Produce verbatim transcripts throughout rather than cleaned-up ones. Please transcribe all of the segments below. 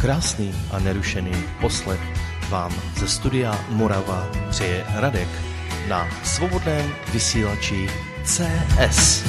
Krásný a nerušený poslech vám ze studia Morava přeje Radek na svobodném vysílači C S.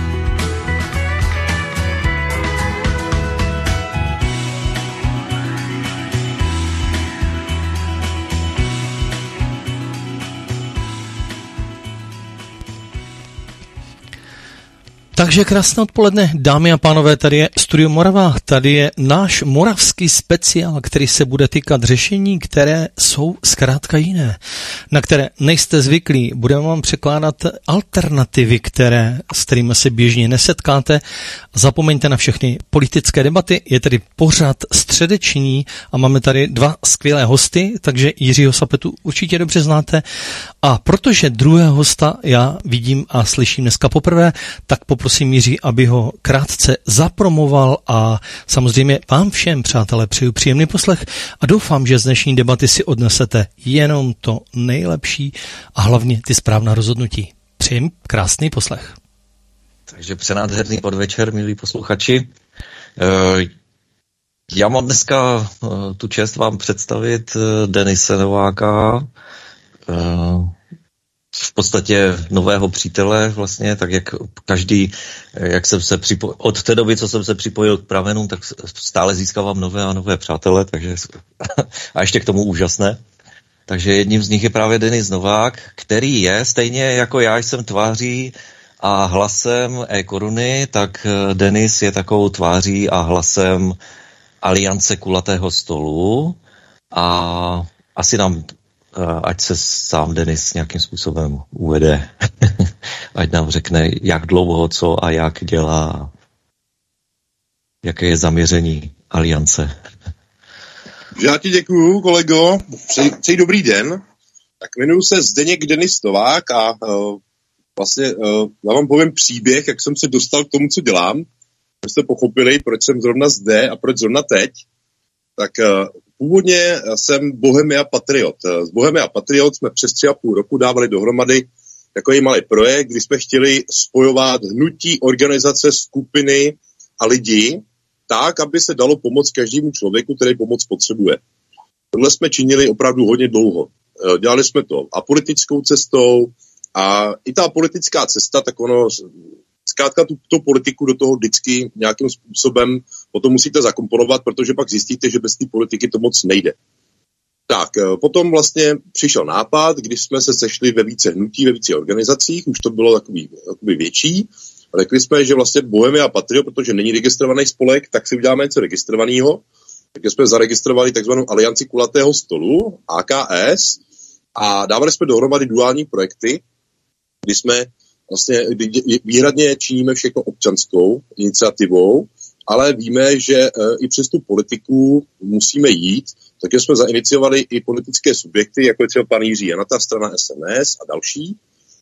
Takže krásné odpoledne, dámy a pánové, tady je Studio Morava, tady je náš moravský speciál, který se bude týkat řešení, které jsou zkrátka jiné, na které nejste zvyklí. Budeme vám překládat alternativy, které, s kterými se běžně nesetkáte. Zapomeňte na všechny politické debaty, je tedy pořad středeční a máme tady dva skvělé hosty, takže Jiřího Sapetu určitě dobře znáte. A protože druhého hosta já vidím a slyším dneska poprvé, tak poprosím Jiří, aby ho krátce zapromoval a samozřejmě vám všem, přátelé, přeju příjemný poslech a doufám, že z dnešní debaty si odnesete jenom to nejlepší a hlavně ty správná rozhodnutí. Přeji krásný poslech. Takže přenádherný podvečer, milí posluchači. Já mám dneska tu čest vám představit Denise Nováka, v podstatě nového přítele vlastně, tak jak každý, jak jsem se připojil, od té doby, co jsem se připojil k pramenům, tak stále získávám nové a nové přátele, takže a ještě k tomu úžasné. Takže jedním z nich je právě Denis Novák, který je, stejně jako já jsem tváří a hlasem e-koruny, tak Denis je takovou tváří a hlasem Aliance kulatého stolu a asi nám ať se sám Denis nějakým způsobem uvede, ať nám řekne, jak dlouho, co a jak dělá, jaké je zaměření Aliance. Já ti děkuju, kolego, přeji, přeji dobrý den. Tak jmenuji se Zdeněk Denis Novák a uh, vlastně uh, já vám povím příběh, jak jsem se dostal k tomu, co dělám. Abyste pochopili, proč jsem zrovna zde a proč zrovna teď. Tak uh, původně jsem Bohemia Patriot. Z Bohemia Patriot jsme přes tři a půl roku dávali dohromady takový malý projekt, kdy jsme chtěli spojovat hnutí, organizace, skupiny a lidi tak, aby se dalo pomoct každému člověku, který pomoc potřebuje. Tohle jsme činili opravdu hodně dlouho. Dělali jsme to apolitickou cestou a i ta politická cesta, tak ono zkrátka tu, tu politiku do toho vždycky nějakým způsobem potom musíte zakomponovat, protože pak zjistíte, že bez té politiky to moc nejde. Tak, potom vlastně přišel nápad, když jsme se sešli ve více hnutí, ve více organizacích, už to bylo takový, takový větší. Řekli jsme, že vlastně Bohemia Patriot, protože není registrovaný spolek, tak si uděláme něco registrovaného. Takže jsme zaregistrovali takzvanou Alianci kulatého stolu, A K S, a dávali jsme dohromady duální projekty, kdy jsme vlastně výhradně činíme všechno občanskou iniciativou, ale víme, že e, i přes tu politiku musíme jít, takže jsme zainiciovali i politické subjekty, jako je třeba pan Jiří Janata, strana S N S a další,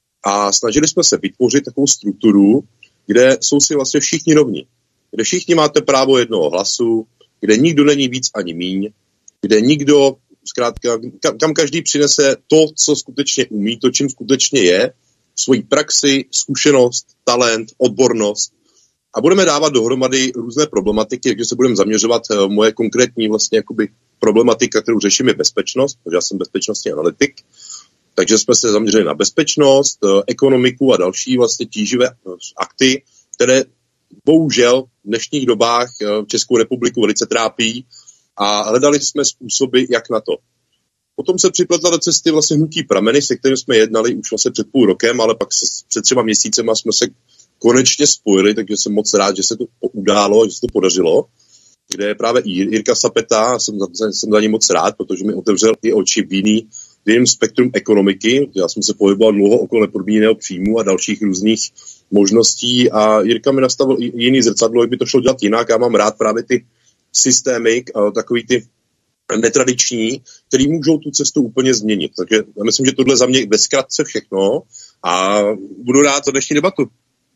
a snažili jsme se vytvořit takovou strukturu, kde jsou si vlastně všichni rovni, kde všichni máte právo jednoho hlasu, kde nikdo není víc ani míň, kde nikdo, zkrátka, kam, kam každý přinese to, co skutečně umí, to, čím skutečně je, svoji praxi, zkušenost, talent, odbornost a budeme dávat dohromady různé problematiky, takže se budeme zaměřovat, moje konkrétní vlastně jakoby problematika, kterou řeším, je bezpečnost, protože já jsem bezpečnostní analytik, takže jsme se zaměřili na bezpečnost, ekonomiku a další vlastně tíživé akty, které bohužel v dnešních dobách Českou republiku velice trápí a hledali jsme způsoby, jak na to. Potom se připletla do cesty vlastně hnutí Prameny, se kterým jsme jednali už vlastně před půl rokem, ale pak se, před třeba měsícema jsme se konečně spojili, takže jsem moc rád, že se to událo, že se to podařilo, kde je právě Jirka Sapeta, jsem za, jsem za ní moc rád, protože mi otevřel i oči v jiný, v jiném spektrum ekonomiky. Já jsem se pohyboval dlouho okolo nepodmíněného příjmu a dalších různých možností a Jirka mi nastavil jiný zrcadlo, jak by to šlo dělat jinak. Já mám rád právě ty systémy, takový ty netradiční, který můžou tu cestu úplně změnit. Takže já myslím, že tohle za mě ve zkratce všechno a budu rád za dnešní debatu.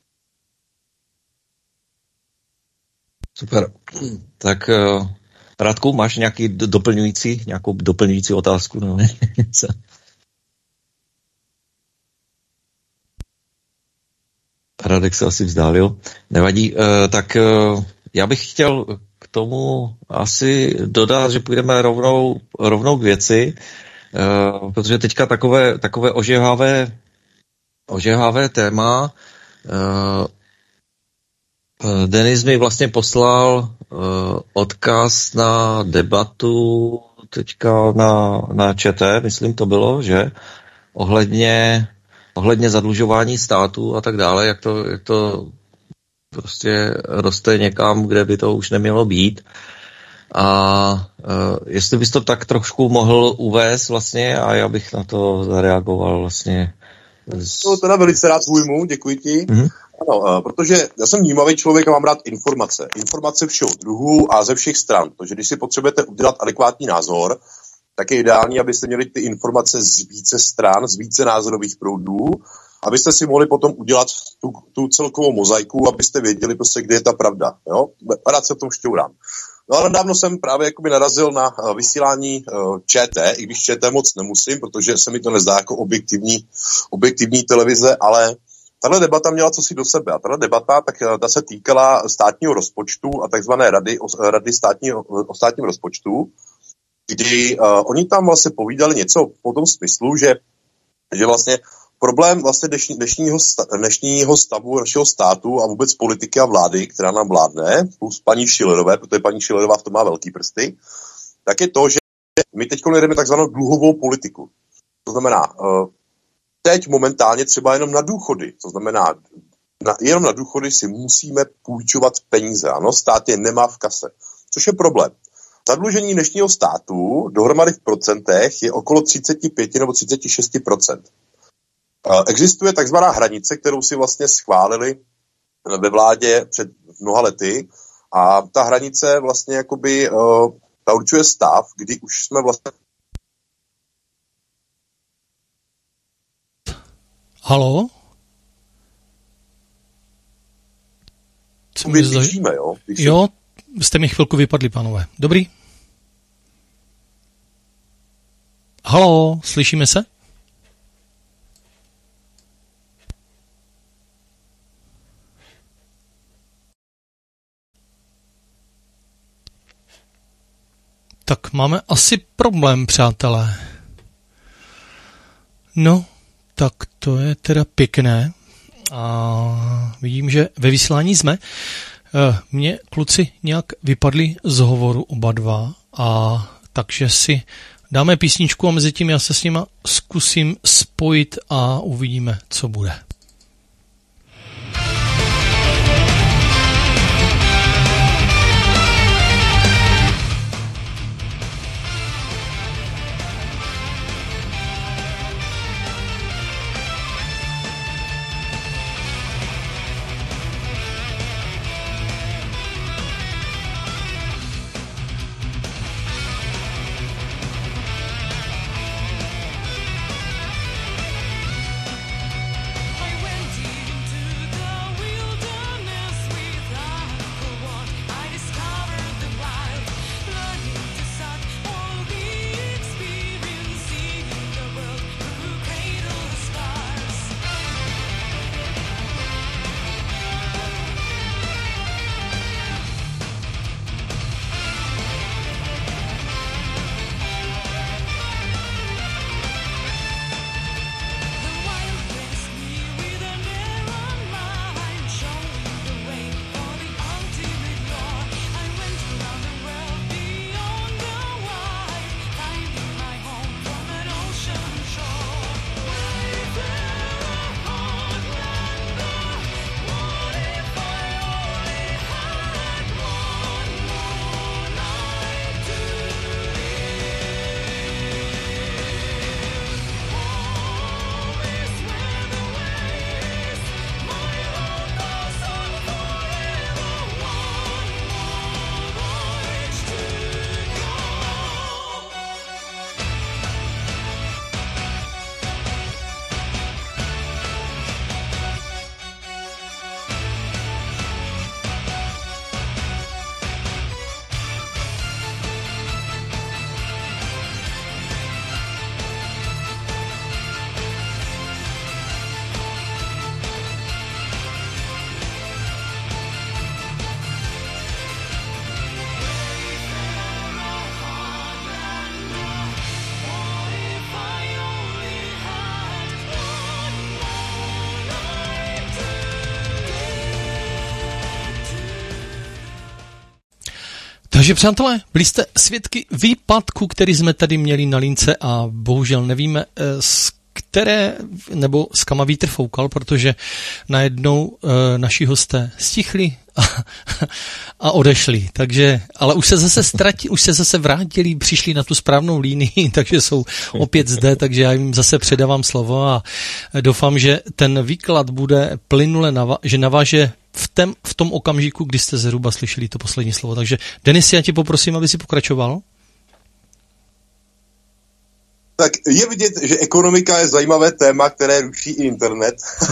Super. Tak Radku, máš nějaký doplňující, nějakou doplňující otázku? No? Radek se asi vzdálil. Nevadí. Tak já bych chtěl k tomu asi dodat, že půjdeme rovnou, rovnou k věci, uh, protože teďka takové, takové ožehavé, ožehavé téma. Uh, Denis mi vlastně poslal uh, odkaz na debatu teďka na, na ČT, myslím to bylo, že? Ohledně, ohledně zadlužování státu a tak dále, jak to, jak to prostě roste někam, kde by to už nemělo být. A uh, jestli bys to tak trošku mohl uvést vlastně a já bych na to zareagoval vlastně. Z... To teda velice rád ujmu, děkuji ti. Mm-hmm. Ano, protože já jsem vnímavý člověk a mám rád informace. Informace všeho druhu a ze všech stran. Protože když si potřebujete udělat adekvátní názor, tak je ideální, abyste měli ty informace z více stran, z více názorových proudů, abyste si mohli potom udělat tu, tu celkovou mozaiku, abyste věděli prostě, kde je ta pravda. Jo? Rád se v tom šťourám. No ale nedávno jsem právě jakoby narazil na vysílání ČT, i když ČT moc nemusím, protože se mi to nezdá jako objektivní, objektivní televize, ale tahle debata měla cosi do sebe. A tahle debata, tak ta se týkala státního rozpočtu a takzvané rady, rady státního, o státním rozpočtu, kdy uh, oni tam vlastně povídali něco po tom smyslu, že, že vlastně problém vlastně dnešní, dnešního, dnešního stavu našeho státu a vůbec politiky a vlády, která nám vládne, plus paní Schillerové, protože paní Schillerová v tom má velký prsty, tak je to, že my teď jedeme takzvanou dluhovou politiku. To znamená, uh, teď momentálně třeba jenom na důchody, to znamená, na, jenom na důchody si musíme půjčovat peníze. Ano, stát je nemá v kase, což je problém. Zadlužení dnešního státu dohromady v procentech je okolo třicet pět nebo třicet šest procent. Existuje takzvaná hranice, kterou si vlastně schválili ve vládě před mnoha lety a ta hranice vlastně jakoby ta určuje stav, kdy už jsme vlastně... Haló? Co my běžíme, jo? Když jo, jste mi chvilku vypadli, pánové. Dobrý? Haló, slyšíme se? Tak máme asi problém, přátelé. No, tak to je teda pěkné. A vidím, že ve vysílání jsme. Mně kluci nějak vypadli z hovoru oba dva, a takže si dáme písničku a mezi tím já se s nima zkusím spojit a uvidíme, co bude. Hey! Takže přátelé, byli jste svědky výpadku, který jsme tady měli na lince a bohužel nevíme, z které, nebo z kama vítr foukal, protože najednou e, naši hosté stichli a, a odešli. Takže, ale už se zase ztratili, už se zase vrátili, přišli na tu správnou línii, takže jsou opět zde, takže já jim zase předávám slovo a doufám, že ten výklad bude plynule, nava- že naváže v, tém, v tom okamžiku, kdy jste zhruba slyšeli to poslední slovo. Takže Denis, já tě poprosím, aby si pokračoval. Tak je vidět, že ekonomika je zajímavé téma, které ruší i internet.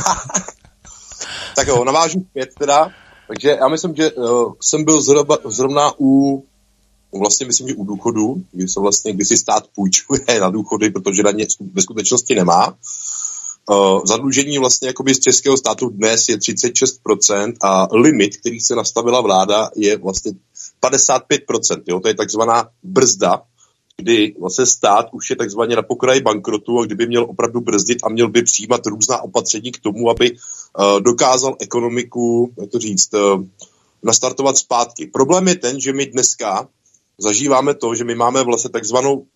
Tak jo, navážu zpět teda. Takže já myslím, že uh, jsem byl zhruba, zrovna u, vlastně myslím, že u důchodu, kdy se vlastně, kdy si stát půjčuje na důchody, protože na ně ve skutečnosti nemá. Uh, zadlužení vlastně jakoby z českého státu dnes je třicet šest procent a limit, který se nastavila vláda, je vlastně padesát pět procent. Jo? To je takzvaná brzda, kdy vlastně stát už je takzvaně na pokraji bankrotu a kdyby měl opravdu brzdit a měl by přijímat různá opatření k tomu, aby uh, dokázal ekonomiku, jak to říct, uh, nastartovat zpátky. Problém je ten, že my dneska zažíváme to, že my máme vlastně takzvanou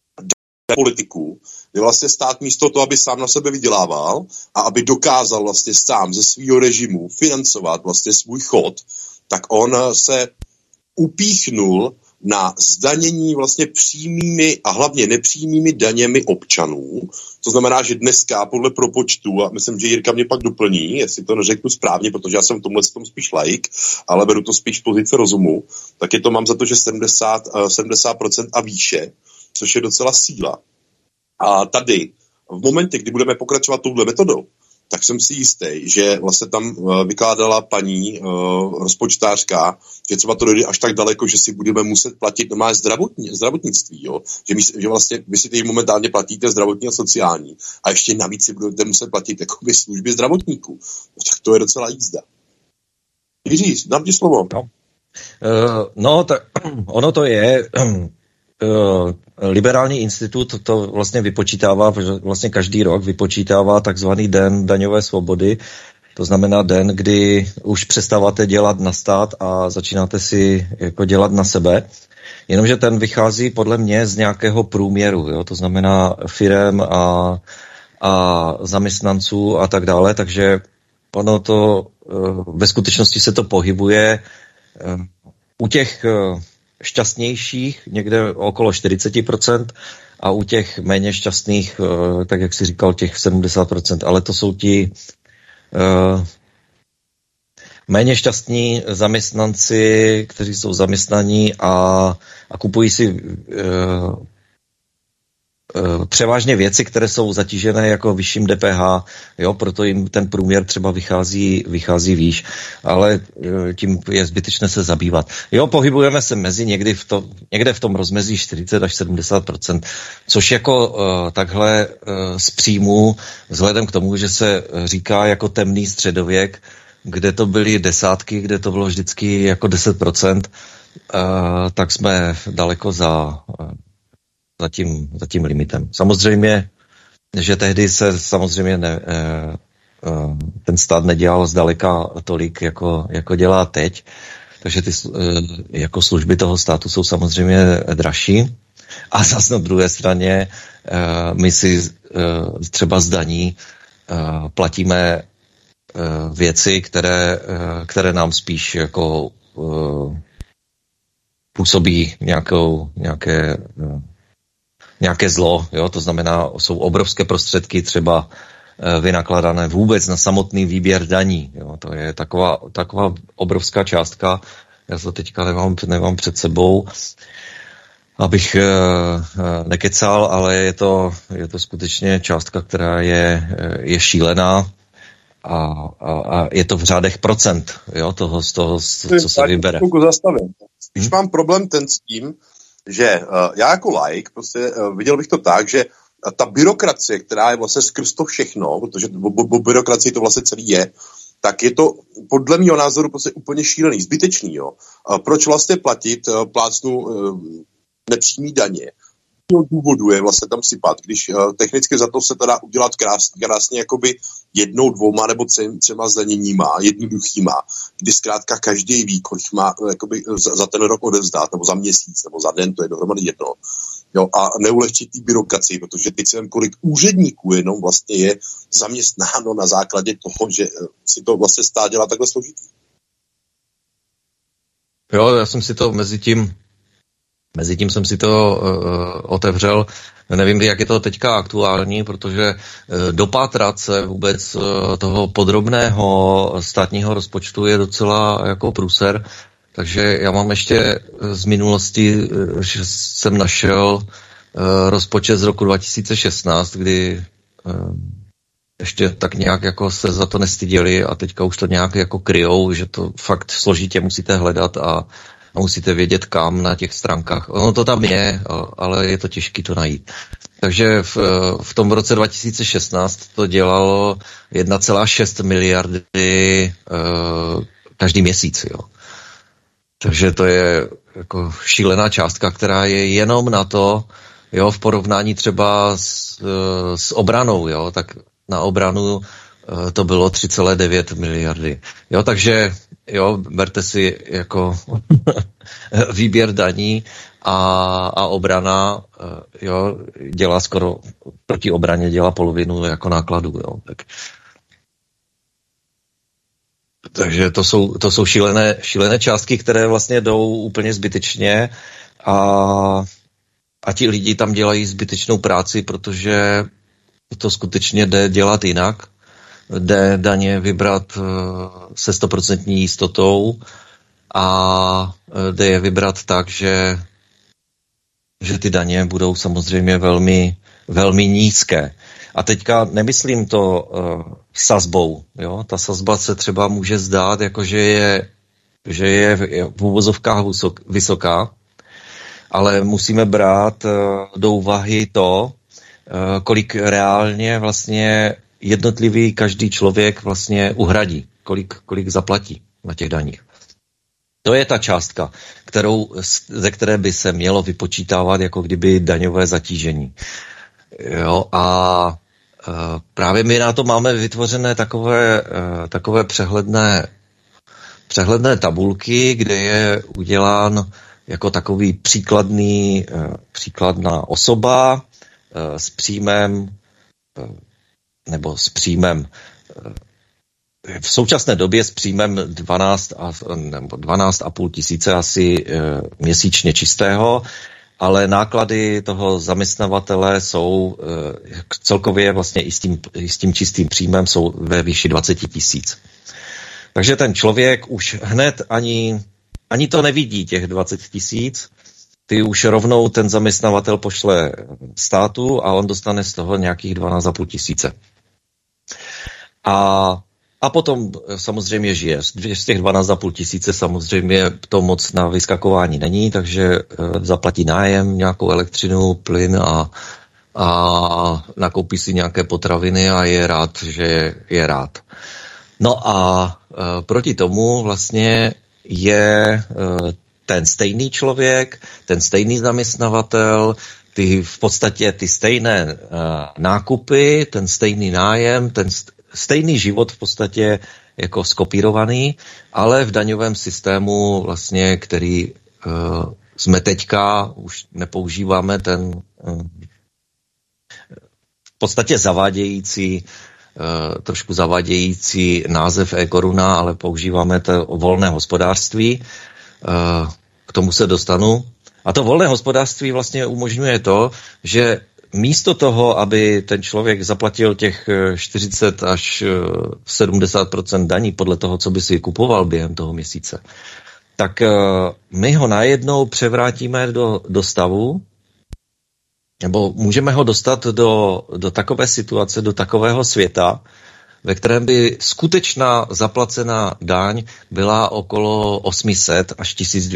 politiku, kdy vlastně stát místo toho, aby sám na sebe vydělával a aby dokázal vlastně sám ze svého režimu financovat vlastně svůj chod, tak on se upíchnul na zdanění vlastně přímými a hlavně nepřímými daněmi občanů. To znamená, že dneska podle propočtu, a myslím, že Jirka mě pak doplní, jestli to neřeknu správně, protože já jsem v tomhle tom spíš laik, ale beru to spíš pozice rozumu, tak je to mám za to, že sedmdesát procent a výše, což je docela síla. A tady, v momentě, kdy budeme pokračovat touhle metodou, tak jsem si jistý, že vlastně tam vykládala paní uh, rozpočtářka, že třeba to dojde až tak daleko, že si budeme muset platit normálně zdravotní, zdravotnictví, jo? Že, my, že vlastně vy si teď momentálně platíte zdravotní a sociální a ještě navíc si budete muset platit jakoby služby zdravotníků. No, tak to je docela jízda. Jiří, dám ti slovo. No, uh, no tak ono to je... Uh, Liberální institut to vlastně vypočítává, protože vlastně každý rok vypočítává takzvaný den daňové svobody, to znamená den, kdy už přestáváte dělat na stát a začínáte si jako dělat na sebe, jenomže ten vychází podle mě z nějakého průměru, jo? To znamená firem a, a zaměstnanců a tak dále, takže ono to uh, ve skutečnosti se to pohybuje uh, u těch uh, šťastnějších někde okolo čtyřicet procent a u těch méně šťastných, tak jak si říkal, těch sedmdesát procent, ale to jsou ti uh, méně šťastní zaměstnanci, kteří jsou zaměstnaní a, a kupují si uh, převážně věci, které jsou zatížené jako vyšším D P H, jo, proto jim ten průměr třeba vychází, vychází výš, ale tím je zbytečné se zabývat. Jo, pohybujeme se mezi někdy v to, někde v tom rozmezí čtyřicet až sedmdesát procent, což jako uh, takhle uh, z příjmu, vzhledem k tomu, že se říká jako temný středověk, kde to byly desátky, kde to bylo vždycky jako deset procent, uh, tak jsme daleko za uh, Za tím, za tím limitem. Samozřejmě, že tehdy se samozřejmě ne, ten stát nedělal zdaleka tolik, jako, jako dělá teď, takže ty jako služby toho státu jsou samozřejmě dražší. A zase na druhé straně my si třeba z daní platíme věci, které, které nám spíš jako působí nějakou, nějaké nějaké zlo, jo, to znamená, jsou obrovské prostředky třeba e, vynakladané vůbec na samotný výběr daní, jo, to je taková, taková obrovská částka, já to teďka nemám, nemám před sebou, abych e, nekecal, ale je to, je to skutečně částka, která je, je šílená a, a, a je to v řádech procent, jo, toho, z toho, co se vybere. Zastavím. Když hmm? mám problém ten s tím, že uh, já jako laik, prostě uh, viděl bych to tak, že uh, ta byrokracie, která je vlastně skrz to všechno, protože o byrokracii to vlastně celý je, tak je to podle mého názoru prostě úplně šílený, zbytečný. Jo. Uh, proč vlastně platit uh, plácnu uh, nepřímý daně? Důvodu je vlastně tam sypat, když uh, technicky za to se to dá udělat krásně, krásně jakoby jednou, dvouma nebo třema zdaněníma, jednoduchýma. kdy zkrátka každý ví, kolik má jakoby, za, za ten rok odevzdat, nebo za měsíc, nebo za den, to je dohromady jedno. Jo, a neulehčit tý byrokracii, protože teď jsem kolik úředníků jenom vlastně je zaměstnáno na základě toho, že si to vlastně stát dělá takhle složitý. Jo, já jsem si to mezi tím, mezi tím jsem si to uh, otevřel. Nevím, jak je to teďka aktuální, protože uh, dopátrat se vůbec uh, toho podrobného státního rozpočtu je docela jako průser. Takže já mám ještě z minulosti, že jsem našel uh, rozpočet z roku dva tisíce šestnáct, kdy uh, ještě tak nějak jako se za to nestyděli a teďka už to nějak jako kryjou, že to fakt složitě musíte hledat a, a musíte vědět kam na těch stránkách. Ono to tam je, ale je to těžké to najít. Takže v, v tom roce dva tisíce šestnáct to dělalo jedna celá šest miliardy uh, každý měsíc, jo. Takže to je jako šílená částka, která je jenom na to, jo, v porovnání třeba s, s obranou, jo, tak na obranu to bylo tři celé devět miliardy. Jo, takže jo, berte si jako výběr daní a, a obrana, jo, dělá skoro proti obraně dělá polovinu jako nákladů, jo, tak Takže to jsou, to jsou šílené, šílené částky, které vlastně jdou úplně zbytečně a, a ti lidi tam dělají zbytečnou práci, protože to skutečně jde dělat jinak. Jde daně vybrat se stoprocentní jistotou a jde je vybrat tak, že, že ty daně budou samozřejmě velmi, velmi nízké. A teďka nemyslím to uh, sazbou, jo? Ta sazba se třeba může zdát, jako že je, že je v úvozovkách vysoká, ale musíme brát uh, do úvahy to, uh, kolik reálně vlastně jednotlivý každý člověk vlastně uhradí, kolik, kolik zaplatí na těch daních. To je ta částka, kterou, ze které by se mělo vypočítávat jako kdyby daňové zatížení. Jo, a e, právě my na to máme vytvořené takové, e, takové přehledné, přehledné tabulky, kde je udělán jako takový příkladný, e, příkladná osoba e, s příjmem e, nebo s příjmem e, v současné době s příjmem dvanáct a, nebo dvanáct a půl tisíce asi e, měsíčně čistého, ale náklady toho zaměstnavatele jsou e, celkově vlastně i s tím, i s tím čistým příjmem jsou ve výši dvacet tisíc. Takže ten člověk už hned ani, ani to nevidí, těch dvacet tisíc, ty už rovnou ten zaměstnavatel pošle státu a on dostane z toho nějakých dvanáct a půl tisíce. A A potom samozřejmě žije. Z těch dvanáct a půl tisíce samozřejmě to moc na vyskakování není, takže zaplatí nájem, nějakou elektřinu, plyn a, a nakoupí si nějaké potraviny a je rád, že je rád. No a e, proti tomu vlastně je e, ten stejný člověk, ten stejný zaměstnavatel, ty v podstatě ty stejné e, nákupy, ten stejný nájem, ten st- stejný život v podstatě jako skopírovaný, ale v daňovém systému vlastně, který uh, jsme teďka, už nepoužíváme ten uh, v podstatě zavádějící, uh, trošku zavádějící název e-koruna, ale používáme to volné hospodářství. Uh, k tomu se dostanu. A to volné hospodářství vlastně umožňuje to, že místo toho, aby ten člověk zaplatil těch čtyřicet až sedmdesát procent daní podle toho, co by si kupoval během toho měsíce, tak my ho najednou převrátíme do, do stavu, nebo můžeme ho dostat do, do takové situace, do takového světa, ve kterém by skutečná zaplacená daň byla okolo osm set až tisíc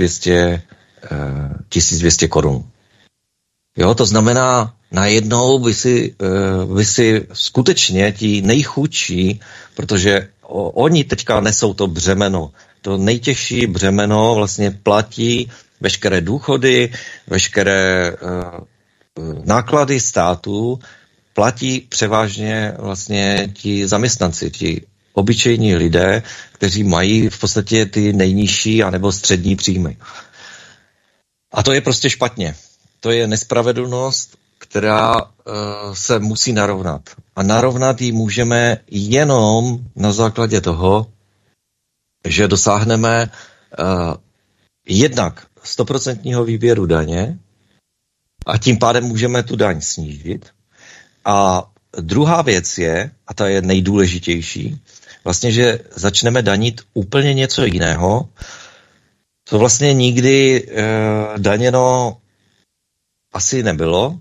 dvě stě korun. Jo, to znamená, najednou by si, by si skutečně ti nejchudší, protože oni teďka nesou to břemeno, to nejtěžší břemeno vlastně platí veškeré důchody, veškeré uh, náklady státu, platí převážně vlastně ti zaměstnanci, ti obyčejní lidé, kteří mají v podstatě ty nejnižší anebo střední příjmy. A to je prostě špatně. To je nespravedlnost, která uh, se musí narovnat. A narovnat ji můžeme jenom na základě toho, že dosáhneme uh, jednak stoprocentního výběru daně a tím pádem můžeme tu daň snížit. A druhá věc je, a ta je nejdůležitější, vlastně, že začneme danit úplně něco jiného, co vlastně nikdy e, daněno asi nebylo.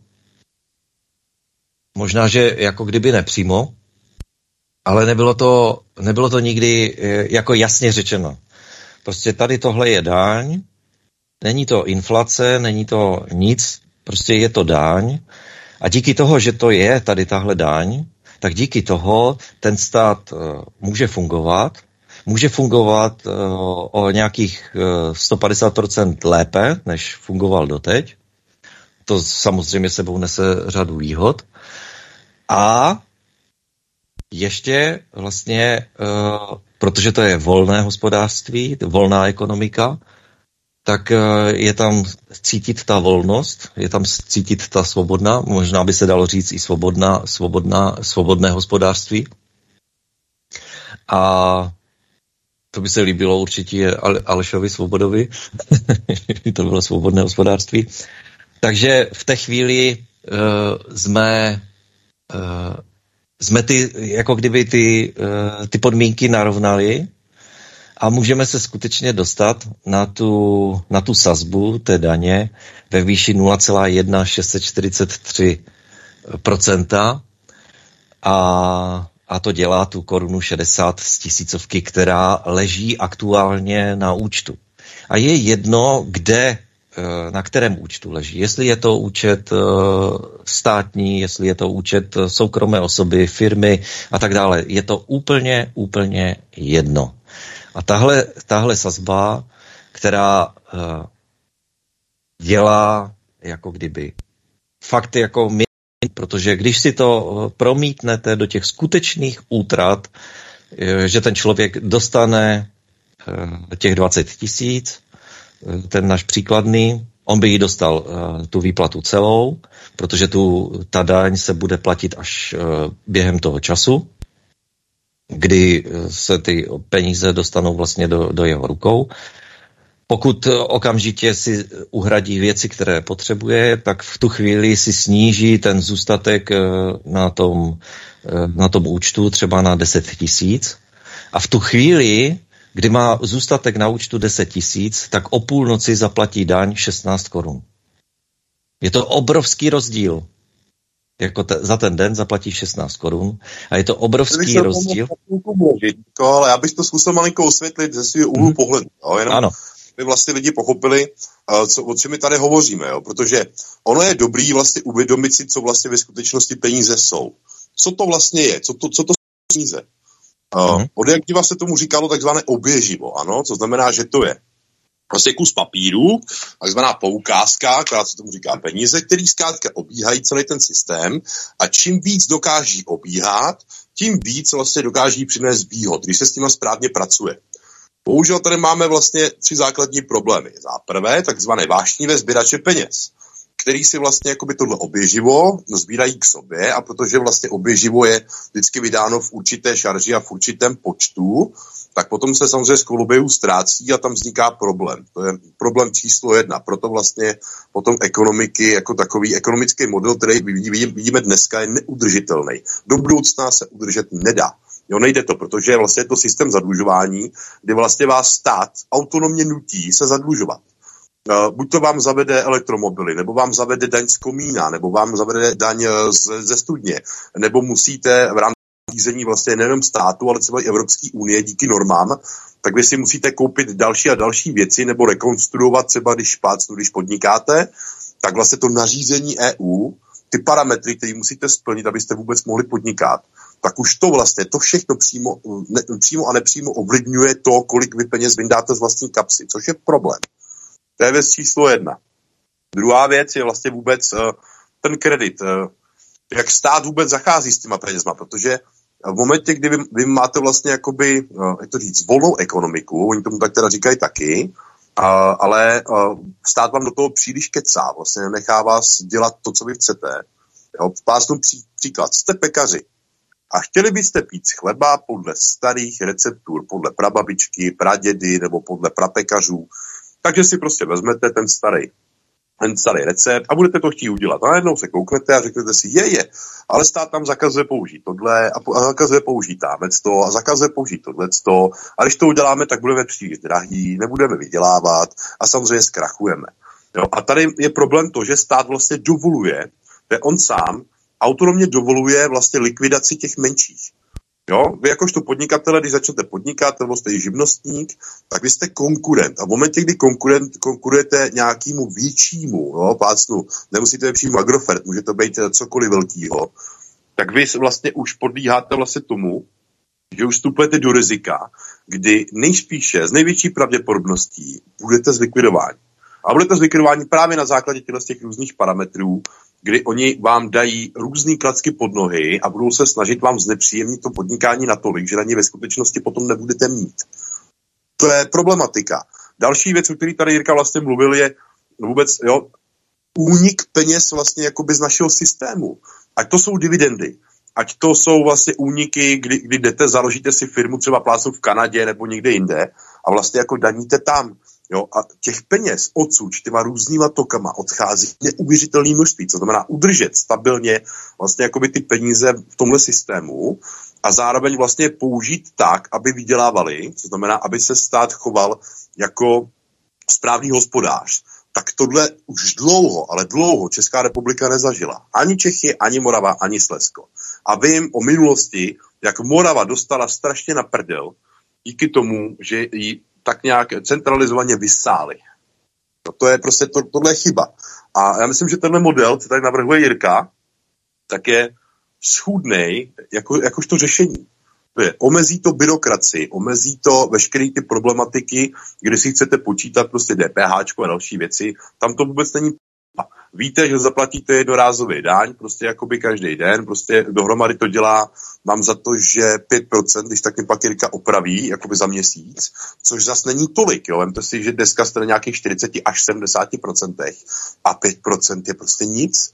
Možná, že jako kdyby nepřímo, ale nebylo to, nebylo to nikdy e, jako jasně řečeno. Prostě tady tohle je daň, není to inflace, není to nic, prostě je to daň. A díky toho, že to je tady tahle daň, tak díky toho ten stát uh, může fungovat. Může fungovat uh, o nějakých uh, sto padesát procent lépe, než fungoval doteď. To samozřejmě sebou nese řadu výhod. A ještě vlastně, uh, protože to je volné hospodářství, volná ekonomika, tak je tam cítit ta volnost, je tam cítit ta svobodná, možná by se dalo říct i svobodná, svobodná, svobodné hospodářství. A to by se líbilo určitě Alešovi Svobodovi, to bylo svobodné hospodářství. Takže v té chvíli uh, jsme, uh, jsme ty, jako kdyby ty, uh, ty podmínky narovnali, a můžeme se skutečně dostat na tu, na tu sazbu té daně ve výši nula celá jedna šest set čtyřicet tři procenta a, a to dělá tu korunu šedesát z tisícovky, která leží aktuálně na účtu. A je jedno, kde, na kterém účtu leží. Jestli je to účet státní, jestli je to účet soukromé osoby, firmy a tak dále. Je to úplně, úplně jedno. A tahle, tahle sazba, která uh, dělá jako kdyby fakt jako my, protože když si to uh, promítnete do těch skutečných útrat, uh, že ten člověk dostane uh, těch dvacet tisíc, uh, ten náš příkladný, on by ji dostal uh, tu výplatu celou, protože tu, ta daň se bude platit až uh, během toho času, kdy se ty peníze dostanou vlastně do, do jeho rukou. Pokud okamžitě si uhradí věci, které potřebuje, tak v tu chvíli si sníží ten zůstatek na tom, na tom účtu třeba na deset tisíc. A v tu chvíli, kdy má zůstatek na účtu deset tisíc, tak o půlnoci zaplatí daň šestnáct korun. Je to obrovský rozdíl. Jako te, za ten den zaplatí šestnáct korun a je to obrovský rozdíl. To, ale já bych to zkusil malinko osvětlit ze svého úhlu mm-hmm. pohledu. Jo? Jenom ano. By vlastně lidi pochopili, co, o čem my tady hovoříme, jo? Protože ono je dobrý vlastně uvědomit si, co vlastně ve skutečnosti peníze jsou. Co to vlastně je? Co to, co to jsou peníze? Mm-hmm. Od jak diva se tomu říkalo takzvané oběživo, ano? Co znamená, že to je prostě kus papíru, takzvaná poukázka, která se tomu říká peníze, který zkrátka obíhají celý ten systém a čím víc dokáží obíhat, tím víc vlastně dokáží přinést výhod, když se s tím správně pracuje. Bohužel tady máme vlastně tři základní problémy. Za prvé, takzvané vášnivé sběrače peněz, který si vlastně jakoby tohle oběživo sbírají k sobě a protože vlastně oběživo je vždycky vydáno v určité šarži a v určitém počtu, tak potom se samozřejmě z koloběhu ztrácí a tam vzniká problém. To je problém číslo jedna. Proto vlastně potom ekonomiky jako takový ekonomický model, který vidíme dneska, je neudržitelný. Do budoucna se udržet nedá. Jo, nejde to, protože vlastně je to systém zadlužování, kdy vlastně vás stát autonomně nutí se zadlužovat. Uh, buď to vám zavede elektromobily, nebo vám zavede daň z komína, nebo vám zavede daň z, ze studně, nebo musíte v rámci řízení vlastně nejenom státu, ale třeba i Evropské unie díky normám, tak vy si musíte koupit další a další věci, nebo rekonstruovat třeba, když špácnu, když podnikáte, tak vlastně to nařízení E U, ty parametry, které musíte splnit, abyste vůbec mohli podnikat, tak už to vlastně, to všechno přímo, ne, přímo a nepřímo ovlivňuje to, kolik vy peněz vyndáte z vlastní kapsy, což je problém. To je věc číslo jedna. Druhá věc je vlastně vůbec uh, ten kredit. Uh, jak stát vůbec zachází s těma penězma, protože v momentě, kdy vy, vy máte vlastně jakoby, jak to říct, volnou ekonomiku, oni tomu tak teda říkají taky, a, ale a, stát vám do toho příliš kecá, vlastně nechá vás dělat to, co vy chcete. Jo, pásnu pří, příklad, jste pekaři a chtěli byste pít chleba podle starých receptur, podle prababičky, pradědy nebo podle prapekařů, takže si prostě vezmete ten starý ten starý recept a budete to chtít udělat. A najednou se kouknete a řeknete si, je, je, ale stát tam zakazuje použít tohle a, po, a zakazuje použít támecto a zakazuje použít tohleto a když to uděláme, tak budeme příliš drahý, nebudeme vydělávat a samozřejmě zkrachujeme. Jo? A tady je problém to, že stát vlastně dovoluje, že on sám autonomně dovoluje vlastně likvidaci těch menších. Jo? Vy jakožto podnikatele, když začnete podnikat, nebo jste živnostník, tak vy jste konkurent. A v momentě, kdy konkurent, konkurujete nějakému většímu, jo, plácnu, nemusíte být přímo Agrofert, může to být cokoliv velkýho, tak vy vlastně už podlíháte vlastně tomu, že už vstupujete do rizika, kdy nejspíše z největší pravděpodobností budete zlikvidováni. A budete zlikvidováni právě na základě těch různých parametrů, kdy oni vám dají různý klacky pod nohy a budou se snažit vám znepříjemnit to podnikání natolik, že na ně ve skutečnosti potom nebudete mít. To je problematika. Další věc, o který tady Jirka vlastně mluvil, je vůbec jo, únik peněz vlastně jakoby z našeho systému. Ať to jsou dividendy, ať to jsou vlastně úniky, kdy, kdy jdete, založíte si firmu třeba plácnu v Kanadě nebo někde jinde a vlastně jako daníte tam. Jo, a těch peněz odsud těma různýma tokama odchází neuvěřitelné množství, co znamená udržet stabilně vlastně jakoby ty peníze v tomhle systému a zároveň vlastně použít tak, aby vydělávali, co znamená, aby se stát choval jako správný hospodář. Tak tohle už dlouho, ale dlouho Česká republika nezažila. Ani Čechy, ani Morava, ani Slezsko. A vím o minulosti, jak Morava dostala strašně na prdel díky tomu, že jí tak nějak centralizovaně vysáli. No to je prostě, to, tohle je chyba. A já myslím, že tenhle model, co tady navrhuje Jirka, tak je schůdnej jako, jakožto řešení. To je, omezí to byrokracii, omezí to veškeré ty problematiky, kdy si chcete počítat prostě DPHčko a další věci. Tam to vůbec není. Víte, že zaplatíte jednorázový daň, prostě jakoby každý den, prostě dohromady to dělá, mám za to, že pět procent, když tak mi pak Jirka opraví, jakoby za měsíc, což zase není tolik, jo, vemte si, že dneska jste na nějakých čtyřicet až sedmdesát procent a pět procent je prostě nic.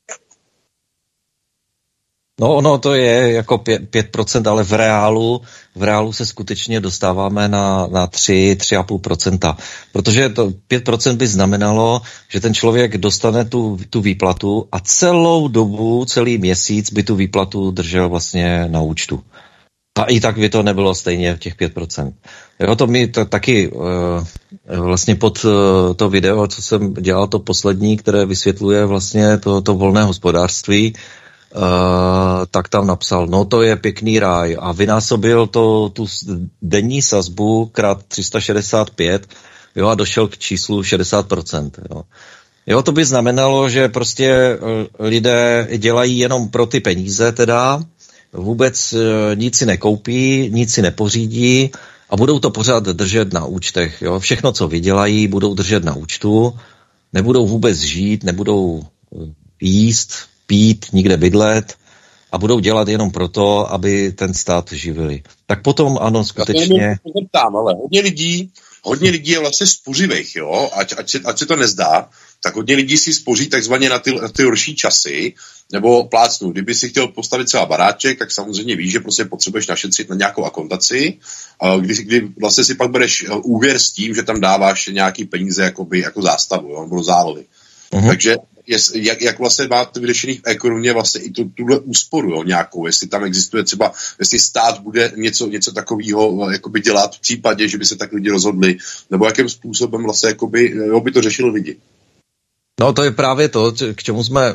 No ono to je jako pět procent, ale v reálu, v reálu se skutečně dostáváme na, na tři, tři a půl procenta. Protože to pět procent by znamenalo, že ten člověk dostane tu, tu výplatu a celou dobu, celý měsíc by tu výplatu držel vlastně na účtu. A i tak by to nebylo stejně těch pět procent. Jo, to mi to taky uh, vlastně pod uh, to video, co jsem dělal, to poslední, které vysvětluje vlastně to, to volné hospodářství, Uh, tak tam napsal, no to je pěkný ráj a vynásobil to tu denní sazbu krát tři sta šedesát pět, jo, a došel k číslu šedesát procent, jo. Jo, to by znamenalo, že prostě lidé dělají jenom pro ty peníze teda, vůbec nic si nekoupí, nic si nepořídí a budou to pořád držet na účtech, jo. Všechno, co vydělají, budou držet na účtu, nebudou vůbec žít, nebudou jíst, pít, nikde bydlet a budou dělat jenom proto, aby ten stát živili. Tak potom ano, skutečně... Já to neptám, ale hodně lidí, hodně lidí je vlastně spořivých, jo, ať, ať, se, ať se to nezdá, tak hodně lidí si spoří takzvaně na ty, na ty horší časy, nebo plácnu. Kdyby si chtěl postavit třeba baráček, tak samozřejmě víš, že prostě potřebuješ našetřit na nějakou akontaci, kdy, kdy vlastně si pak bereš úvěr s tím, že tam dáváš nějaký peníze jakoby, jako zástavu, jo, nebo zálohy. Uh-huh. Takže jest, jak, jak vlastně máte vyřešený v ekonomii vlastně i tu, tuhle úsporu, jo, nějakou, jestli tam existuje třeba, jestli stát bude něco, něco takového jakoby dělat v případě, že by se tak lidi rozhodli, nebo jakým způsobem vlastně jakoby, jo, by to řešilo lidi. No to je právě to, k čemu jsme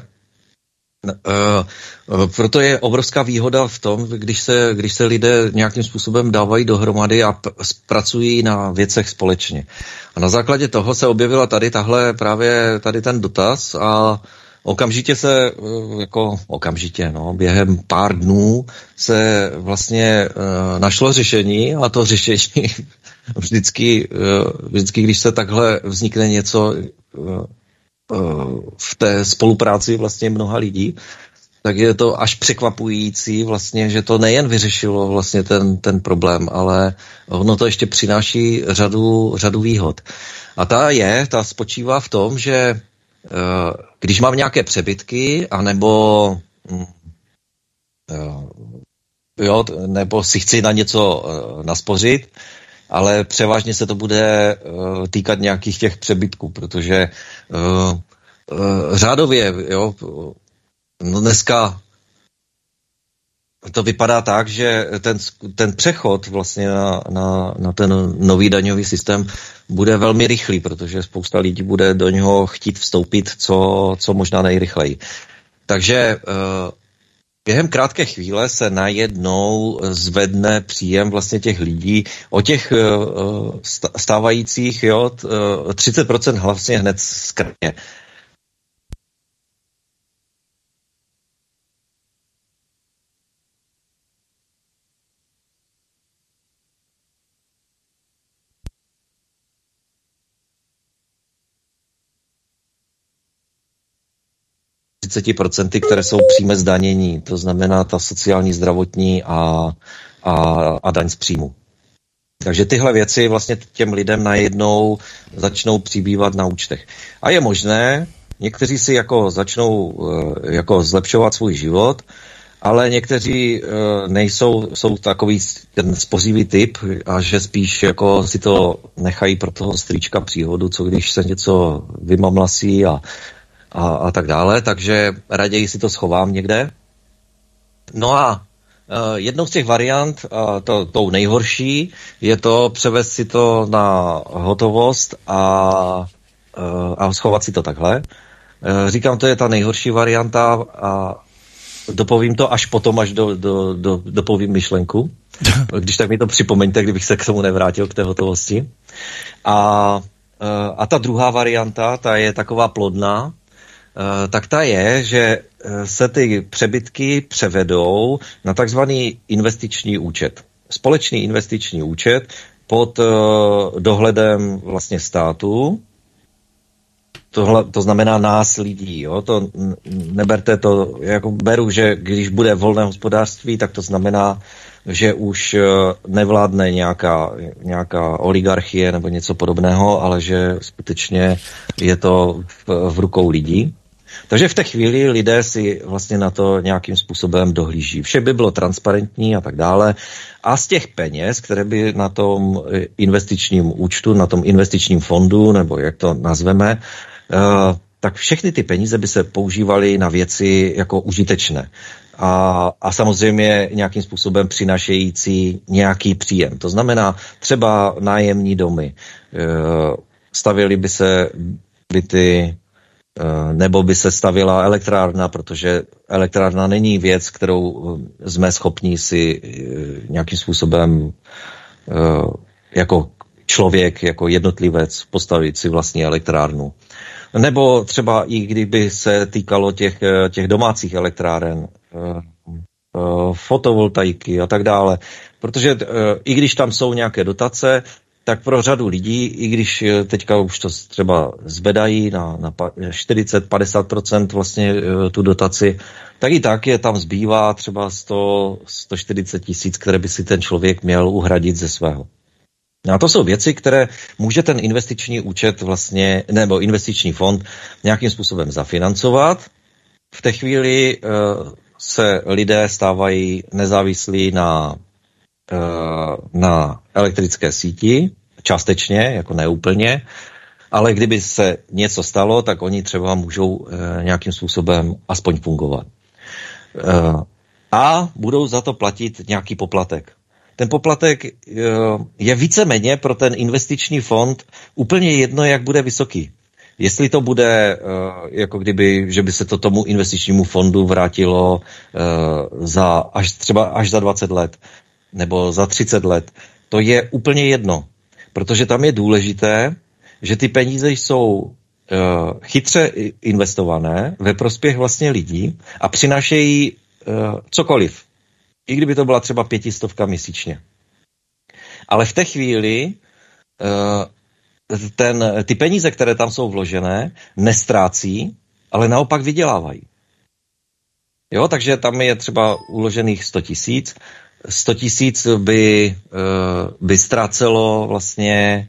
Uh, proto je obrovská výhoda v tom, když se, když se lidé nějakým způsobem dávají dohromady a p- pracují na věcech společně. A na základě toho se objevila tady tahle právě tady ten dotaz a okamžitě se, jako okamžitě, no, během pár dnů se vlastně uh, našlo řešení a to řešení vždycky, uh, vždycky, když se takhle vznikne něco uh, v té spolupráci vlastně mnoha lidí, tak je to až překvapující vlastně, že to nejen vyřešilo vlastně ten, ten problém, ale ono to ještě přináší řadu, řadu výhod. A ta je, ta spočívá v tom, že když mám nějaké přebytky, anebo jo, nebo si chci na něco naspořit, ale převážně se to bude týkat nějakých těch přebytků, protože řádově, jo, no dneska to vypadá tak, že ten, ten přechod vlastně na, na, na ten nový daňový systém bude velmi rychlý, protože spousta lidí bude do něho chtít vstoupit co, co možná nejrychleji. Takže během krátké chvíle se najednou zvedne příjem vlastně těch lidí o těch stávajících, jo, třicet procent vlastně hned skrně. třicet procent, které jsou přímé zdanění, to znamená ta sociální, zdravotní a, a, a daň z příjmu. Takže tyhle věci vlastně těm lidem najednou začnou přibývat na účtech. A je možné, někteří si jako začnou jako zlepšovat svůj život, ale někteří nejsou, jsou takový ten spořivý typ a že spíš jako si to nechají pro toho strýčka příhodu, co když se něco vymamlasí a A, a tak dále, takže raději si to schovám někde. No a uh, jednou z těch variant, uh, to, tou nejhorší, je to převést si to na hotovost a, uh, a schovat si to takhle. Uh, říkám, to je ta nejhorší varianta a dopovím to až potom, až do, do, do, dopovím myšlenku. Když tak mi to připomeňte, kdybych se k tomu nevrátil, k té hotovosti. A, uh, a ta druhá varianta, ta je taková plodná, tak ta je, že se ty přebytky převedou na takzvaný investiční účet. Společný investiční účet pod dohledem vlastně státu. Tohle, to znamená nás lidí. Jo? To neberte to, jako beru, že když bude volné hospodářství, tak to znamená, že už nevládne nějaká, nějaká oligarchie nebo něco podobného, ale že skutečně je to v, v rukou lidí. Takže v té chvíli lidé si vlastně na to nějakým způsobem dohlíží. Vše by bylo transparentní a tak dále. A z těch peněz, které by na tom investičním účtu, na tom investičním fondu, nebo jak to nazveme, tak všechny ty peníze by se používaly na věci jako užitečné. A, a samozřejmě nějakým způsobem přinašející nějaký příjem. To znamená třeba nájemní domy. Stavěly by se byty, nebo by se stavila elektrárna, protože elektrárna není věc, kterou jsme schopni si nějakým způsobem jako člověk, jako jednotlivec postavit si vlastní elektrárnu. Nebo třeba i kdyby se týkalo těch, těch domácích elektráren, fotovoltaiky a tak dále. Protože i když tam jsou nějaké dotace, tak pro řadu lidí, i když teďka už to třeba zvedají na, na čtyřicet až padesát procent vlastně tu dotaci, tak i tak je tam zbývá třeba sto až sto čtyřicet tisíc, které by si ten člověk měl uhradit ze svého. A to jsou věci, které může ten investiční účet vlastně, nebo investiční fond nějakým způsobem zafinancovat. V té chvíli uh, se lidé stávají nezávislí na, uh, na elektrické síti, částečně, jako neúplně, ale kdyby se něco stalo, tak oni třeba můžou uh, nějakým způsobem aspoň fungovat. Uh, a budou za to platit nějaký poplatek. Ten poplatek je víceméně pro ten investiční fond úplně jedno, jak bude vysoký. Jestli to bude, jako kdyby, že by se to tomu investičnímu fondu vrátilo za až třeba až za dvacet let, nebo za třicet let, to je úplně jedno. Protože tam je důležité, že ty peníze jsou chytře investované ve prospěch vlastně lidí a přinášejí cokoliv. I kdyby to byla třeba pětistovka měsíčně. Ale v té chvíli ten, ty peníze, které tam jsou vložené, nestrácí, ale naopak vydělávají. Jo, takže tam je třeba uložených sto tisíc. sto tisíc by, by ztrácelo vlastně,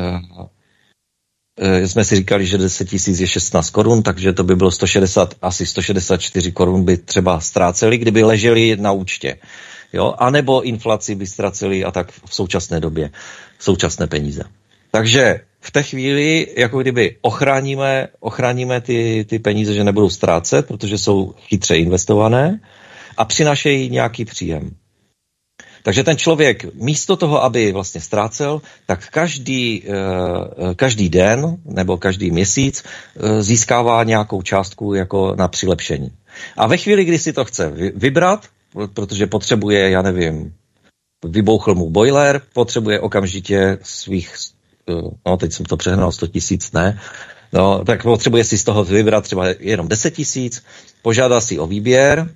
jsme si říkali, že deset tisíc je šestnáct korun, takže to by bylo sto šedesát, asi sto šedesát čtyři korun by třeba ztráceli, kdyby leželi na účtě. Jo, anebo inflaci by ztráceli a tak v současné době, současné peníze. Takže v té chvíli, jako kdyby ochráníme, ochráníme ty, ty peníze, že nebudou ztrácet, protože jsou chytře investované a přinášejí nějaký příjem. Takže ten člověk místo toho, aby vlastně ztrácel, tak každý, každý den nebo každý měsíc získává nějakou částku jako na přilepšení. A ve chvíli, kdy si to chce vybrat, protože potřebuje, já nevím, vybouchl mu boiler, potřebuje okamžitě svých, no teď jsem to přehnal, sto tisíc, ne, no, tak potřebuje si z toho vybrat třeba jenom deset tisíc, požádá si o výběr,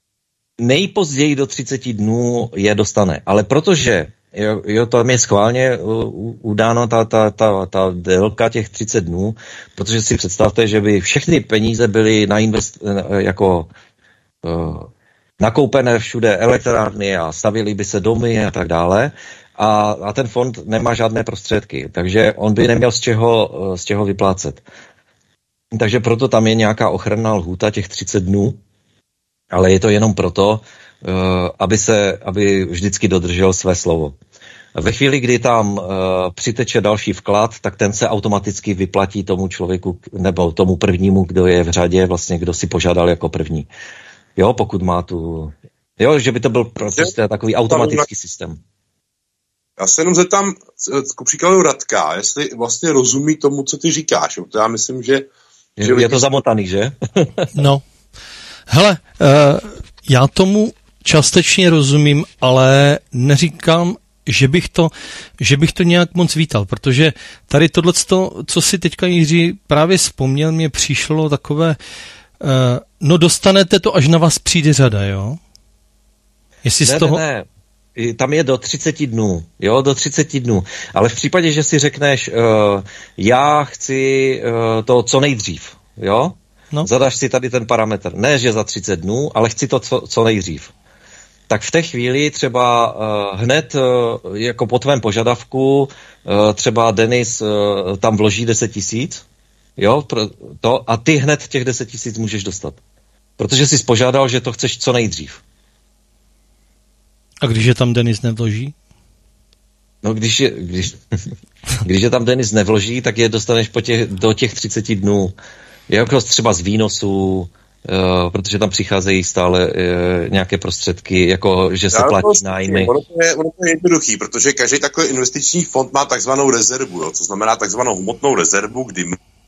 nejpozději do třicet dnů je dostane, ale protože jo, jo tam je schválně udáno ta, ta, ta, ta délka těch třicet dnů, protože si představte, že by všechny peníze byly na invest, jako uh, nakoupené všude elektrárny a stavily by se domy a tak dále a, a ten fond nemá žádné prostředky, takže on by neměl z čeho, z čeho vyplácet. Takže proto tam je nějaká ochranná lhůta těch třicet dnů, ale je to jenom proto, aby se, aby vždycky dodržel své slovo. Ve chvíli, kdy tam uh, přiteče další vklad, tak ten se automaticky vyplatí tomu člověku, nebo tomu prvnímu, kdo je v řadě, vlastně kdo si požádal jako první. Jo, pokud má tu... Jo, že by to byl prostě takový automatický systém. Já se jenom zeptám, ku příkladu Radka, jestli vlastně rozumí tomu, co ty říkáš. To já myslím, že... Je, že je to zamotaný, že? No. Hele, uh, já tomu částečně rozumím, ale neříkám, že bych to, že bych to nějak moc vítal, protože tady tohleto, co si teďka Jiří právě vzpomněl, mě přišlo takové, uh, no dostanete to, až na vás přijde řada, jo? Jestli ne, z toho... ne, ne, tam je do třicet dnů, jo, do třicet dnů, ale v případě, že si řekneš, uh, já chci uh, to co nejdřív, jo? No. Zadaš si tady ten parametr, ne, že za třicet dnů, ale chci to co, co nejdřív. Tak v té chvíli třeba uh, hned uh, jako po tvém požadavku uh, třeba Denis uh, tam vloží deset tisíc, jo, pro to, a ty hned těch deset tisíc můžeš dostat. Protože jsi požádal, že to chceš co nejdřív. A když je tam Denis nevloží? No když je, když, když je tam Denis nevloží, tak je dostaneš po těch, do těch třicet dnů. Jako třeba z výnosů, Uh, protože tam přicházejí stále uh, nějaké prostředky, jako že se já platí prostě, nájmy. Ono to, je, ono to je jednoduchý, protože každý takový investiční fond má takzvanou rezervu, jo, co znamená takzvanou hmotnou rezervu, kdy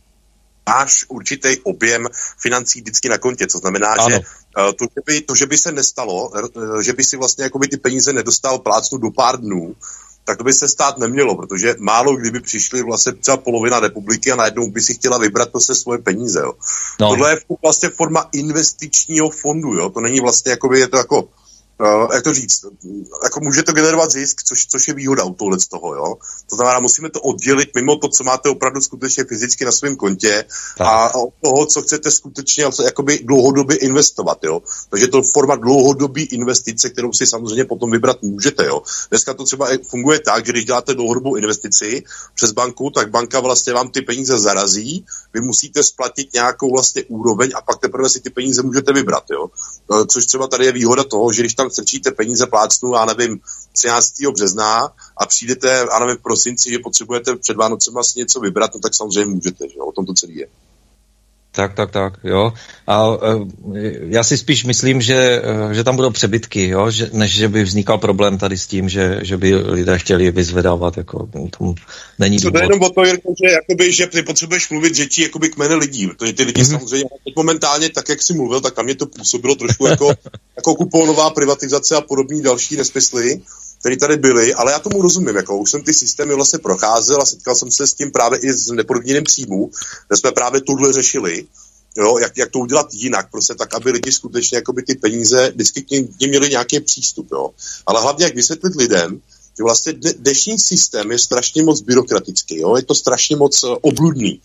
máš určitý objem financí vždycky na kontě, co znamená, ano. že uh, to, že by, to, že by se nestalo, uh, že by si vlastně jakoby ty peníze nedostal plácnu do pár dnů, tak to by se stát nemělo, protože málo kdyby přišli vlastně třeba polovina republiky a najednou by si chtěla vybrat prostě svoje peníze. Jo. No. Tohle je vlastně forma investičního fondu, jo. To není vlastně jakoby, je to jako, uh, jak to říct, jako může to generovat zisk, což, což je výhoda u tohle z toho, jo. To znamená, musíme to oddělit mimo to, co máte opravdu skutečně fyzicky na svém kontě tak. a od toho, co chcete skutečně jakoby dlouhodobě investovat, jo. Takže to je forma dlouhodobý investice, kterou si samozřejmě potom vybrat můžete, jo. Dneska to třeba funguje tak, že když děláte dlouhodobou investici přes banku, tak banka vlastně vám ty peníze zarazí, vy musíte splatit nějakou vlastně úroveň a pak teprve si ty peníze můžete vybrat, jo. Což třeba tady je výhoda toho, že když tam strčíte peníze plácnu, já nevím, třináctého března a přijdete, já nevím, v prosinci, že potřebujete před Vánocema si něco vybrat, no tak samozřejmě můžete, že o tom to celý je. Tak, tak, tak, jo. A uh, já si spíš myslím, že, uh, že tam budou přebytky, jo, že, než že by vznikal problém tady s tím, že, že by lidé chtěli vyzvedávat, jako tomu není důvod. To je jenom o to, Jirko, že, jakoby, že ty potřebuješ mluvit řečí jakoby kmene lidí, protože ty lidi mm-hmm. samozřejmě, teď momentálně, tak jak jsi mluvil, tak tam mě to působilo trošku jako, jako kuponová privatizace a podobný další nesmysly, které tady byly, ale já tomu rozumím, jako už jsem ty systémy vlastně procházel a setkal jsem se s tím právě i s nepodmíněným příjmu, kde jsme právě tohle řešili, jo, jak, jak to udělat jinak, prostě tak, aby lidi skutečně jakoby ty peníze vždycky k nim měli nějaký přístup, jo. Ale hlavně jak vysvětlit lidem, že vlastně dnešní systém je strašně moc byrokratický, jo, je to strašně moc obludný.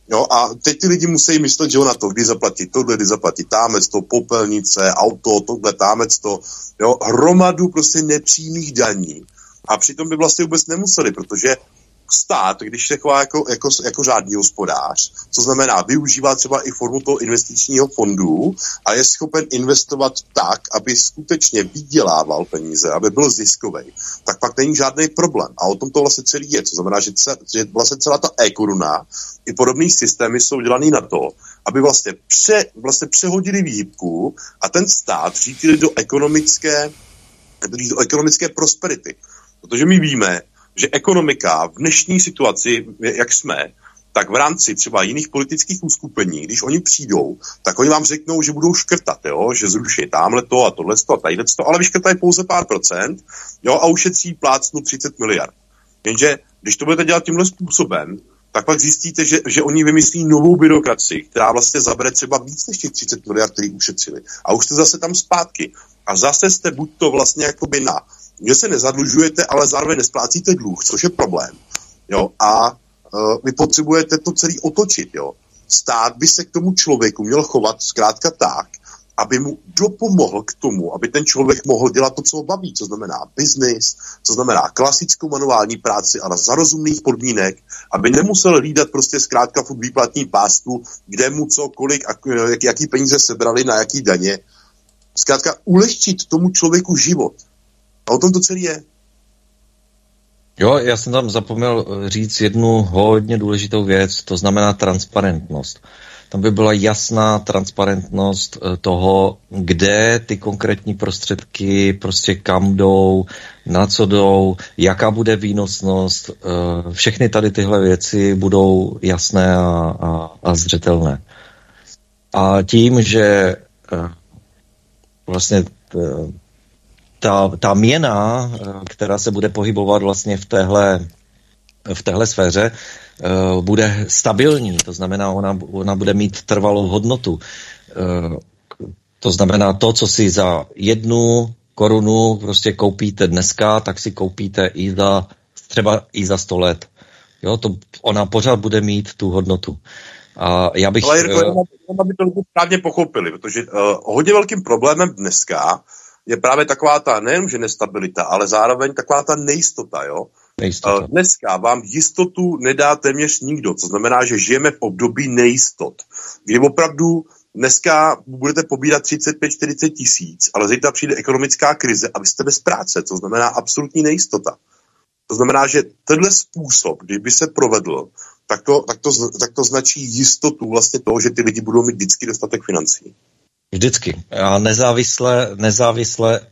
Jo, a teď ty lidi musí myslet, že ho na to, kdy zaplatit tohle, kdy zaplatit támec to, popelnice, auto, tohle, támec to, jo, hromadu prostě nepřímých daní. A přitom by vlastně vůbec nemuseli, protože stát, když se chová jako, jako, jako řádný hospodář, co znamená využívá třeba i formu toho investičního fondu a je schopen investovat tak, aby skutečně vydělával peníze, aby byl ziskový, tak pak není žádný problém. A o tom to vlastně celý je. Co znamená, že, ce, že vlastně celá ta e-koruna i podobné systémy jsou dělaný na to, aby vlastně, pře, vlastně přehodili výhybku a ten stát řítili do ekonomické, do ekonomické prosperity. Protože my víme, že ekonomika v dnešní situaci, jak jsme, tak v rámci třeba jiných politických uskupení, když oni přijdou, tak oni vám řeknou, že budou škrtat, jo? Že zruší tamhle to a tohle to a tadyhle to, ale vyškrtají pouze pár procent, jo? A ušetří plácnu třicet miliard. Jenže když to budete dělat tímhle způsobem, tak pak zjistíte, že, že oni vymyslí novou byrokracii, která vlastně zabere třeba víc než těch třicet miliard, který ušetřili. A už jste zase tam zpátky. A zase jste buď to vlastně jakoby na že se nezadlužujete, ale zároveň nesplácíte dluh, což je problém. Jo? A uh, vy potřebujete to celý otočit. Jo? Stát by se k tomu člověku měl chovat zkrátka tak, aby mu dopomohl k tomu, aby ten člověk mohl dělat to, co ho baví, co znamená biznis, co znamená klasickou manuální práci, ale za rozumných podmínek, aby nemusel hlídat prostě zkrátka furt výplatní pásku, kde mu co, kolik, a, jak, jaký peníze sebrali na jaký daně. Zkrátka ulehčit tomu člověku život. A o tom to celý je. Jo, já jsem tam zapomněl říct jednu hodně důležitou věc, to znamená transparentnost. Tam by byla jasná transparentnost toho, kde ty konkrétní prostředky prostě kam jdou, na co jdou, jaká bude výnosnost. Všechny tady tyhle věci budou jasné a, a, a zřetelné. A tím, že vlastně Ta, ta měna, která se bude pohybovat vlastně v téhle, v téhle sféře, bude stabilní, to znamená, ona, ona bude mít trvalou hodnotu. To znamená, to, co si za jednu korunu prostě koupíte dneska, tak si koupíte i za, třeba i za sto let. Jo, to, ona pořád bude mít tu hodnotu. A já bych... Ale Jirko, aby to lidi správně pochopili, protože uh, hodně velkým problémem dneska je právě taková ta, nejen že nestabilita, ale zároveň taková ta nejistota, jo. Nejistota. Dneska vám jistotu nedá téměř nikdo, co znamená, že žijeme v období nejistot, kdy opravdu dneska budete pobírat třicet pět čtyřicet tisíc, ale zítra přijde ekonomická krize a vy jste bez práce, co znamená absolutní nejistota. To znamená, že tenhle způsob, kdyby se provedl, tak to, tak to, tak to značí jistotu vlastně toho, že ty lidi budou mít vždycky dostatek financí. Vždycky. A nezávisle, nezávisle,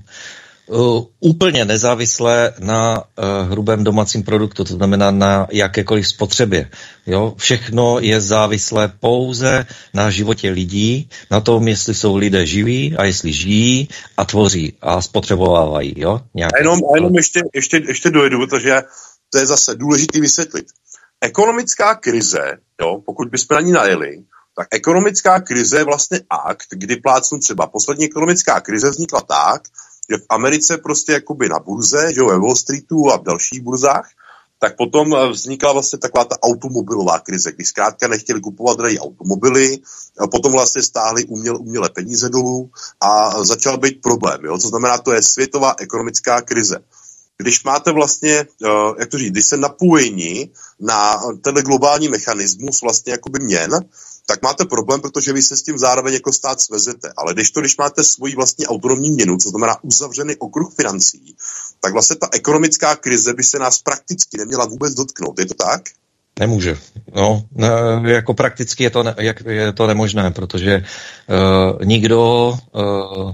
uh, úplně nezávisle na uh, hrubém domácím produktu, to znamená na jakékoliv spotřebě. Jo? Všechno je závislé pouze na životě lidí, na tom, jestli jsou lidé živí a jestli žijí a tvoří a spotřebovávají. Jo? A jenom, a jenom ještě, ještě, ještě dojedu, protože to je zase důležité vysvětlit. Ekonomická krize, jo, pokud bychom na ní najeli, tak ekonomická krize je vlastně akt, kdy plácnu třeba poslední ekonomická krize vznikla tak, že v Americe prostě jakoby na burze, že jo, ve Wall Streetu a v dalších burzách, tak potom vznikla vlastně taková ta automobilová krize, kdy zkrátka nechtěli kupovat drahé automobily, a potom vlastně stáhli uměle, uměle peníze dolů a začal být problém, jo, co znamená, to je světová ekonomická krize. Když máte vlastně, jak to říct, když se napojení na ten globální mechanismus vlastně jakoby měn, tak máte problém, protože vy se s tím zároveň jako stát svezete. Ale když to, když máte svoji vlastní autonomní měnu, co znamená uzavřený okruh financí, tak vlastně ta ekonomická krize by se nás prakticky neměla vůbec dotknout. Je to tak? Nemůže. No, ne, jako prakticky je to, ne, jak, je to nemožné, protože uh, nikdo uh,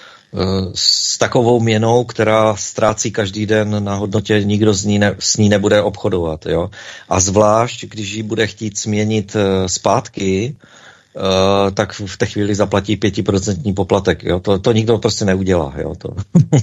s takovou měnou, která ztrácí každý den na hodnotě, nikdo z ní ne, s ní nebude obchodovat. Jo? A zvlášť, když ji bude chtít směnit uh, zpátky, uh, tak v té chvíli zaplatí pětiprocentní poplatek. Jo? To, to nikdo prostě neudělá. Jo? To.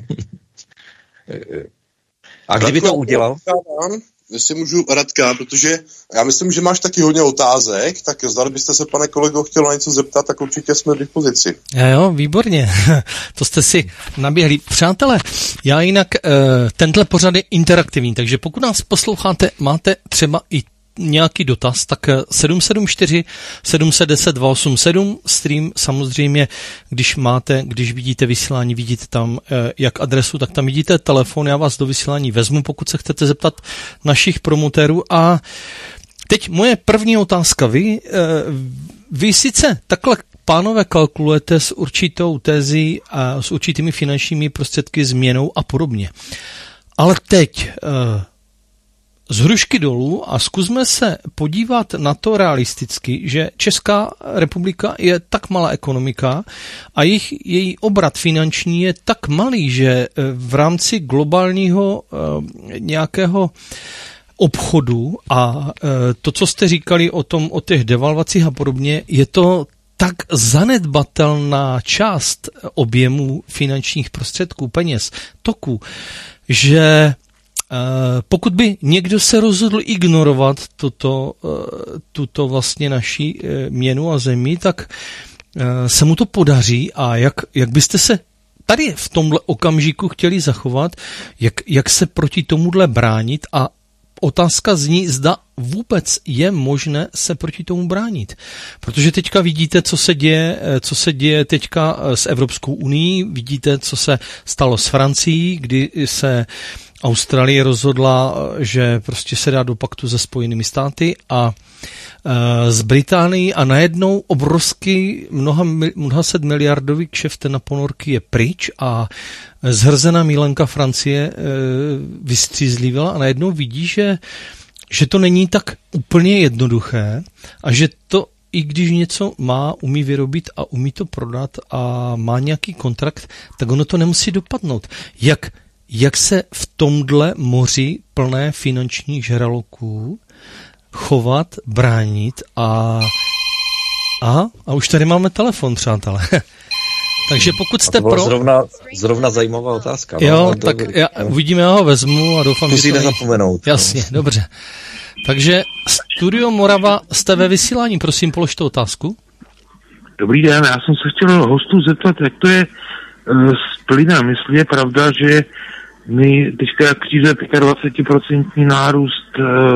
A kdyby to udělal? Jestli můžu, Radka, protože já myslím, že máš taky hodně otázek, tak zda byste se, pane kolego, chtěl na něco zeptat, tak určitě jsme v dispozici. Jo, výborně, to jste si naběhli. Přátelé, já jinak, tenhle pořad je interaktivní, takže pokud nás posloucháte, máte třeba i nějaký dotaz, tak sedm sedm čtyři sedm jedna nula dva osm sedm, stream samozřejmě, když máte, když vidíte vysílání, vidíte tam jak adresu, tak tam vidíte telefon, já vás do vysílání vezmu, pokud se chcete zeptat našich promotérů. A teď moje první otázka, vy, vy sice takhle pánové kalkulujete s určitou tezí a s určitými finančními prostředky, změnou a podobně. Ale teď z hrušky dolů a zkusme se podívat na to realisticky, že Česká republika je tak malá ekonomika a jejich, její obrat finanční je tak malý, že v rámci globálního nějakého obchodu a to, co jste říkali o tom, o těch devalvacích a podobně, je to tak zanedbatelná část objemu finančních prostředků, peněz, toků, že pokud by někdo se rozhodl ignorovat tuto, tuto vlastně naší měnu a zemi, tak se mu to podaří. A jak, jak byste se tady v tomhle okamžiku chtěli zachovat, jak, jak se proti tomuhle bránit, a otázka zní, zda vůbec je možné se proti tomu bránit. Protože teďka vidíte, co se děje, co se děje teďka s Evropskou unií, vidíte, co se stalo s Francií, kdy se Austrálie rozhodla, že prostě se dá do paktu se Spojenými státy a e, z Británií, a najednou obrovský mnoha, mnoha set miliardový kšeft na ponorky je pryč a zhrzená milenka Francie e, vystřízlivila a najednou vidí, že, že to není tak úplně jednoduché a že to, i když něco má, umí vyrobit a umí to prodat a má nějaký kontrakt, tak ono to nemusí dopadnout. Jak Jak se v tomhle moři plné finančních žraloků chovat, bránit a... Aha, a už tady máme telefon, přátelé. Takže pokud jste pro... Zrovna, zrovna zajímavá otázka. Jo, no, tak to, já, uvidíme, já ho vezmu a doufám, že to nezapomenout. Jasně, no. Dobře. Takže Studio Morava, jste ve vysílání, prosím, položte otázku. Dobrý den, já jsem se chtěl hostů zeptat, jak to je uh, s plynem, jestli je pravda, že my teďka, jak přijde dvacet procent nárůst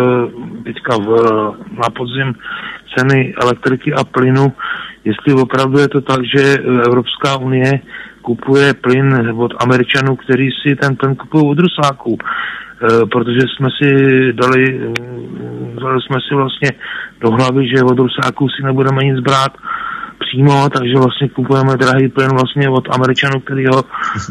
teďka v, na podzim ceny elektriky a plynu, jestli opravdu je to tak, že Evropská unie kupuje plyn od Američanů, kteří si ten plyn kupují od Rusáků, protože jsme si dali, dali jsme si vlastně do hlavy, že od Rusáků si nebudeme nic brát přímo, takže vlastně kupujeme drahý plyn vlastně od Američanů, který ho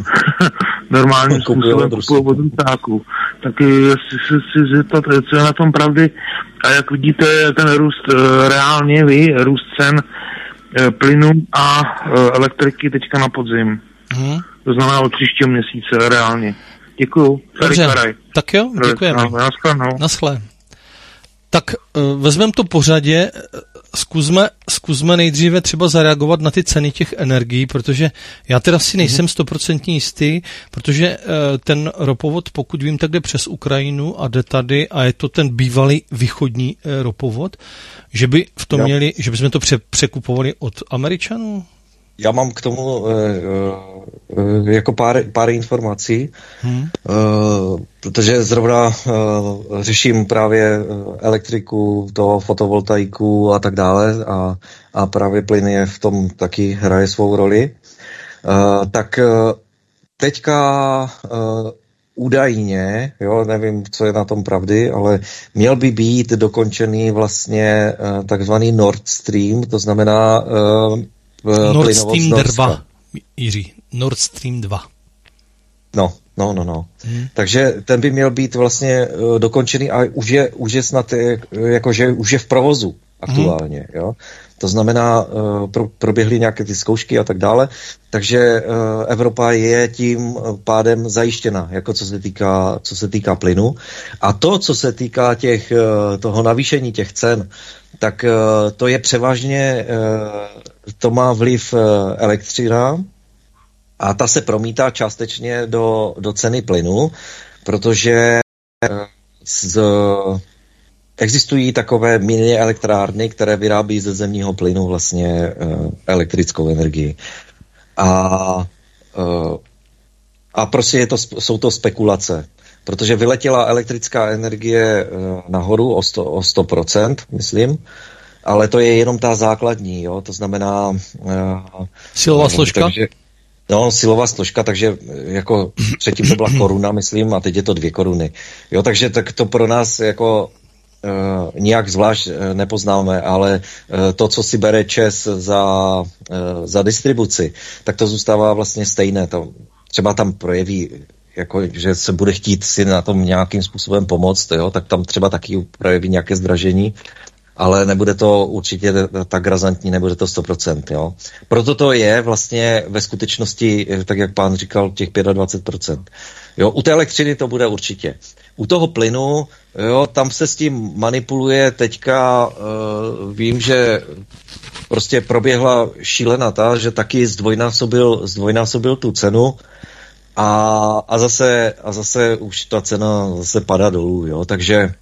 normálním způsobem kupují od Rusáků. Tak si, si, si zeptat, co je na tom pravdy a jak vidíte ten růst reálně vy, růst cen plynu a elektriky teďka na podzim. Hmm. To znamená od příštího měsíce reálně. Děkuju. Dobře, tak jo, děkujeme. Naschle. Tak vezmeme to pořadě, zkusme, zkusme nejdříve třeba zareagovat na ty ceny těch energií, protože já teda si nejsem stoprocentně jistý, protože ten ropovod, pokud vím, tak jde přes Ukrajinu a jde tady a je to ten bývalý východní ropovod, že by v tom měli, že bychom to pře- překupovali od Američanů? Já mám k tomu uh, uh, jako pár, pár informací, hmm. uh, protože zrovna uh, řeším právě elektriku, toho fotovoltaiku a tak dále a, a právě plyn je v tom taky hraje svou roli. Uh, tak uh, teďka uh, údajně, jo, nevím, co je na tom pravdy, ale měl by být dokončený vlastně uh, takzvaný Nord Stream, to znamená uh, Nord Stream dva, Jiří, Nord Stream dva. No, no, no, no. Hmm. Takže ten by měl být vlastně uh, dokončený a už je, už je snad, jakože už je v provozu aktuálně, hmm. jo. To znamená, uh, pro, proběhly nějaké ty zkoušky a tak dále, takže uh, Evropa je tím pádem zajištěna, jako co se týká, co se týká plynu. A to, co se týká těch, uh, toho navýšení těch cen, tak uh, to je převážně, uh, to má vliv uh, elektřina a ta se promítá částečně do, do ceny plynu, protože uh, z, existují takové mini elektrárny, které vyrábí ze zemního plynu vlastně uh, elektrickou energii. A, uh, a prostě je to, jsou to spekulace. protože vyletěla elektrická energie nahoru o sto, o sto procent, myslím, ale to je jenom ta základní, jo, to znamená... Silová složka? Takže, no, silová složka, takže jako předtím to byla koruna, myslím, a teď je to dvě koruny. Jo, takže tak to pro nás jako uh, nijak zvlášť uh, nepoznáme, ale uh, to, co si bere ČEZ za, uh, za distribuci, tak to zůstává vlastně stejné. To, třeba tam projeví, jako, že se bude chtít si na tom nějakým způsobem pomoct, jo, tak tam třeba taky projeví nějaké zdražení, ale nebude to určitě tak razantní, nebude to sto procent. Jo. Proto to je vlastně ve skutečnosti, tak jak pán říkal, těch dvacet pět procent. Jo, u té elektřiny to bude určitě. U toho plynu, jo, tam se s tím manipuluje teďka, uh, vím, že prostě proběhla šílená ta, že taky zdvojnásobil, zdvojnásobil tu cenu a, a, zase, a zase už ta cena zase padá dolů, jo, takže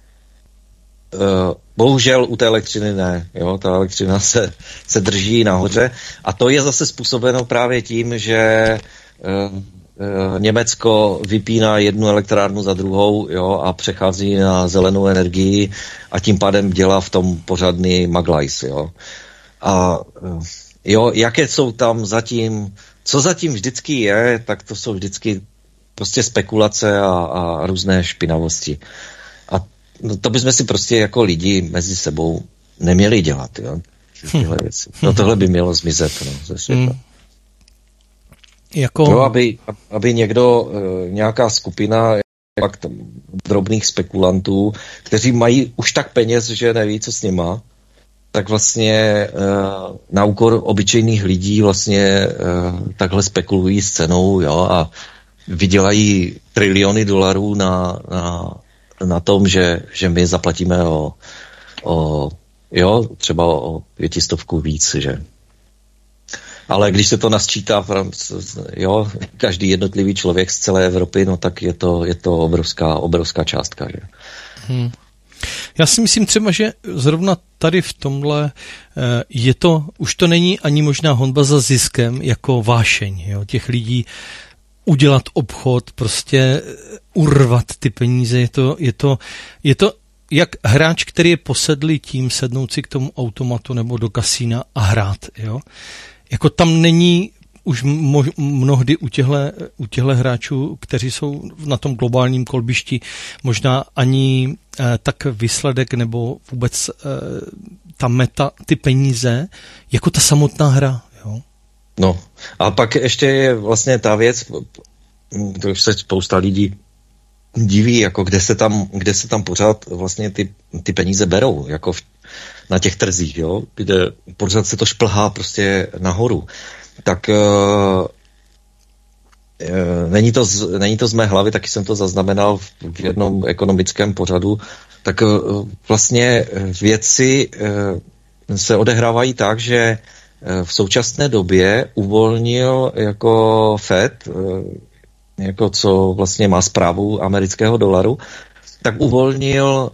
Uh, bohužel u té elektřiny ne, jo, ta elektřina se, se drží nahoře a to je zase způsobeno právě tím, že uh, uh, Německo vypíná jednu elektrárnu za druhou, jo, a přechází na zelenou energii a tím pádem dělá v tom pořádný maglajs, jo. A uh, jo, jaké jsou tam zatím, co zatím vždycky je, tak to jsou vždycky prostě spekulace a, a různé špinavosti. No to bychom si prostě jako lidi mezi sebou neměli dělat, jo. Tyhle věci. No tohle by mělo zmizet, no, ze světa. Hmm. Jako... No, aby, aby někdo, nějaká skupina pak drobných spekulantů, kteří mají už tak peněz, že neví, co s nima, tak vlastně uh, na úkor obyčejných lidí vlastně uh, takhle spekulují s cenou, jo, a vydělají triliony dolarů na, na na tom, že, že my zaplatíme o, o jo, třeba o pětistovku víc, že. Ale když se to nasčítá, jo, každý jednotlivý člověk z celé Evropy, no tak je to, je to obrovská, obrovská částka, že. Hmm. Já si myslím třeba, že zrovna tady v tomhle je to, už to není ani možná honba za ziskem, jako vášeň, jo, těch lidí udělat obchod, prostě urvat ty peníze, je to, je to, je to jak hráč, který je posedlý tím sednout si k tomu automatu nebo do kasína a hrát, jo. Jako tam není už mo- mnohdy u těchto u těchto hráčů, kteří jsou na tom globálním kolbišti, možná ani eh, tak výsledek nebo vůbec eh, ta meta, ty peníze, jako ta samotná hra, jo. No, a pak ještě je vlastně ta věc, to už se spousta lidí diví, jako kde se tam, kde se tam pořád vlastně ty, ty peníze berou, jako v, na těch trzích, jo, kde pořád se to šplhá prostě nahoru. Tak uh, uh, není, to z, není to z mé hlavy, taky jsem to zaznamenal v, v jednom ekonomickém pořadu, tak uh, vlastně věci uh, se odehrávají tak, že v současné době uvolnil jako Fed, jako co vlastně má správu amerického dolaru, tak uvolnil,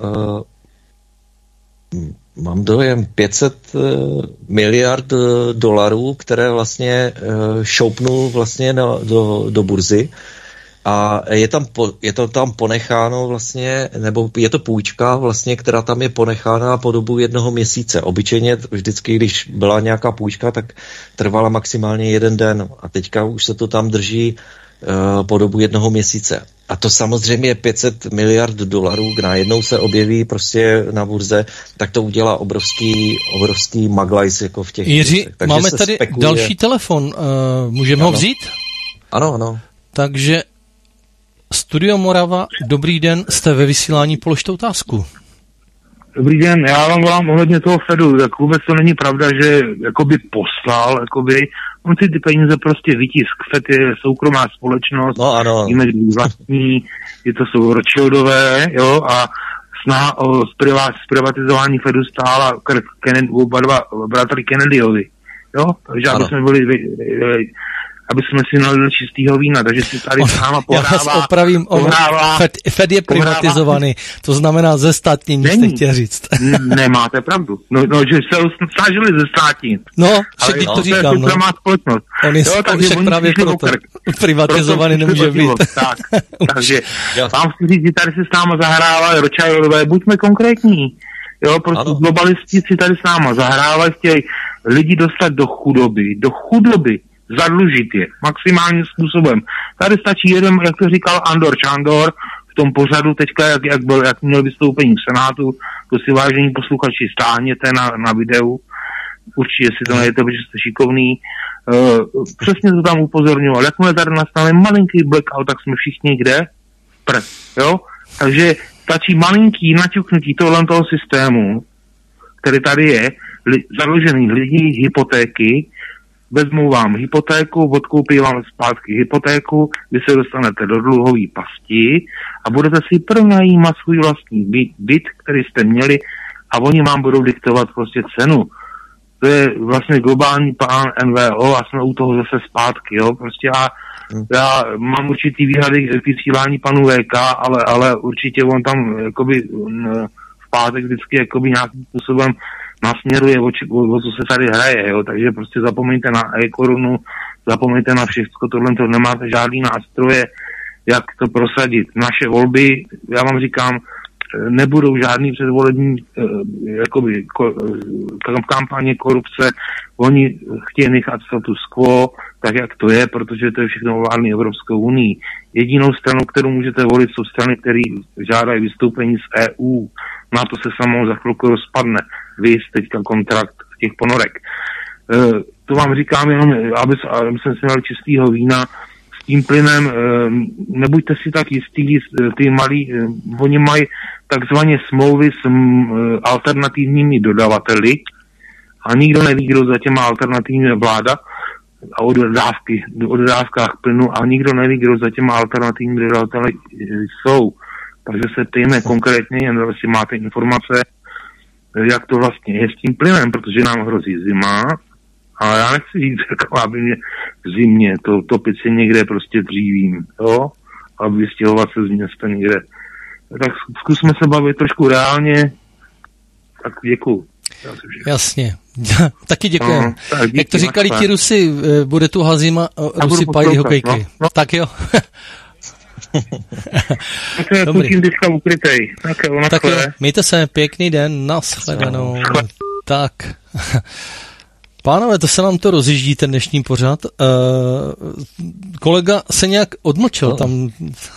mám dojem, pět set miliard dolarů, které vlastně šoupnul vlastně na, do, do burzy. A je, tam po, je to tam ponecháno vlastně, nebo je to půjčka vlastně, která tam je ponechána po dobu jednoho měsíce. Obyčejně vždycky, když byla nějaká půjčka, tak trvala maximálně jeden den a teďka už se to tam drží uh, po dobu jednoho měsíce. A to samozřejmě pět set miliard dolarů, najednou se objeví prostě na burze, tak to udělá obrovský, obrovský maglajs jako v těch... Jiří, máme tady spekuluje... další telefon, uh, můžeme ano. ho vzít? Ano, ano. Takže Studio Morava, dobrý den, jste ve vysílání, položte otázku. Dobrý den, já vám volám ohledně toho Fedu, tak vůbec to není pravda, že jakoby poslal, jakoby, on si ty peníze prostě vytisk, Fed je soukromá společnost, no, ano. Jíme vlastní, je to jsou Rothschildové, jo, a snaha o zprivatizování Fedu stála Kennedy, oba dva bratry Kennedyovi, jo, takže aby jsme byli aby jsme si nalili čistýho vína, takže si tady s náma pohrává. Já vás opravím, pohrává, Fed, Fed je privatizovaný, pohrává, to znamená ze státní, jste chtěl říct. Nemáte pravdu, no, no že se snažili ze státní. No, však to říkám, no. Společnost. On je jo, takže však právě proto privatizovaný proto nemůže být. Tak, takže vám chci říct, že tady se s náma zahrává Rothschildové, buďme konkrétní. Jo, prostě ano. Globalisti si tady s náma zahrávají, chtějí lidi dostat do chudoby, do chudoby, zadlužit je maximálním způsobem. Tady stačí jeden, jak to říkal Andor Čandor v tom pořadu teďka, jak, jak, byl, jak měl vystoupení v Senátu, to si vážení posluchači stáhněte na, na videu, určitě si to najdete, protože jste šikovný. Uh, přesně to tam upozorňoval. Jakmile tady nastane malinký blackout, tak jsme všichni kde? Pr. Jo? Takže stačí malinký naťuknutí tohle toho systému, který tady je, li, zadlužený lidí, hypotéky, vezmou vám hypotéku, odkoupí vám zpátky hypotéku, vy se dostanete do dluhové pasti a budete si pronajímat svůj vlastní byt, byt, který jste měli a oni vám budou diktovat prostě cenu. To je vlastně globální plán N V O a jsme u toho zase zpátky, jo, prostě já, já mám určitý výhrady k vysílání panu V K, ale, ale určitě on tam jakoby v pátek vždycky jakoby nějakým způsobem nasměruje, o, o, o co se tady hraje, jo, takže prostě zapomeňte na e-korunu, zapomeňte na všechno, tohle to nemáte žádný nástroje, jak to prosadit. Naše volby, já vám říkám, nebudou žádný předvolební jakoby, ko, kampaně korupce, oni chtějí nechat status quo, tak jak to je, protože to je všechno ovládný Evropskou unii. Jedinou stranu, kterou můžete volit, jsou strany, které žádají vystoupení z E U. Na to se samou za chvilku rozpadne. Vy teďka kontrakt těch ponorek. E, to vám říkám jenom, aby, aby jsem si měl čistýho vína, s tím plynem, e, nebuďte si tak jistý, ty malí, e, oni mají takzvaně smlouvy s m, alternativními dodavateli a nikdo neví, kdo za těma alternativními vláda a o dodávky, o dodávkách plynu a nikdo neví, kdo za těma alternativními dodavateli jsou. Takže se ptejme konkrétně, jen si máte informace, jak to vlastně je s tím plynem, protože nám hrozí zima a já nechci říct, jako aby mě v zimě to topit si někde prostě dřívím, jo, a vystěhovat se z města někde. Tak zkusme se bavit trošku reálně, tak děkuju. Jasně. Taky děkujem. No, tak díky, jak to říkali ti Rusy, bude tu hazima, Rusy pají hokejky. No, no. Tak jo. Tak je Putin teďka ukrytej. Tak jo, tak jo, mějte se, pěkný den, nashledanou. Tak. Pánové, to se nám to rozjíždí, ten dnešní pořad. Uh, kolega se nějak odmlčel no. tam.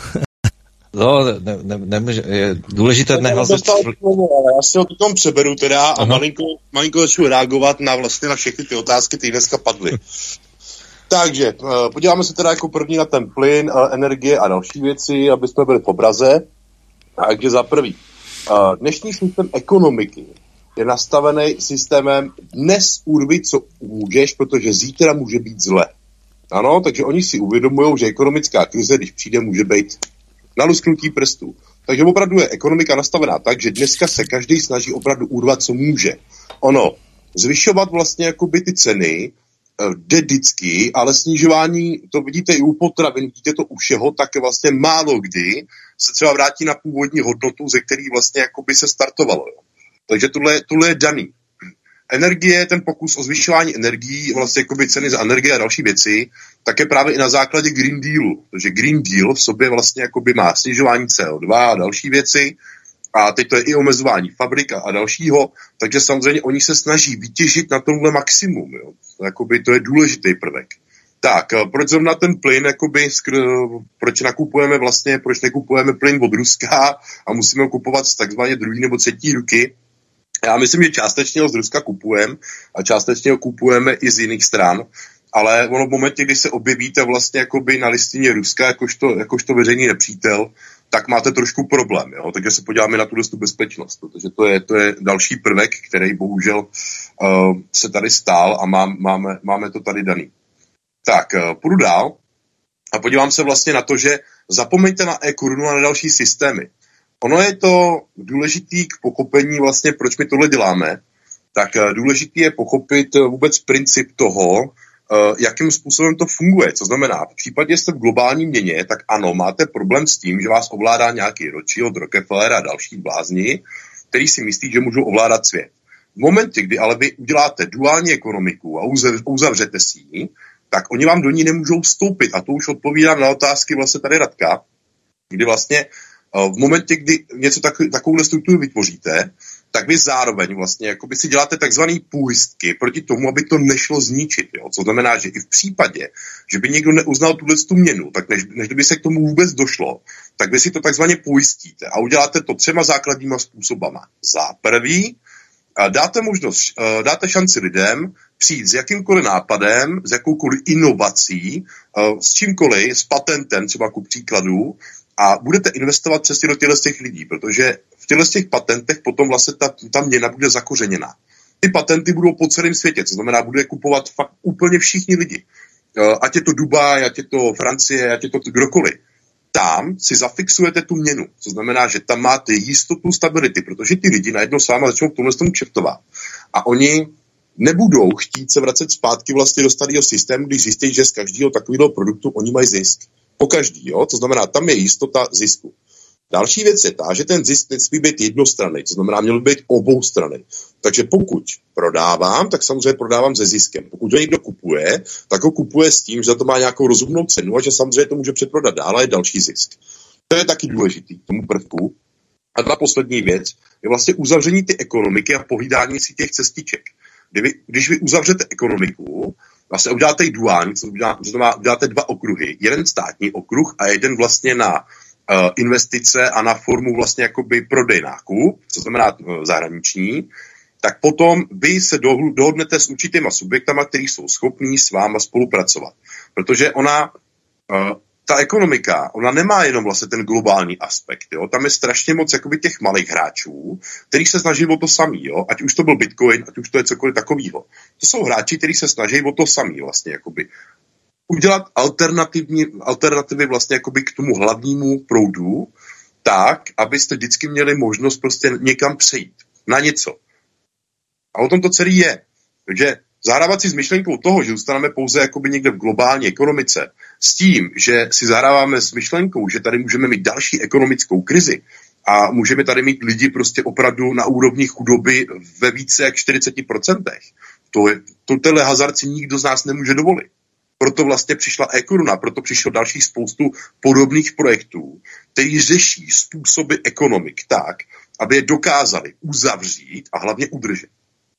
No, ne, ne, ne, je důležité nehlasit. Já si ho tom přeberu teda a malinko, malinko začnu reagovat na vlastně na všechny ty otázky, které dneska padly. Takže podíváme se teda jako první na ten plyn, energie a další věci, aby jsme byli v obraze. Takže za prvý, dnešní systém ekonomiky je nastavený systémem dnes urvi, co můžeš, protože zítra může být zle. Ano, takže oni si uvědomují, že ekonomická krize, když přijde, může být na lusknutí prstů. Takže opravdu je ekonomika nastavená tak, že dneska se každý snaží opravdu urvat, co může. Ono, zvyšovat vlastně jakoby ty ceny jde vždycky, ale snižování, to vidíte i u potravin, vidíte to u všeho, tak vlastně málo kdy se třeba vrátí na původní hodnotu, ze který vlastně jakoby se startovalo. Jo. Takže tohle, tohle je daný. Energie, ten pokus o zvyšování energií, vlastně jakoby ceny za energie a další věci, tak je právě i na základě Green Dealu. Takže Green Deal v sobě vlastně jakoby má snižování C O dva a další věci, a teď to je i omezování fabrik a dalšího, takže samozřejmě oni se snaží vytěžit na tomhle maximum. Jo. Jakoby to je důležitý prvek. Tak, proč zrovna ten plyn, jakoby, skr- proč nakupujeme vlastně, proč nekupujeme plyn od Ruska a musíme ho kupovat z takzvané druhé nebo třetí ruky? Já myslím, že částečně ho z Ruska kupujeme a částečně ho kupujeme i z jiných stran, ale ono v momentě, kdy se objevíte vlastně jakoby na listině Ruska jakožto, jakožto veřejný nepřítel, tak máte trošku problém, jo? Takže se podíváme na tu bezpečnost, protože to je, to je další prvek, který bohužel uh, se tady stál a má, máme, máme to tady daný. Tak, uh, půjdu dál a podívám se vlastně na to, že zapomeňte na e-korunu a na další systémy. Ono je to důležitý k pochopení vlastně, proč my tohle děláme, tak uh, důležitý je pochopit uh, vůbec princip toho, jakým způsobem to funguje. Co znamená, v případě, že jste v globální měně, tak ano, máte problém s tím, že vás ovládá nějaký Rothschild, Rockefeller a další blázni, který si myslí, že můžou ovládat svět. V momentě, kdy ale vy uděláte duální ekonomiku a uzavřete si ji, tak oni vám do ní nemůžou vstoupit. A to už odpovídám na otázky vlastně tady Radka, kdy vlastně v momentě, kdy něco tak, takovou strukturu vytvoříte, tak vy zároveň vlastně jakoby si děláte takzvaný půjistky proti tomu, aby to nešlo zničit. Jo? Co znamená, že i v případě, že by někdo neuznal tuhle tu měnu, tak než, než by se k tomu vůbec došlo, tak vy si to takzvaně půjistíte a uděláte to třema základníma způsobama. Za prvý, dáte možnost, dáte šanci lidem přijít s jakýmkoliv nápadem, s jakoukoliv inovací, s čímkoliv, s patentem, třeba ku příkladu, a budete investovat přesně do těchto těch lidí, protože v těchto těch patentech potom vlastně ta, ta měna bude zakořeněná. Ty patenty budou po celém světě, co znamená, bude kupovat fakt úplně všichni lidi. Ať je to Dubaj, ať je to Francie, ať je to kdokoliv. Tam si zafixujete tu měnu, co znamená, že tam máte jistotu stability, protože ty lidi najednou s váma začnou v tomhle tomu kšeftovat. A oni nebudou chtít se vracet zpátky vlastně do starého systému, když zjistí, že z každého takového produktu oni mají zisk. Po každý, jo? To znamená, tam je jistota zisku. Další věc je ta, že ten zisk nesmí být jednostranný, to znamená, měl by být obou strany. Takže pokud prodávám, tak samozřejmě prodávám se ziskem. Pokud ho někdo kupuje, tak ho kupuje s tím, že to má nějakou rozumnou cenu a že samozřejmě to může přeprodat dál a je další zisk. To je taky důležitý k tomu prvku. A ta poslední věc je vlastně uzavření ty ekonomiky a pohlídání si těch cestiček. Kdy vy, když vy uzavřete ekonomiku, vlastně uděláte i duální, co znamená, uděláte dva okruhy. Jeden státní okruh a jeden vlastně na uh, investice a na formu vlastně jakoby prodej nákup, co znamená uh, zahraniční, tak potom vy se dohodnete s určitýma subjektama, který jsou schopní s váma spolupracovat. Protože ona, uh, ta ekonomika, ona nemá jenom vlastně ten globální aspekt, jo? Tam je strašně moc jakoby těch malých hráčů, kteří se snaží o to samý, jo? Ať už to byl Bitcoin, ať už to je cokoliv takového. To jsou hráči, kteří se snaží o to samý vlastně, jakoby udělat alternativní, alternativy vlastně jakoby k tomu hlavnímu proudu, tak, abyste vždycky měli možnost prostě někam přejít, na něco. A o tom to celý je. Takže zahrávat si s myšlenkou toho, že zůstaneme pouze jakoby někde v globální ekonomice, s tím, že si zahráváme s myšlenkou, že tady můžeme mít další ekonomickou krizi a můžeme tady mít lidi prostě opravdu na úrovni chudoby ve více jak čtyřicet procent. To je, to tenhle hazard si nikdo z nás nemůže dovolit. Proto vlastně přišla e-koruna, proto přišlo další spoustu podobných projektů, který řeší způsoby ekonomik tak, aby je dokázali uzavřít a hlavně udržet.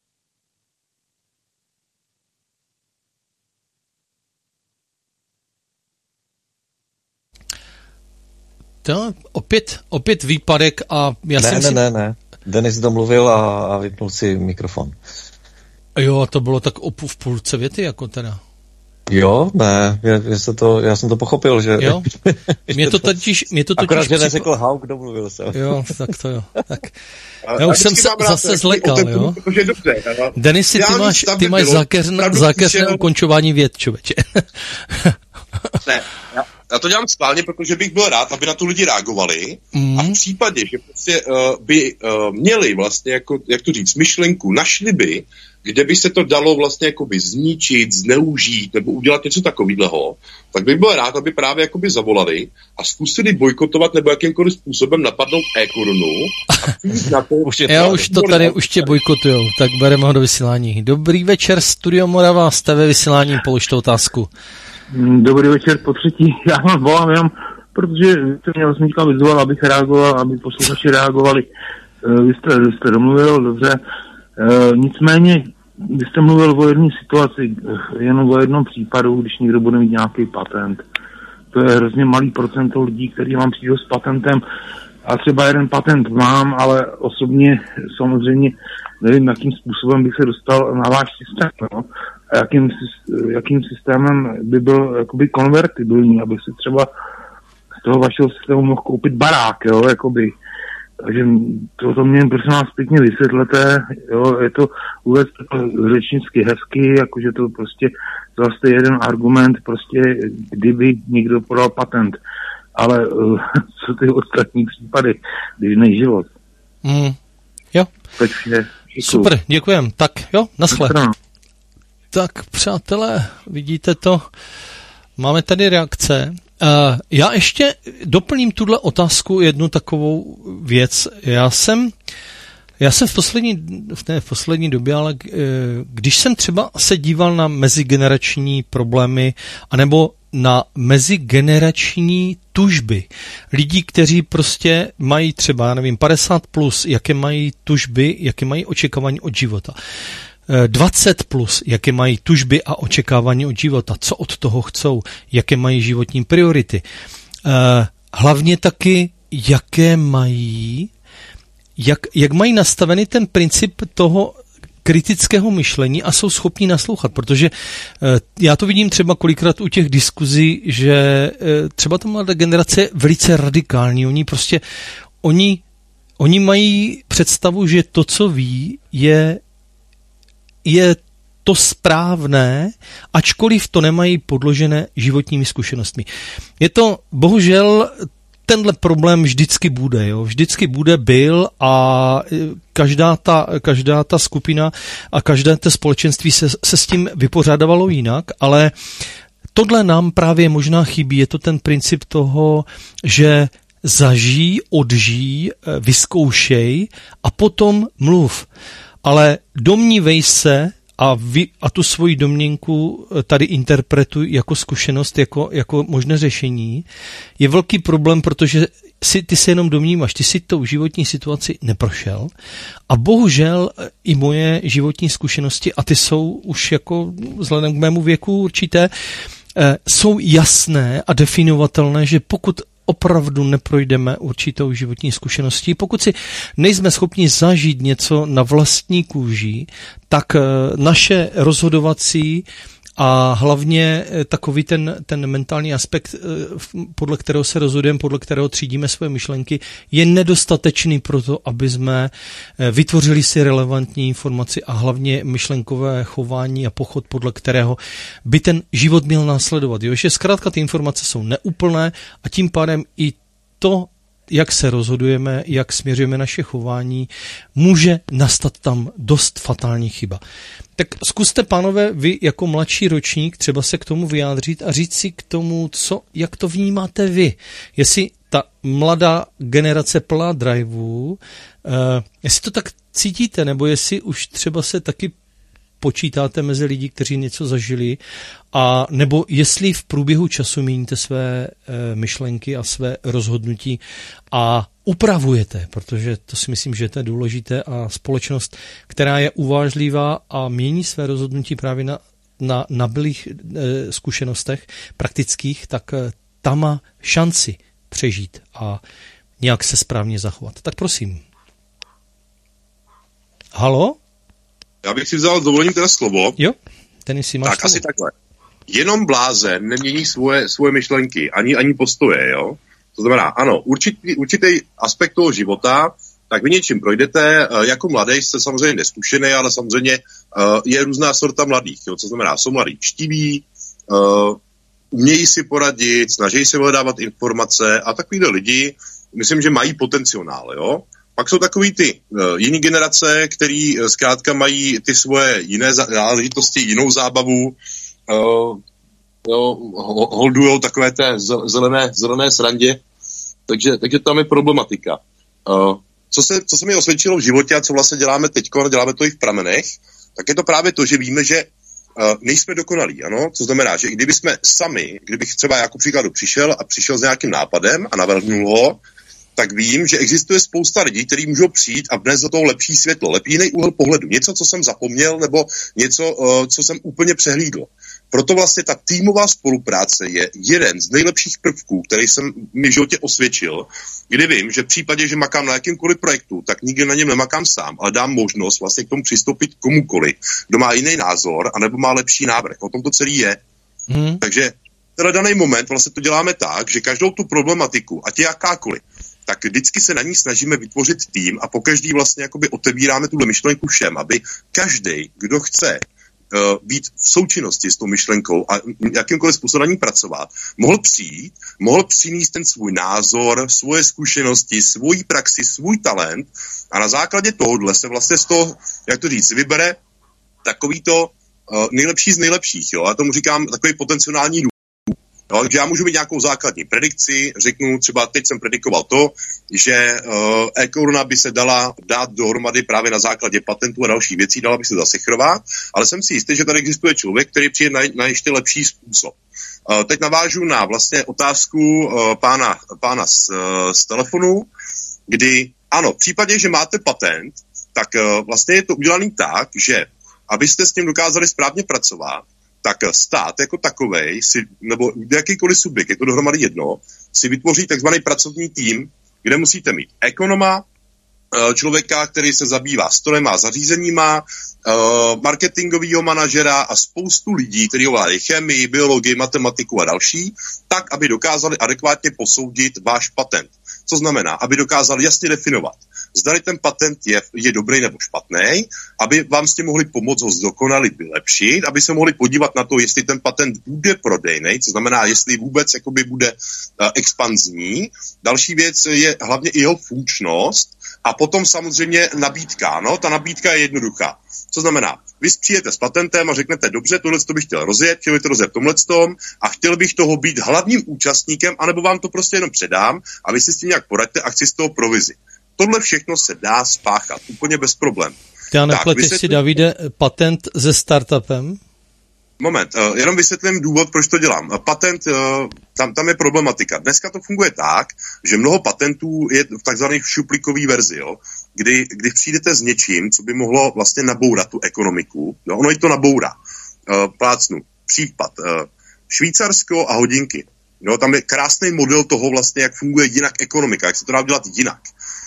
To opět, opět výpadek a já ne, jsem ne, si... ne, ne. Denis domluvil a, a vypnul si mikrofon. Jo, to bylo tak opu v půlce věty, jako teda. Jo, ne, já, já, se to, já jsem to pochopil, že... Jo, mě to totiž... Mě to totiž akorát, že připo... neřekl Hauk, domluvil jsem. Jo, tak to jo. Tak. Já už jsem se zase zlekal, jo. Denisi, ty máš, ty máš zákeřné ukončování vět, člověče. Ne, já, já to dělám schválně, protože bych byl rád, aby na to lidi reagovali mm. a v případě, že prostě uh, by uh, měli vlastně, jako, jak to říct, myšlenku, našli by, kde by se to dalo vlastně jakoby zničit, zneužít nebo udělat něco takového, tak bych byl rád, aby právě jakoby zavolali a zkusili bojkotovat nebo jakýmkoliv způsobem napadnout e-korunu. Na to, už já už to tady už tě bojkotujou, tak bereme ho do vysílání. Dobrý večer, Studio Morava, jste ve vysílání, položte otázku. Dobrý večer, po třetí. Já vám volám jenom, protože jste mě vlastně vyzval, abych reagoval, aby posluchači reagovali. Vy jste, vy jste domluvil, dobře. E, nicméně, vy jste mluvil o jedné situaci, jenom o jednom případu, když někdo bude mít nějaký patent. To je hrozně malý procento lidí, kteří vám přijdou s patentem a třeba jeden patent mám, ale osobně samozřejmě nevím, jakým způsobem bych se dostal na váš systém, no? A jakým, jakým systémem by byl jakoby konvertibilní, abych si třeba z toho vašeho systému mohl koupit barák, jo, jakoby. Takže to, to mě prosím vás pěkně vysvětlete, jo, je to vůbec řečnicky hezky, jakože to prostě zase jeden argument, prostě kdyby někdo podal patent, ale uh, co ty ostatní případy, když nej život. Mm, jo. Takže, super, děkujem. Tak jo, naschle. Tak přátelé, vidíte to, máme tady reakce. Já ještě doplním tuhle otázku jednu takovou věc. Já jsem, já jsem v poslední, ne v poslední době, ale když jsem třeba se díval na mezigenerační problémy, anebo na mezigenerační tužby lidí, kteří prostě mají třeba, já nevím, padesát plus, jaké mají tužby, jaké mají očekávání od života. dvacet plus, jaké mají tužby a očekávání od života, co od toho chcou, jaké mají životní priority. Hlavně taky, jaké mají, jak, jak mají nastavený ten princip toho kritického myšlení a jsou schopni naslouchat, protože já to vidím třeba kolikrát u těch diskuzí, že třeba ta mladá generace je velice radikální, oni prostě, oni, oni mají představu, že to, co ví, je je to správné, ačkoliv to nemají podložené životními zkušenostmi. Je to, bohužel, tenhle problém vždycky bude, jo? Vždycky bude, byl a každá ta, každá ta skupina a každé to společenství se, se s tím vypořádávalo jinak, ale tohle nám právě možná chybí. Je to ten princip toho, že zažij, odžij, vyzkoušej a potom mluv. Ale domnívej se a, vy, a tu svoji domněnku tady interpretuj jako zkušenost, jako, jako možné řešení, je velký problém, protože si, ty se jenom domníváš, ty si tou životní situaci neprošel a bohužel i moje životní zkušenosti, a ty jsou už jako vzhledem k mému věku určité, jsou jasné a definovatelné, že pokud opravdu neprojdeme určitou životní zkušeností. Pokud si nejsme schopni zažít něco na vlastní kůži, tak naše rozhodovací a hlavně takový ten, ten mentální aspekt, podle kterého se rozhodujeme, podle kterého třídíme svoje myšlenky, je nedostatečný pro to, aby jsme vytvořili si relevantní informaci a hlavně myšlenkové chování a pochod, podle kterého by ten život měl následovat. Jo? Že zkrátka ty informace jsou neúplné a tím pádem i to, jak se rozhodujeme, jak směřujeme naše chování, může nastat tam dost fatální chyba. Tak zkuste, pánové, vy jako mladší ročník třeba se k tomu vyjádřit a říct si k tomu, co, jak to vnímáte vy. Jestli ta mladá generace plná driveů, uh, jestli to tak cítíte, nebo jestli už třeba se taky počítáte mezi lidi, kteří něco zažili, a nebo jestli v průběhu času měníte své e, myšlenky a své rozhodnutí a upravujete, protože to si myslím, že to je důležité a společnost, která je uvážlivá a mění své rozhodnutí právě na, na nabilých e, zkušenostech praktických, tak e, ta má šanci přežít a nějak se správně zachovat. Tak prosím. Halo? Já bych si vzal s dovolením teda slovo. Jo, ten si máš Tak slovo. asi takhle. Jenom blázen nemění svoje, svoje myšlenky, ani, ani postoje, jo. To znamená, ano, určitý, určitý aspekt toho života, tak vy něčím projdete, jako mladý jste samozřejmě neskušený, ale samozřejmě je různá sorta mladých, jo. Co znamená, jsou mladí čtiví, umějí si poradit, snaží se vyhledávat informace a takovýhle lidi, myslím, že mají potenciál, jo. Pak jsou takový ty uh, jiný generace, který uh, zkrátka mají ty svoje jiné záležitosti, jinou zábavu, uh, jo, holdujou takové té zelené, zelené srandě, takže, takže tam je problematika. Uh, co, se, co se mi osvědčilo v životě a co vlastně děláme teď, děláme to i v pramenech, tak je to právě to, že víme, že uh, nejsme dokonalí, ano? Co znamená, že i kdyby jsme sami, kdybych třeba jako příkladu přišel a přišel s nějakým nápadem a navrhnul ho, tak vím, že existuje spousta lidí, kteří můžou přijít a vnést do toho lepší světlo, lepší jiný úhel pohledu, něco, co jsem zapomněl, nebo něco, co jsem úplně přehlídl. Proto vlastně ta týmová spolupráce je jeden z nejlepších prvků, který jsem mi v životě osvědčil, kdy vím, že v případě, že makám na jakýmkoliv projektu, tak nikdy na něm nemakám sám, ale dám možnost vlastně k tomu přistoupit komukoliv, kdo má jiný názor, anebo má lepší návrh. O tom to celý je. Hmm. Takže tenhle daný moment vlastně to děláme tak, že každou tu problematiku, ať je jakákoliv, tak vždycky se na ní snažíme vytvořit tým a pokaždý vlastně jakoby otevíráme tuhle myšlenku všem, aby každý, kdo chce uh, být v součinnosti s tou myšlenkou a jakýmkoliv způsobem na ní pracovat, mohl přijít, mohl přinést ten svůj názor, svoje zkušenosti, svůj praxi, svůj talent a na základě tohohle se vlastně z toho, jak to říct, vybere takovýto uh, nejlepší z nejlepších, jo, já tomu říkám takový potenciální důvod. No, takže já můžu mít nějakou základní predikci, řeknu třeba, teď jsem predikoval to, že uh, e-koruna by se dala dát dohromady právě na základě patentů a dalších věcí, dala by se zasechrovat, ale jsem si jistý, že tady existuje člověk, který přijde na, na ještě lepší způsob. Uh, teď navážu na vlastně otázku uh, pána, pána z, uh, z telefonu, kdy ano, v případě, že máte patent, tak uh, vlastně je to udělané tak, že abyste s tím dokázali správně pracovat, tak stát jako takovej, si, nebo jakýkoliv subjekt, je to dohromady jedno, si vytvoří takzvaný pracovní tým, kde musíte mít ekonoma, člověka, který se zabývá strojem a zařízeníma, marketingového manažera a spoustu lidí, kteří ovládají chemii, biologii, matematiku a další, tak, aby dokázali adekvátně posoudit váš patent. Co znamená, aby dokázali jasně definovat, zdali ten patent je, je dobrý nebo špatný, aby vám s tím mohli pomoct ho zdokonalit, vylepšit, aby se mohli podívat na to, jestli ten patent bude prodejný, co znamená, jestli vůbec jakoby bude uh, expanzní. Další věc je hlavně i jeho funkčnost a potom samozřejmě nabídka. No, ta nabídka je jednoduchá. Co znamená, vy přijete s patentem a řeknete, dobře, tohle to bych chtěl rozjet, chtěl bych to rozjet v tomhletom a chtěl bych toho být hlavním účastníkem, anebo vám to prostě jenom předám a vy si s tím nějak poraďte a chci z toho provizi. Tohle všechno se dá spáchat úplně bez problémů. Já nepleteš si, Davide, patent se startupem? Moment, uh, jenom vysvětlím důvod, proč to dělám. Uh, patent, uh, tam, tam je problematika. Dneska to funguje tak, že mnoho patentů je v takzvaných šuplíkový verzi, jo? Kdy, kdy přijdete s něčím, co by mohlo vlastně nabourat tu ekonomiku. No, ono je to nabourá. Uh, plácnu. Případ. Uh, Švýcarsko a hodinky. No, tam je krásný model toho vlastně, jak funguje jinak ekonomika, jak se to dá dělat jinak.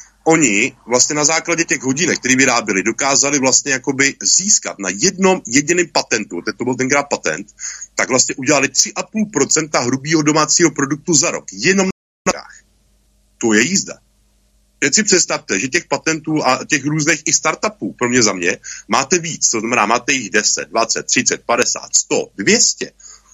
Oni vlastně na základě těch hodinek, které vyráběli, dokázali vlastně jakoby získat na jednom jediném patentu, to byl tenkrát patent, tak vlastně udělali tři a půl procenta hrubého domácího produktu za rok. Jenom na rokách. To je jízda. Teď si představte, že těch patentů a těch různých i startupů, pro mě za mě, máte víc. To znamená, máte jich deset, dvacet, třicet, padesát, sto, dvě stě.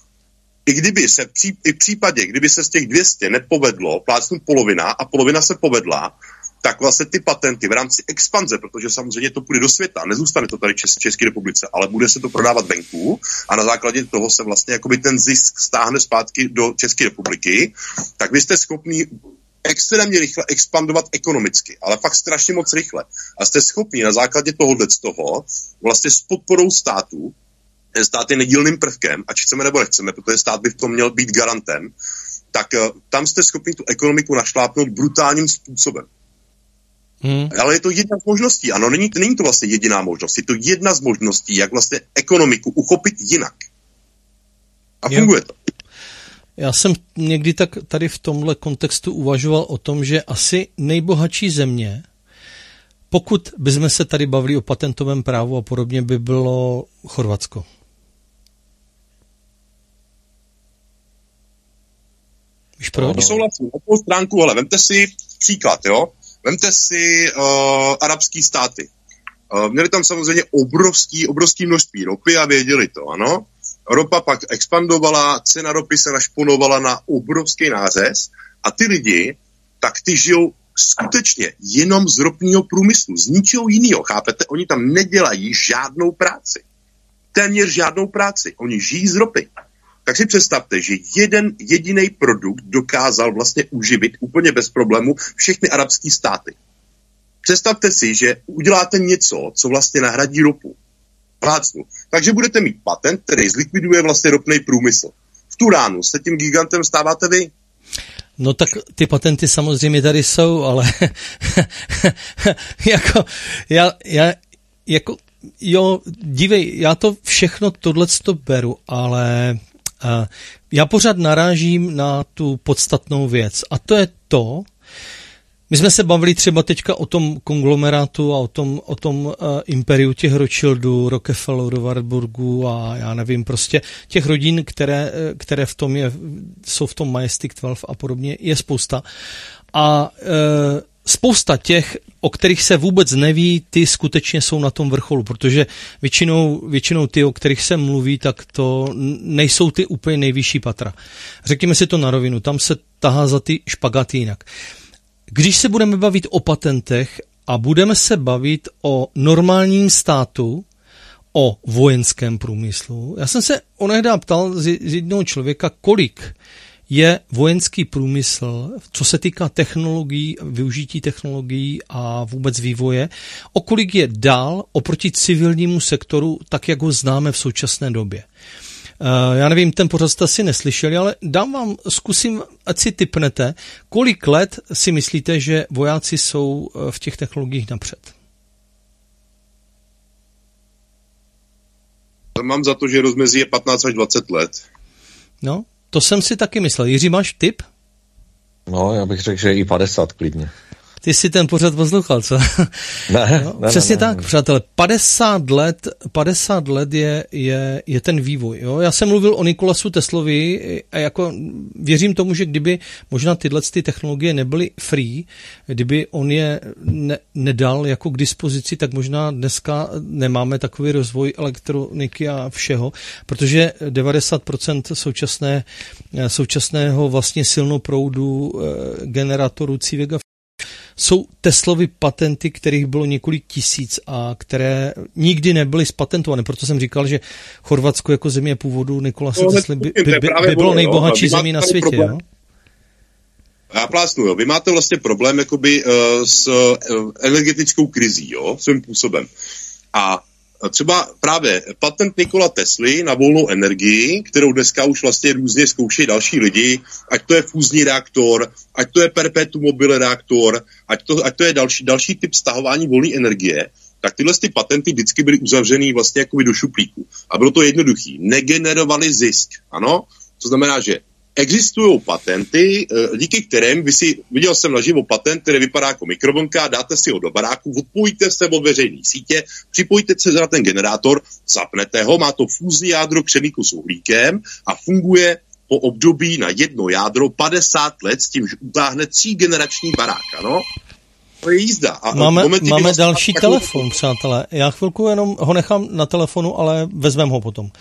I kdyby se i v případě, kdyby se z těch dvě stě nepovedlo, plácnu polovina a polovina se povedla, tak vlastně ty patenty v rámci expanze, protože samozřejmě to půjde do světa, nezůstane to tady v České republice, ale bude se to prodávat venku a na základě toho se vlastně jakoby ten zisk stáhne zpátky do České republiky, tak vy jste schopni extrémně rychle expandovat ekonomicky, ale fakt strašně moc rychle. A jste schopni na základě tohohle z toho vlastně s podporou státu, ten stát je nedílným prvkem, ať chceme nebo nechceme, protože stát by v tom měl být garantem, tak uh, tam jste schopni tu ekonomiku našlápnout brutálním způsobem. Hmm. Ale je to jedna z možností. Ano, není, není to vlastně jediná možnost. Je to jedna z možností, jak vlastně ekonomiku uchopit jinak. A funguje to. Já jsem někdy tak tady v tomhle kontextu uvažoval o tom, že asi nejbohatší země, pokud bychom se tady bavili o patentovém právu a podobně, by bylo Chorvatsko. Víš proč? No, souhlasím. O půl stránku, ale vemte si příklad, jo? Vemte si uh, arabský státy. Uh, měli tam samozřejmě obrovský, obrovský množství ropy a věděli to, ano. Ropa pak expandovala, cena ropy se našponovala na obrovský nářez a ty lidi, tak ty žijou skutečně jenom z ropního průmyslu, z ničeho jiného, chápete? Oni tam nedělají žádnou práci. Téměř žádnou práci. Oni žijí z ropy. Tak si představte, že jeden jediný produkt dokázal vlastně uživit úplně bez problému všechny arabské státy. Představte si, že uděláte něco, co vlastně nahradí ropu. Plácnu. Takže budete mít patent, který zlikviduje vlastně ropný průmysl. V tu ránu se tím gigantem stáváte vy. No tak ty patenty samozřejmě tady jsou, ale jako já, já jako jo, dívej, já to všechno tohleto beru, ale uh, já pořád narážím na tu podstatnou věc a to je to, my jsme se bavili třeba teďka o tom konglomerátu a o tom, o tom uh, imperiu těch Rothschildů, Rockefellerů, Warburgů a já nevím, prostě těch rodin, které, které v tom je, jsou v tom Majestic dvanáct a podobně, je spousta. A uh, spousta těch, o kterých se vůbec neví, ty skutečně jsou na tom vrcholu, protože většinou, většinou ty, o kterých se mluví, tak to nejsou ty úplně nejvyšší patra. Řekněme si to na rovinu, tam se tahá za ty špagaty jinak. Když se budeme bavit o patentech a budeme se bavit o normálním státu, o vojenském průmyslu. Já jsem se onehdá ptal z jednoho člověka, kolik je vojenský průmysl, co se týká technologií, využití technologií a vůbec vývoje, o kolik je dál oproti civilnímu sektoru, tak jak ho známe v současné době. Já nevím, ten pořad jste asi neslyšeli, ale dám vám, zkusím, ať si tipnete, kolik let si myslíte, že vojáci jsou v těch technologiích napřed? Mám za to, že rozmezí je patnáct až dvacet let. No, to jsem si taky myslel. Jiří, máš tip? No, já bych řekl, že i padesát klidně. Ty jsi ten pořad poslouchal, co? Ne, no, ne, přesně ne, tak, ne. přátelé. padesát let, padesát let je, je, je ten vývoj. Jo? Já jsem mluvil o Nikolasu Teslovi a jako věřím tomu, že kdyby možná tyhle ty technologie nebyly free, kdyby on je ne, nedal jako k dispozici, tak možná dneska nemáme takový rozvoj elektroniky a všeho, protože devadesát procent současné, současného vlastně silnoproudu generátorů Civega jsou Teslovy patenty, kterých bylo několik tisíc a které nikdy nebyly spatentované. Proto jsem říkal, že Chorvatsko jako země původu Nikolase no, Tesly by, by, by, by bylo nejbohatší zemí na světě. Jo? Já plásnu, jo. Vy máte vlastně problém jakoby, uh, s uh, energetickou krizí, jo, svým způsobem. A třeba právě patent Nikola Tesly na volnou energii, kterou dneska už vlastně různě zkoušejí další lidi, ať to je fúzní reaktor, ať to je perpetuum mobile reaktor, ať to, ať to je další, další typ stahování volné energie, tak tyhle ty patenty vždycky byly uzavřený vlastně jakoby do šuplíku. A bylo to jednoduchý. Negenerovali zisk, ano? To znamená, že existují patenty, díky kterým vy si, viděl jsem naživo patent, který vypadá jako mikrovlnka, dáte si ho do baráku, odpojíte se od veřejné sítě, připojíte se na ten generátor, zapnete ho, má to fúzní jádro křemíku s uhlíkem a funguje po období na jedno jádro padesát let, s tím, že utáhne třígenerační barák, ano? To je jízda. A máme momenty, máme vlastně další telefon, to... přátelé. Já chvilku jenom ho nechám na telefonu, ale vezmem ho potom.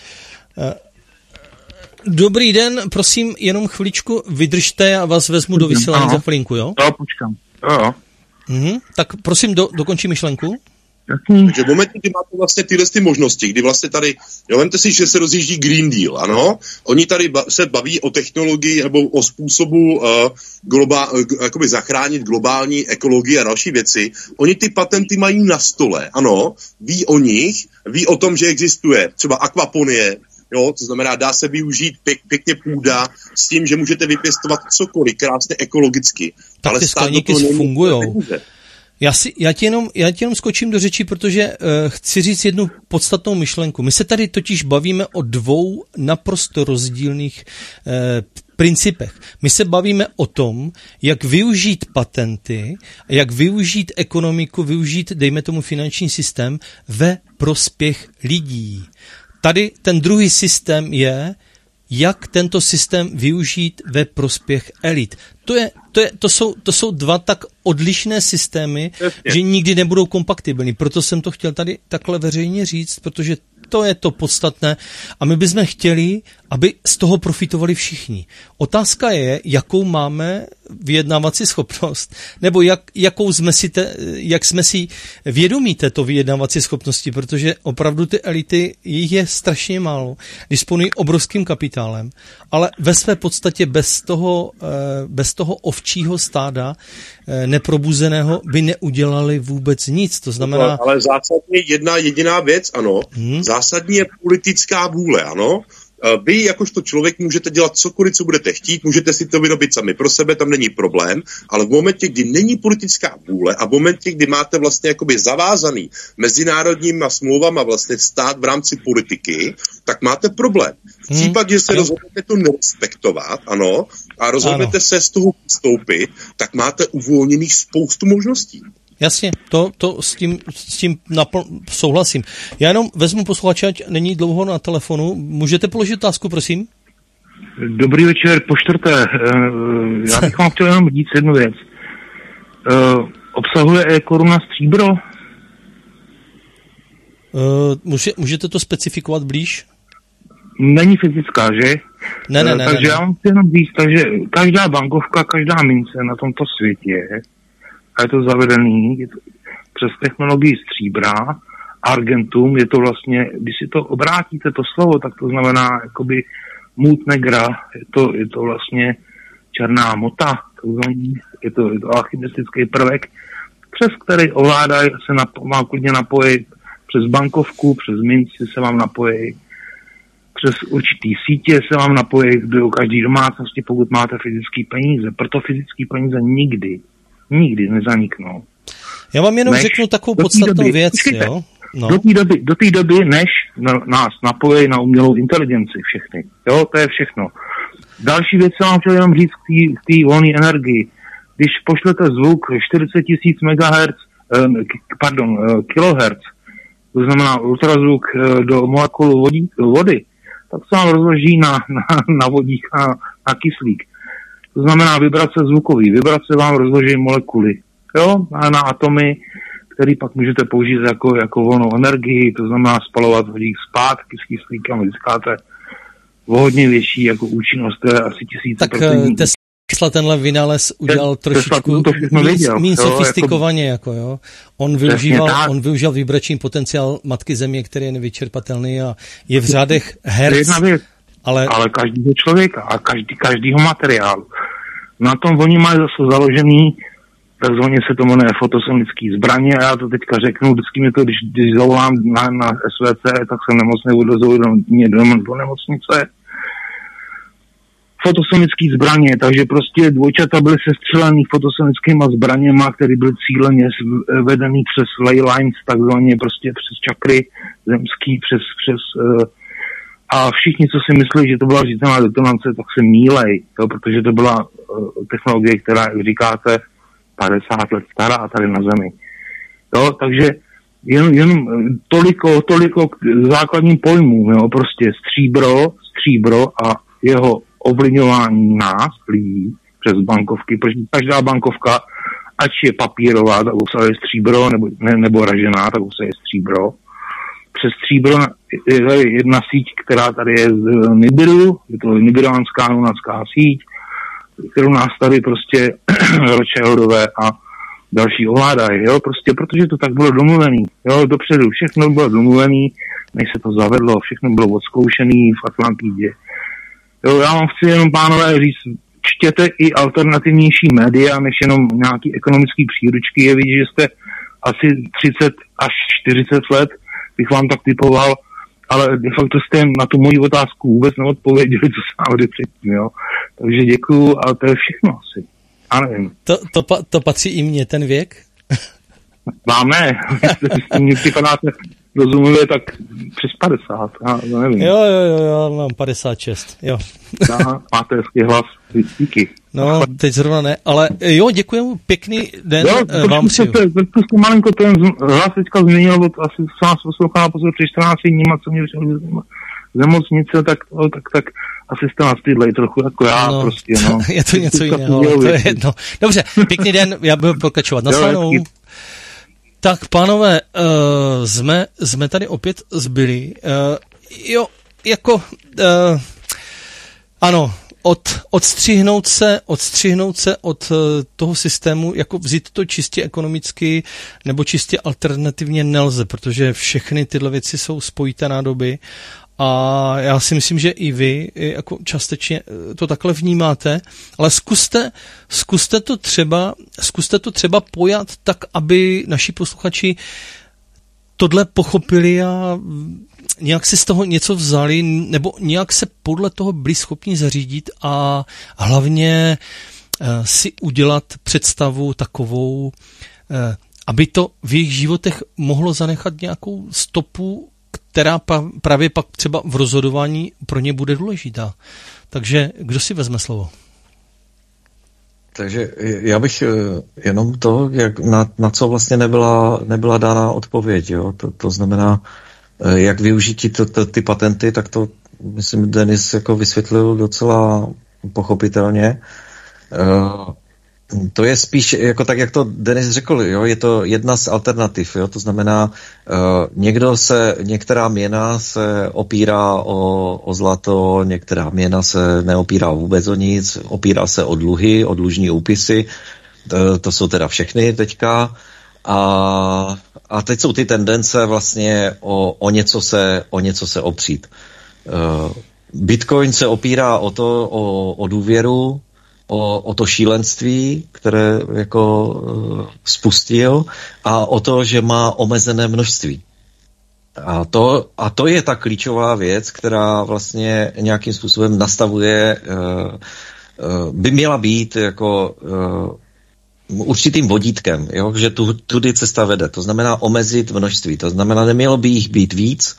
Dobrý den, prosím, jenom chviličku vydržte, já vás vezmu do vysílání za chvilinku, jo? Jo, počkám. Jo, jo. Mhm, tak prosím, do, dokončí myšlenku. Takže v momentě, kdy máte vlastně tyhle ty možnosti, kdy vlastně tady, jo, vemte si, že se rozjíždí Green Deal, ano, oni tady ba- se baví o technologii nebo o způsobu uh, globa- uh, jakoby zachránit globální ekologii a další věci. Oni ty patenty mají na stole, ano, ví o nich, ví o tom, že existuje třeba akvaponie, jo, to znamená, dá se využít pěk, pěkně půda s tím, že můžete vypěstovat cokoliv krásně ekologicky. Tak ale ty skleníky fungujou. Já, si, já, ti jenom, já ti jenom skočím do řeči, protože uh, chci říct jednu podstatnou myšlenku. My se tady totiž bavíme o dvou naprosto rozdílných uh, principech. My se bavíme o tom, jak využít patenty, jak využít ekonomiku, využít, dejme tomu, finanční systém ve prospěch lidí. Tady ten druhý systém je, jak tento systém využít ve prospěch elit. To, je, to, je, to, jsou, to jsou dva tak odlišné systémy, Jasně. že nikdy nebudou kompatibilní. Proto jsem to chtěl tady takhle veřejně říct, protože to je to podstatné a my bychom chtěli, aby z toho profitovali všichni. Otázka je, jakou máme vyjednávací schopnost, nebo jak, jakou jsme si te, jak jsme si vědomí této vyjednávací schopnosti, protože opravdu ty elity, jich je strašně málo, disponují obrovským kapitálem, ale ve své podstatě bez toho, bez toho ovčího stáda neprobuzeného by neudělali vůbec nic. To znamená... Ale zásadně jedna jediná věc, ano, hmm. zásadní je politická vůle, ano. Vy jakožto člověk můžete dělat cokoliv, co budete chtít, můžete si to vyrobit sami pro sebe, tam není problém, ale v momentě, kdy není politická vůle a v momentě, kdy máte vlastně jakoby zavázaný mezinárodníma smlouvama vlastně stát v rámci politiky, tak máte problém. V hmm. případě, že se ano. rozhodnete to nerespektovat, ano, a rozhodnete ano. se z toho vstoupit, tak máte uvolněných spoustu možností. Jasně, to, to s tím, s tím napl- souhlasím. Já jenom vezmu posluchače, ať není dlouho na telefonu. Můžete položit otázku, prosím? Dobrý večer, po čtvrté. Já bych vám chtěl jenom říct jednu věc. Obsahuje e-koruna stříbro? Může, můžete to specifikovat blíž? Není fyzická, že? Ne, ne, ne. Takže ne, ne. já vám chci jenom říct, takže každá bankovka, každá mince na tomto světě, a je to zavedený je to přes technologii stříbra, argentum, je to vlastně, když si to obrátíte to slovo, tak to znamená jakoby mut negra, je to, je to vlastně černá mota, je to, je to alchymistický prvek, přes který ovládá, se napo, má klidně napojit přes bankovku, přes minci se vám napojí, přes určitý sítě se vám napojí do každé domácnosti, pokud máte fyzické peníze. Proto fyzické peníze nikdy, nikdy nezaniknou. Já vám jenom než řeknu takovou podstatnou doby, věc, počkejte, jo? No. Do té doby, do té doby, než na, nás napojí na umělou inteligenci všechny. Jo, to je všechno. Další věc jsem chtěl jenom říct k té volné energii. Když pošlete zvuk čtyřicet tisíc megahertz, eh, pardon, eh, kilohertz, to znamená ultrazvuk eh, do molekulu vodí, vody, tak se vám rozloží na, na, na vodík a na kyslík. To znamená vibrace zvukový. Vibrace vám rozloží molekuly. Jo, a na atomy, který pak můžete použít jako, jako volnou energii, to znamená spalovat vodík zpátky s kyslíkem, získáte hodně větší jako účinnost, to je asi tisíce tak procentní. Tesla tenhle vynález udělal Tesla trošičku méně sofistikovaně, jako jo. On využíval, on využíval vibrační potenciál matky země, který je nevyčerpatelný a je v řádech hertz. Ale, ale každýho člověka a každý, každýho materiálu. Na tom oni mají zase založený, takzvaně se to jmenuje fotosonický zbraně a já to teďka řeknu, vždycky mi to, když, když zavolám na, na S V C, tak jsem nemocný, odvezou mě do, do nemocnice. Fotosonický zbraně, takže prostě dvojčata byly sestřelený fotosonickýma zbraněma, které byly cíleně vedený přes ley lines, takzvaně prostě přes čakry zemský, přes, přes uh, a všichni, co si myslí, že to byla řízená detonance, tak se mýlej, jo, protože to byla uh, technologie, která, jak říkáte, padesát let stará tady na Zemi. Jo, takže jen, jen toliko, toliko k základním pojmům, jo, prostě stříbro, stříbro a jeho ovlivňování nás, lidí, přes bankovky, protože každá bankovka, ať je papírová, tak obsahuje stříbro, nebo, ne, nebo ražená, tak obsahuje stříbro. Přes stříbro je tady jedna síť, která tady je z Nibiru, je to nibiránská lunarská síť, kterou nás tady prostě Rothschildové a další ovládají, jo, prostě protože to tak bylo domluvený, jo, dopředu všechno bylo domluvený, než se to zavedlo, všechno bylo odzkoušený v Atlantidě. Jo, já vám chci jenom, pánové, říct, čtěte i alternativnější média, než jenom nějaký ekonomický příručky, je vidět, že jste asi třicet až čtyřicet let, bych vám tak typoval, ale de facto jste na tu moji otázku vůbec neodpověděli, co jsem vám předtím, jo. Takže děkuju a to je všechno asi. A nevím. To, to, to patří i mně, ten věk? Vám ne. Vy mě připadáte rozumivě tak přes padesát. Já nevím. Jo, jo, jo, já mám padesát šest. Jo. Aha, máte hezký hlas. Díky. No, teď zrovna ne, ale jo, děkuji, pěkný den jo, vám přeju. Trošku malinko ten hlas teďka změnil, bo to asi se nás poslouchá poslouchá při čtrnácti dní, co mě vyšel z nemocnice, tak, tak, tak asi jste nás týdlej trochu jako já no, prostě, no. Je to něco jiného, to je jedno. Dobře, pěkný den, já budu pokračovat. Nasledanou. Tak, pánové, uh, jsme, jsme tady opět zbyli. Uh, jo, jako, uh, ano, od, odstřihnout se, odstřihnout se od uh, toho systému, jako vzít to čistě ekonomicky nebo čistě alternativně nelze, protože všechny tyhle věci jsou spojité nádoby a já si myslím, že i vy jako částečně to takhle vnímáte, ale zkuste, zkuste to třeba, zkuste to třeba pojat tak, aby naši posluchači tohle pochopili a nějak si z toho něco vzali, nebo nějak se podle toho byli schopni zařídit a hlavně si udělat představu takovou, aby to v jejich životech mohlo zanechat nějakou stopu, která právě pak třeba v rozhodování pro ně bude důležitá. Takže kdo si vezme slovo? Takže já bych jenom to, jak na, na co vlastně nebyla, nebyla dána odpověď. Jo? To, to znamená, jak využít to, to, ty patenty, tak to, myslím, Denis jako vysvětlil docela pochopitelně. Uh, To je spíš, jako tak, jak to Denis řekl, jo, je to jedna z alternativ, jo, to znamená, uh, někdo se, některá měna se opírá o, o zlato, některá měna se neopírá vůbec o nic, opírá se o dluhy, o dlužní úpisy, to, to jsou teda všechny teďka, a, a teď jsou ty tendence vlastně o, o, něco, se, o něco se opřít. Uh, Bitcoin se opírá o to, o, o důvěru, o, o to šílenství, které jako uh, spustil, a o to, že má omezené množství. A to, a to je ta klíčová věc, která vlastně nějakým způsobem nastavuje, uh, uh, by měla být jako uh, určitým vodítkem, jo? Že tu, tudy cesta vede. To znamená omezit množství. To znamená, nemělo by jich být víc,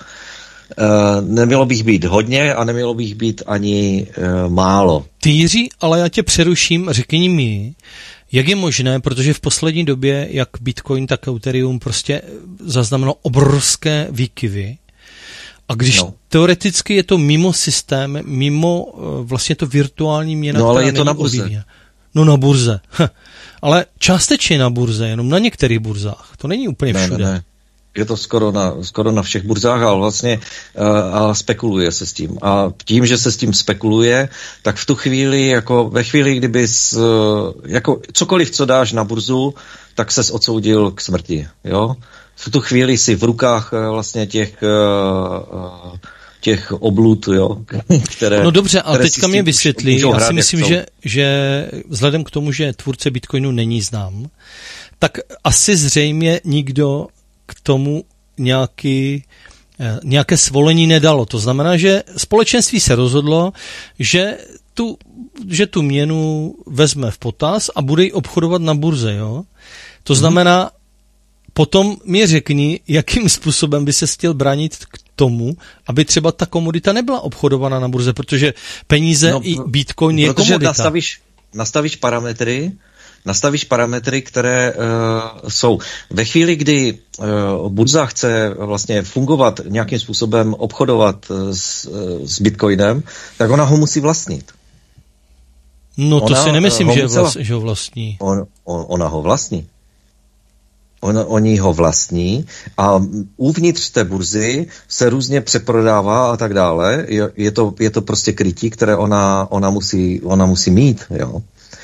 uh, nemělo by jich být hodně a nemělo by jich být ani uh, málo. Ty, Jiří, ale já tě přeruším, řekni mi, jak je možné, protože v poslední době, jak Bitcoin, tak Ethereum prostě zaznamenalo obrovské výkyvy. A když no. teoreticky je to mimo systém, mimo vlastně to virtuální měna, no, ale je to na burze. Obývě. No na burze. Ale částečně na burze, jenom na některých burzách. To není úplně ne, všude. Ne, ne. Je to skoro na, skoro na všech burzách, ale vlastně uh, a spekuluje se s tím. A tím, že se s tím spekuluje, tak v tu chvíli, jako ve chvíli, kdyby s, uh, jako cokoliv, co dáš na burzu, tak ses odsoudil k smrti. Jo? V tu chvíli si v rukách uh, vlastně těch uh, uh, těch oblud, jo, které... No dobře, ale teďka mě vysvětlí, já si myslím, že, že vzhledem k tomu, že tvůrce Bitcoinu není znám, tak asi zřejmě nikdo k tomu nějaký, nějaké svolení nedalo. To znamená, že společenství se rozhodlo, že tu, že tu měnu vezme v potaz a bude ji obchodovat na burze. Jo? To znamená, hmm. potom mi řekni, jakým způsobem by se chtěl bránit k tomu, aby třeba ta komodita nebyla obchodovaná na burze, protože peníze no, i Bitcoin je komodita. Protože nastavíš, nastavíš parametry, nastavíš parametry, které uh, jsou. Ve chvíli, kdy uh, burza chce vlastně fungovat, nějakým způsobem obchodovat uh, s, uh, s Bitcoinem, tak ona ho musí vlastnit. No to ona, si nemyslím, uh, že, musela, vlast, že ho vlastní. On, on, ona ho vlastní. On, oni ho vlastní a uvnitř té burzy se různě přeprodává a tak dále. Je, je, to, je to prostě krytí, které ona, ona, musí, ona musí mít. Jo.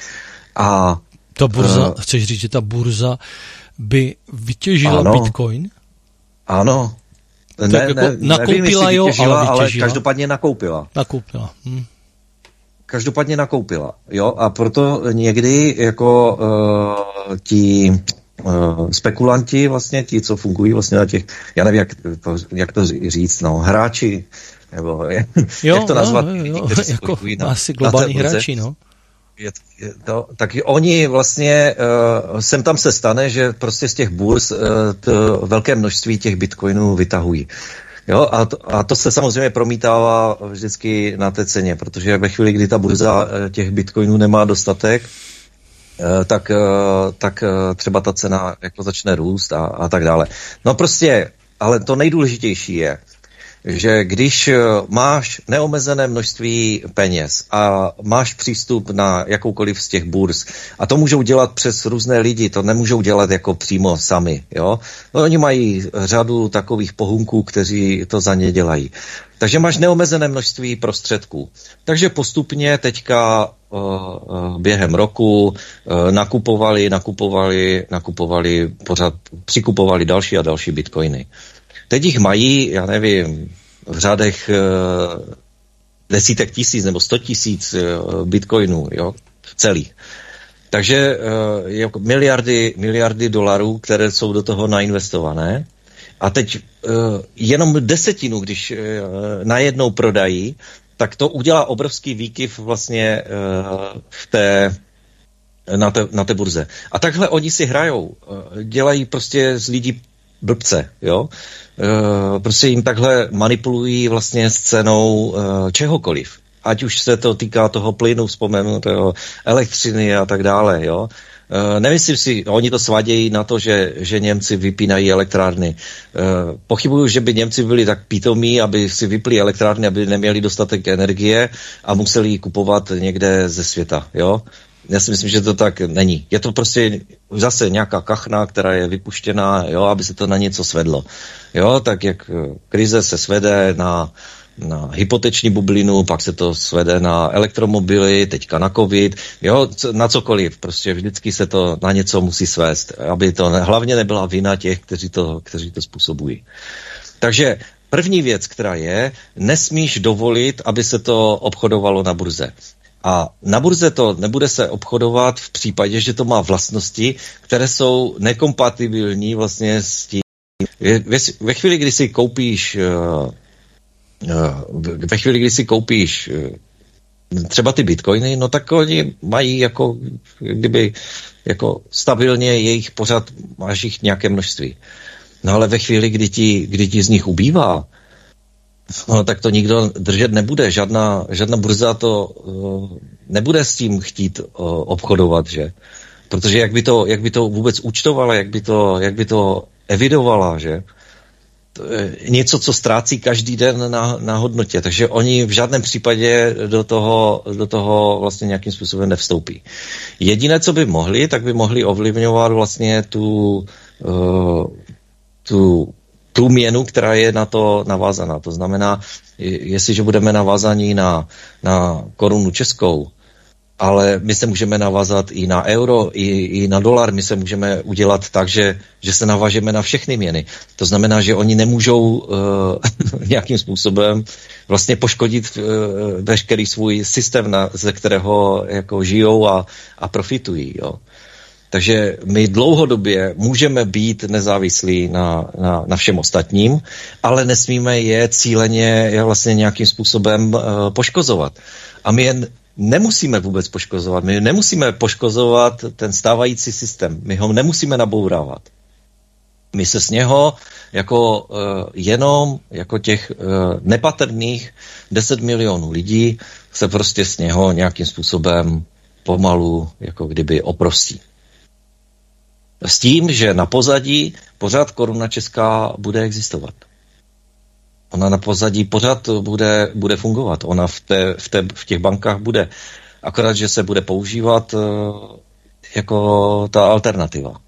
A ta burza, uh, chceš říct, že ta burza by vytěžila ano, Bitcoin? Ano. Tak ne, jako ne, nakoupila nevím, jo, vytěžila, ale vytěžila. Ale každopádně nakoupila. Nakoupila. Hm. Každopádně nakoupila. Jo, a proto někdy jako uh, ti uh, spekulanti, vlastně ti, co fungují vlastně na těch, já nevím, jak to, jak to říct, no, hráči, nebo jak, jo, jak to nazvat, no, jo, jo, kteří jako na, asi globální na hráči, no. Je, je to, tak oni vlastně, uh, sem tam se stane, že prostě z těch burz uh, to velké množství těch bitcoinů vytahují. Jo, a to, a to se samozřejmě promítává vždycky na té ceně, protože ve chvíli, kdy ta burza těch bitcoinů nemá dostatek, uh, tak, uh, tak uh, třeba ta cena jako začne růst a, a tak dále. No prostě, ale to nejdůležitější je, že když máš neomezené množství peněz a máš přístup na jakoukoliv z těch burz, a to můžou dělat přes různé lidi, to nemůžou dělat jako přímo sami, jo. No, oni mají řadu takových pohunků, kteří to za ně dělají. Takže máš neomezené množství prostředků. Takže postupně teďka uh, uh, během roku uh, nakupovali, nakupovali, nakupovali, pořád přikupovali další a další bitcoiny. Teď jich mají, já nevím, v řádech e, desítek tisíc nebo sto tisíc e, bitcoinů, jo, celých. Takže e, jako miliardy, miliardy dolarů, které jsou do toho nainvestované. A teď e, jenom desetinu, když e, najednou prodají, tak to udělá obrovský výkyv vlastně e, v té na té, na té burze. A takhle oni si hrajou. E, dělají prostě z lidí blbce, jo. E, prostě jim takhle manipulují vlastně s cenou e, čehokoliv. Ať už se to týká toho plynu, vzpomenu, toho elektřiny a tak dále, jo. E, nemyslím si, oni to svadějí na to, že, že Němci vypínají elektrárny. E, pochybuju, že by Němci byli tak pítomí, aby si vypli elektrárny, aby neměli dostatek energie a museli ji kupovat někde ze světa, jo. Já si myslím, že to tak není. Je to prostě zase nějaká kachna, která je vypuštěná, jo, aby se to na něco svedlo. Jo, tak jak krize se svede na, na hypoteční bublinu, pak se to svede na elektromobily, teďka na covid, jo, na cokoliv, prostě vždycky se to na něco musí svést, aby to ne, hlavně nebyla vina těch, kteří to, kteří to způsobují. Takže první věc, která je, nesmíš dovolit, aby se to obchodovalo na burze. A na burze to nebude se obchodovat v případě, že to má vlastnosti, které jsou nekompatibilní vlastně s tím. Ve chvíli, kdy si koupíš ve chvíli, kdy si koupíš třeba ty bitcoiny, no tak oni mají jako kdyby jako stabilně jejich pořád, máš jich nějaké množství. No ale ve chvíli, kdy ti, kdy ti z nich ubývá, no tak to nikdo držet nebude. Žádná, žádná burza to uh, nebude s tím chtít uh, obchodovat, že? Protože jak by to, jak by to vůbec účtovala, jak by to, jak by to evidovala, že? To je něco, co ztrácí každý den na, na hodnotě. Takže oni v žádném případě do toho, do toho vlastně nějakým způsobem nevstoupí. Jediné, co by mohli, tak by mohli ovlivňovat vlastně tu, uh, tu tu měnu, která je na to navázaná. To znamená, jestliže budeme navázaní na, na korunu českou, ale my se můžeme navázat i na euro, i, i na dolar, my se můžeme udělat tak, že, že se navážeme na všechny měny. To znamená, že oni nemůžou uh, nějakým způsobem vlastně poškodit uh, veškerý svůj systém, na, ze kterého jako žijou a, a profitují. Jo. Takže my dlouhodobě můžeme být nezávislí na, na, na všem ostatním, ale nesmíme je cíleně je vlastně nějakým způsobem uh, poškozovat. A my je nemusíme vůbec poškozovat. My nemusíme poškozovat ten stávající systém. My ho nemusíme nabourávat. My se z něho jako uh, jenom jako těch uh, nepatrných deset milionů lidí se prostě z něho nějakým způsobem pomalu jako kdyby oprostí. S tím, že na pozadí pořád koruna česká bude existovat. Ona na pozadí pořád bude, bude fungovat. Ona v, té, v, té, v těch bankách bude. Akorát, že se bude používat uh, jako ta alternativa.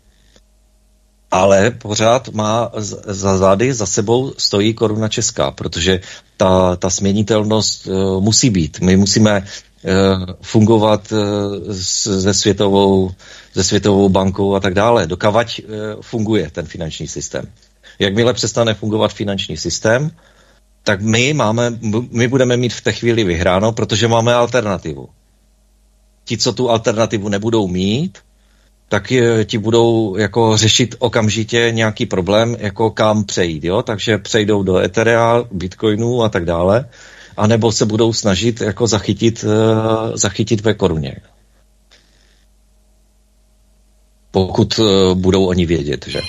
Ale pořád má za zády, za sebou stojí koruna česká, protože ta, ta směnitelnost uh, musí být. My musíme fungovat se světovou, se světovou bankou a tak dále. Dokavať funguje ten finanční systém. Jakmile přestane fungovat finanční systém, tak my máme, my budeme mít v té chvíli vyhráno, protože máme alternativu. Ti, co tu alternativu nebudou mít, tak ti budou jako řešit okamžitě nějaký problém, jako kam přejít, jo? Takže přejdou do Etherea, Bitcoinu a tak dále. A nebo se budou snažit jako zachytit, uh, zachytit ve koruně. Pokud uh, budou oni vědět, že?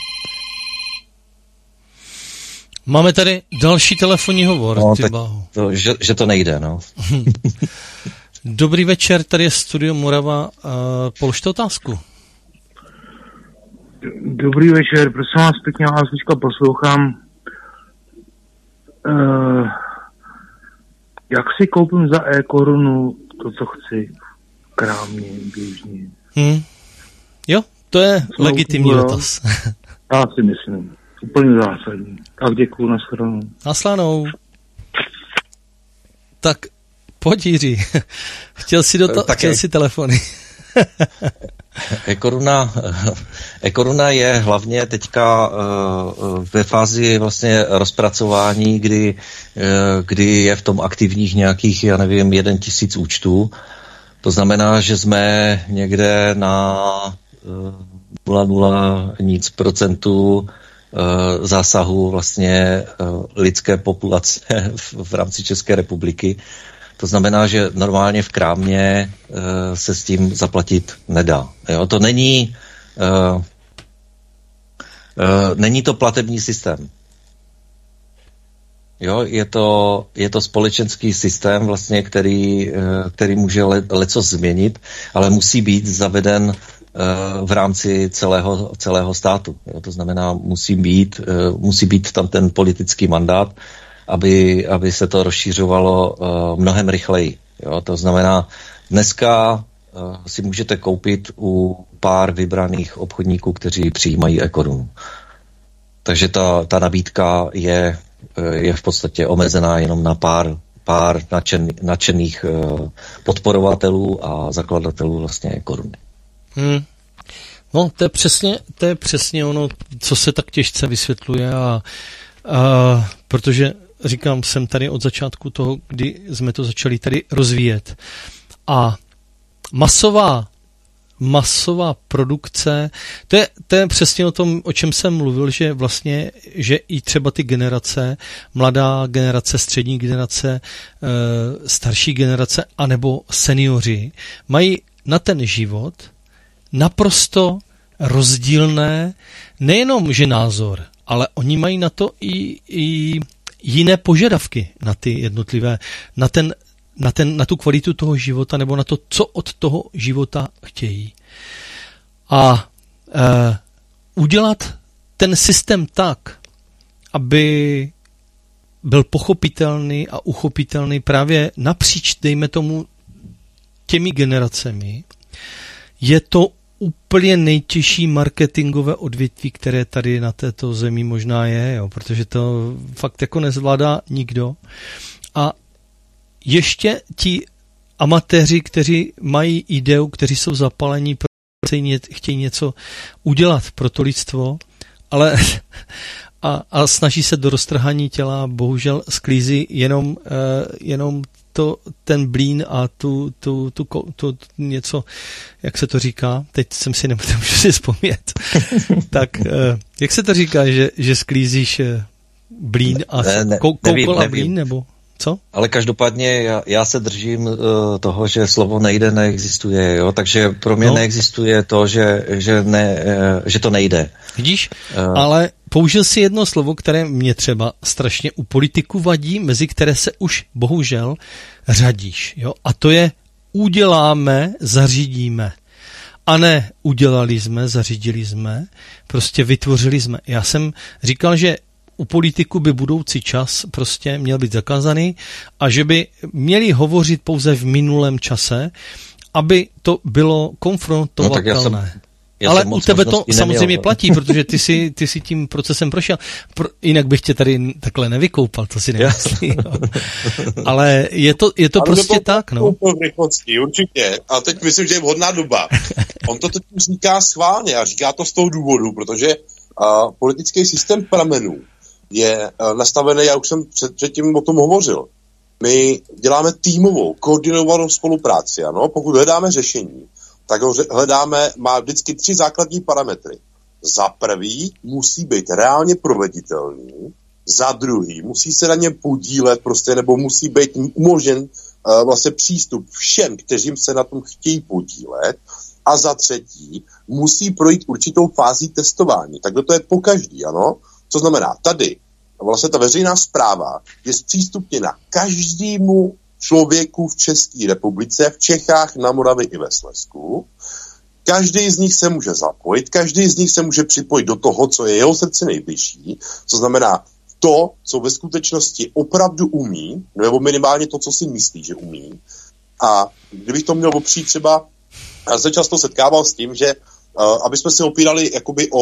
Máme tady další telefonní hovor. No, tak to, že, že to nejde, no. Dobrý večer, tady je Studio Morava. Uh, položte otázku. Dobrý večer, prosím vás pěkně, já vás teďka poslouchám. Uh... Jak si koupím za e-korunu to, co chci v krámě běžně? Hmm. Jo, to je no, legitimní dotaz. Já si myslím. Úplně zásadní. Tak děkuju, nashledanou. Nashledanou. Tak pojď, Jiří. Chtěl si, dota- chtěl si telefony. E-koruna, e-koruna je hlavně teďka uh, ve fázi vlastně rozpracování, kdy, uh, kdy je v tom aktivních nějakých, já nevím, jeden tisíc účtů. To znamená, že jsme někde na uh, nula celá nula nic procentu uh, zásahu vlastně uh, lidské populace v, v rámci České republiky. To znamená, že normálně v krámě uh, se s tím zaplatit nedá. Jo? To není, uh, uh, není to platební systém. Jo? Je to, je to společenský systém, vlastně, který, uh, který může le, leco změnit, ale musí být zaveden uh, v rámci celého, celého státu. Jo? To znamená, musí být, uh, musí být tam ten politický mandát, Aby, aby se to rozšířovalo uh, mnohem rychleji. Jo? To znamená, dneska uh, si můžete koupit u pár vybraných obchodníků, kteří přijímají e-korunu. Takže ta, ta nabídka je, je v podstatě omezená jenom na pár, pár nadšen, nadšených podporovatelů a zakladatelů vlastně koruny. Hmm. No, to je přesně, to je přesně ono, co se tak těžce vysvětluje a, a protože říkám, jsem tady od začátku toho, kdy jsme to začali tady rozvíjet. A masová masová produkce, to je, to je přesně o tom, o čem jsem mluvil, že vlastně, že i třeba ty generace, mladá generace, střední generace, starší generace, anebo seniori, mají na ten život naprosto rozdílné, nejenom že názor, ale oni mají na to i, i jiné požadavky na ty jednotlivé, na ten Na, ten, na tu kvalitu toho života nebo na to, co od toho života chtějí. A e, udělat ten systém tak, aby byl pochopitelný a uchopitelný právě napříč, dejme tomu, těmi generacemi, je to úplně nejtěžší marketingové odvětví, které tady na této zemi možná je, jo, protože to fakt jako nezvládá nikdo. A ještě ti amatéři, kteří mají ideu, kteří jsou zapalení, chtějí něco udělat pro to lidstvo, ale a, a snaží se do roztrhání těla, bohužel sklízí jenom, uh, jenom to, ten blín a tu, tu, tu, tu, tu něco, jak se to říká, teď jsem si nemůžu si vzpomnět. Tak, uh, jak se to říká, že, že sklízíš blín a ne, ne, kou, koukol a blín, nebo... Co? Ale každopádně já, já se držím uh, toho, že slovo nejde neexistuje, jo? Takže pro mě no. neexistuje to, že, že, ne, uh, že to nejde. Vidíš, uh, ale použil si jedno slovo, které mě třeba strašně u politiků vadí, mezi které se už bohužel řadíš. Jo? A to je uděláme, zařídíme. A ne udělali jsme, zařídili jsme, prostě vytvořili jsme. Já jsem říkal, že u politiků by budoucí čas prostě měl být zakázaný a že by měli hovořit pouze v minulém čase, aby to bylo konfrontovatelné. No, Já Ale u tebe to samozřejmě neměl. platí, protože ty si, ty si tím procesem prošel. Pro, jinak bych tě tady takhle nevykoupal, to si nemyslí. Ale je to, je to prostě to tak, no. Rychlostí, určitě. A teď myslím, že je vhodná doba. On to totiž říká schválně a říká to z toho důvodu, protože uh, politický systém pramenů je uh, nastavený, já už jsem před, předtím o tom hovořil. My děláme týmovou, koordinovanou spolupráci, ano? Pokud hledáme řešení, tak ho hledáme, má vždycky tři základní parametry. Za prvý musí být reálně proveditelný, za druhý musí se na něm podílet prostě, nebo musí být umožen uh, vlastně přístup všem, kteří se na tom chtějí podílet, a za třetí musí projít určitou fází testování. Takhle to je po každý, ano? Co znamená, tady vlastně ta veřejná správa je zpřístupněna každému člověku v České republice, v Čechách, na Moravě i ve Slezsku. Každý z nich se může zapojit, každý z nich se může připojit do toho, co je jeho srdci nejbližší, co znamená to, co ve skutečnosti opravdu umí, nebo minimálně to, co si myslí, že umí. A kdybych to měl opřít třeba, já se často setkával s tím, že uh, aby jsme si opírali jakoby o,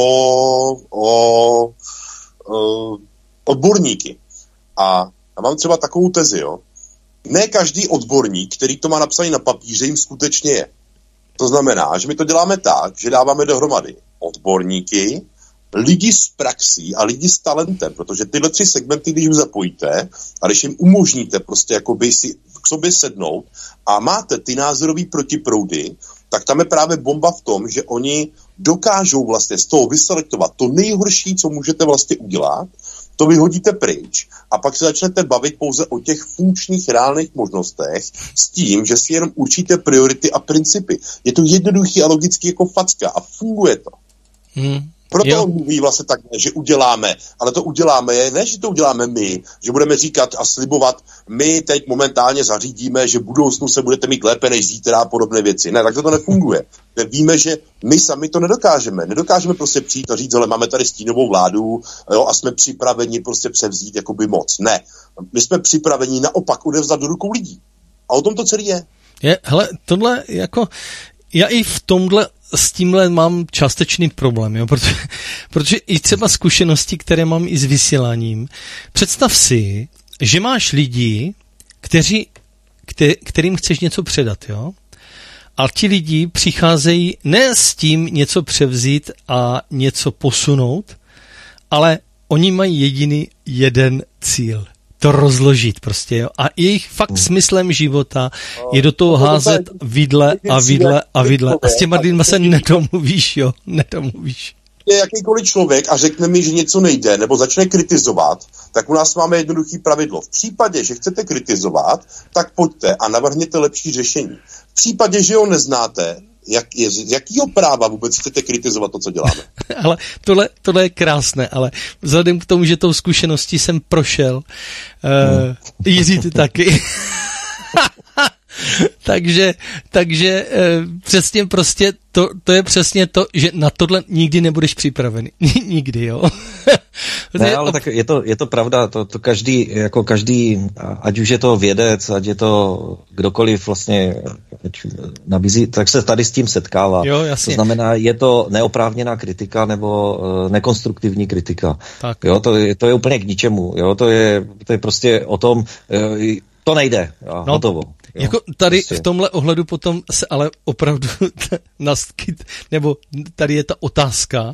o uh, odborníky. A já mám třeba takovou tezi, jo. Ne každý odborník, který to má napsaný na papíře, jim skutečně je. To znamená, že my to děláme tak, že dáváme dohromady odborníky, lidi s praxí a lidi s talentem, protože tyhle tři segmenty, když jim zapojíte a když jim umožníte prostě jakoby si k sobě sednout a máte ty názorový protiproudy, tak tam je právě bomba v tom, že oni dokážou vlastně z toho vyselektovat to nejhorší, co můžete vlastně udělat, to vyhodíte pryč a pak se začnete bavit pouze o těch funkčních reálných možnostech s tím, že si jenom určíte priority a principy. Je to jednoduchý a logický jako facka a funguje to. Hmm. Proto jo. mluví vlastně tak, že uděláme, ale to uděláme je, ne, že to uděláme my, že budeme říkat a slibovat, my teď momentálně zařídíme, že v budoucnu se budete mít lépe než zítra a podobné věci. Ne, tak to nefunguje. Víme, že my sami to nedokážeme. Nedokážeme prostě přijít a říct, ale máme tady stínovou vládu, jo, a jsme připraveni prostě převzít jakoby moc. Ne. My jsme připraveni naopak odevzdat do rukou lidí. A o tom to celý je. Je, hele, tohle jako... já i v tomhle s tímhle mám částečný problém, jo, protože, protože i třeba zkušenosti, které mám i s vysíláním. Představ si, že máš lidi, kteří, kter, kterým chceš něco předat, jo? A ti lidi přicházejí ne s tím něco převzít a něco posunout, ale oni mají jediný jeden cíl. To rozložit prostě, jo. A jejich fakt hmm. smyslem života je do toho házet vidle a vidle a vidle. A s těma lidma se nedomluvíš, jo. Nedomluvíš. Jakýkoliv člověk a řekne mi, že něco nejde, nebo začne kritizovat, tak u nás máme jednoduché pravidlo. V případě, že chcete kritizovat, tak pojďte a navrhněte lepší řešení. V případě, že ho neznáte, jak je, z jakýho práva vůbec chcete kritizovat to, co děláme? Ale tohle, tohle je krásné, ale vzhledem k tomu, že tou zkušeností jsem prošel, uh, Jiří, ty taky. takže takže uh, přesně prostě to, to je přesně to, že na tohle nikdy nebudeš připravený. Nikdy, jo. Ne, ale tak je to, je to pravda, to, to každý, jako každý, ať už je to vědec, ať je to kdokoliv vlastně nabízí, tak se tady s tím setkává. Jo, jasně. To znamená, je to neoprávněná kritika nebo uh, nekonstruktivní kritika. Tak. Jo, to je, to je úplně k ničemu. Jo, to je, to je prostě o tom, uh, to nejde. Jo, no, hotovo. Jo, jako tady prostě. V tomhle ohledu potom se ale opravdu naskyt, nebo tady je ta otázka,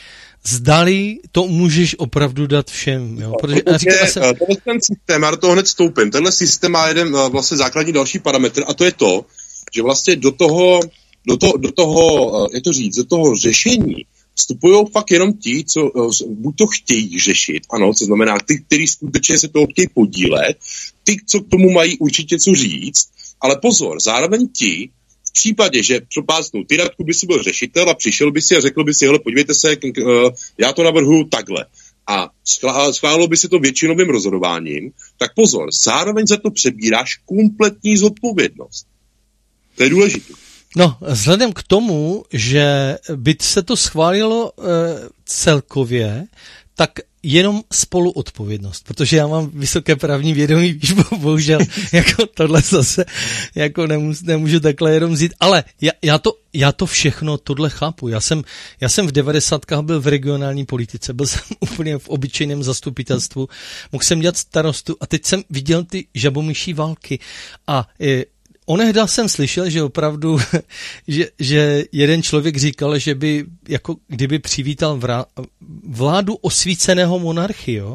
zdali to můžeš opravdu dát všem. Jo? Protože, no, říkám, je, se... Tenhle ten systém, já do toho hned vstoupím, tenhle systém má jeden vlastně základní další parametr a to je to, že vlastně do toho, do toho, do toho jak to říct, do toho řešení vstupují fakt jenom ti, co buď to chtějí řešit, ano, co znamená ty, kteří skutečně se toho chtějí podílet, ty, co k tomu mají určitě co říct, ale pozor, zároveň ti, v případě, že propásnou ty Radku by si byl řešitel a přišel by si a řekl by si, hele, podívejte se, já to navrhuju takhle. A schválilo by si to většinovým rozhodováním, tak pozor, zároveň za to přebíráš kompletní zodpovědnost. To je důležité. No, vzhledem k tomu, že by se to schválilo e, celkově, tak jenom spoluodpovědnost, protože já mám vysoké právní vědomí, víš, bohužel, jako tohle zase, jako nemůžu, nemůžu takhle jenom vzít, ale já, já, to, já to všechno, tohle chápu, já jsem, já jsem v devadesátkách byl v regionální politice, byl jsem úplně v obyčejném zastupitelstvu, mohl jsem dělat starostu a teď jsem viděl ty žabomyší války a e, onehda jsem slyšel, že opravdu, že, že jeden člověk říkal, že by, jako kdyby přivítal vrá, vládu osvíceného monarchy, jo.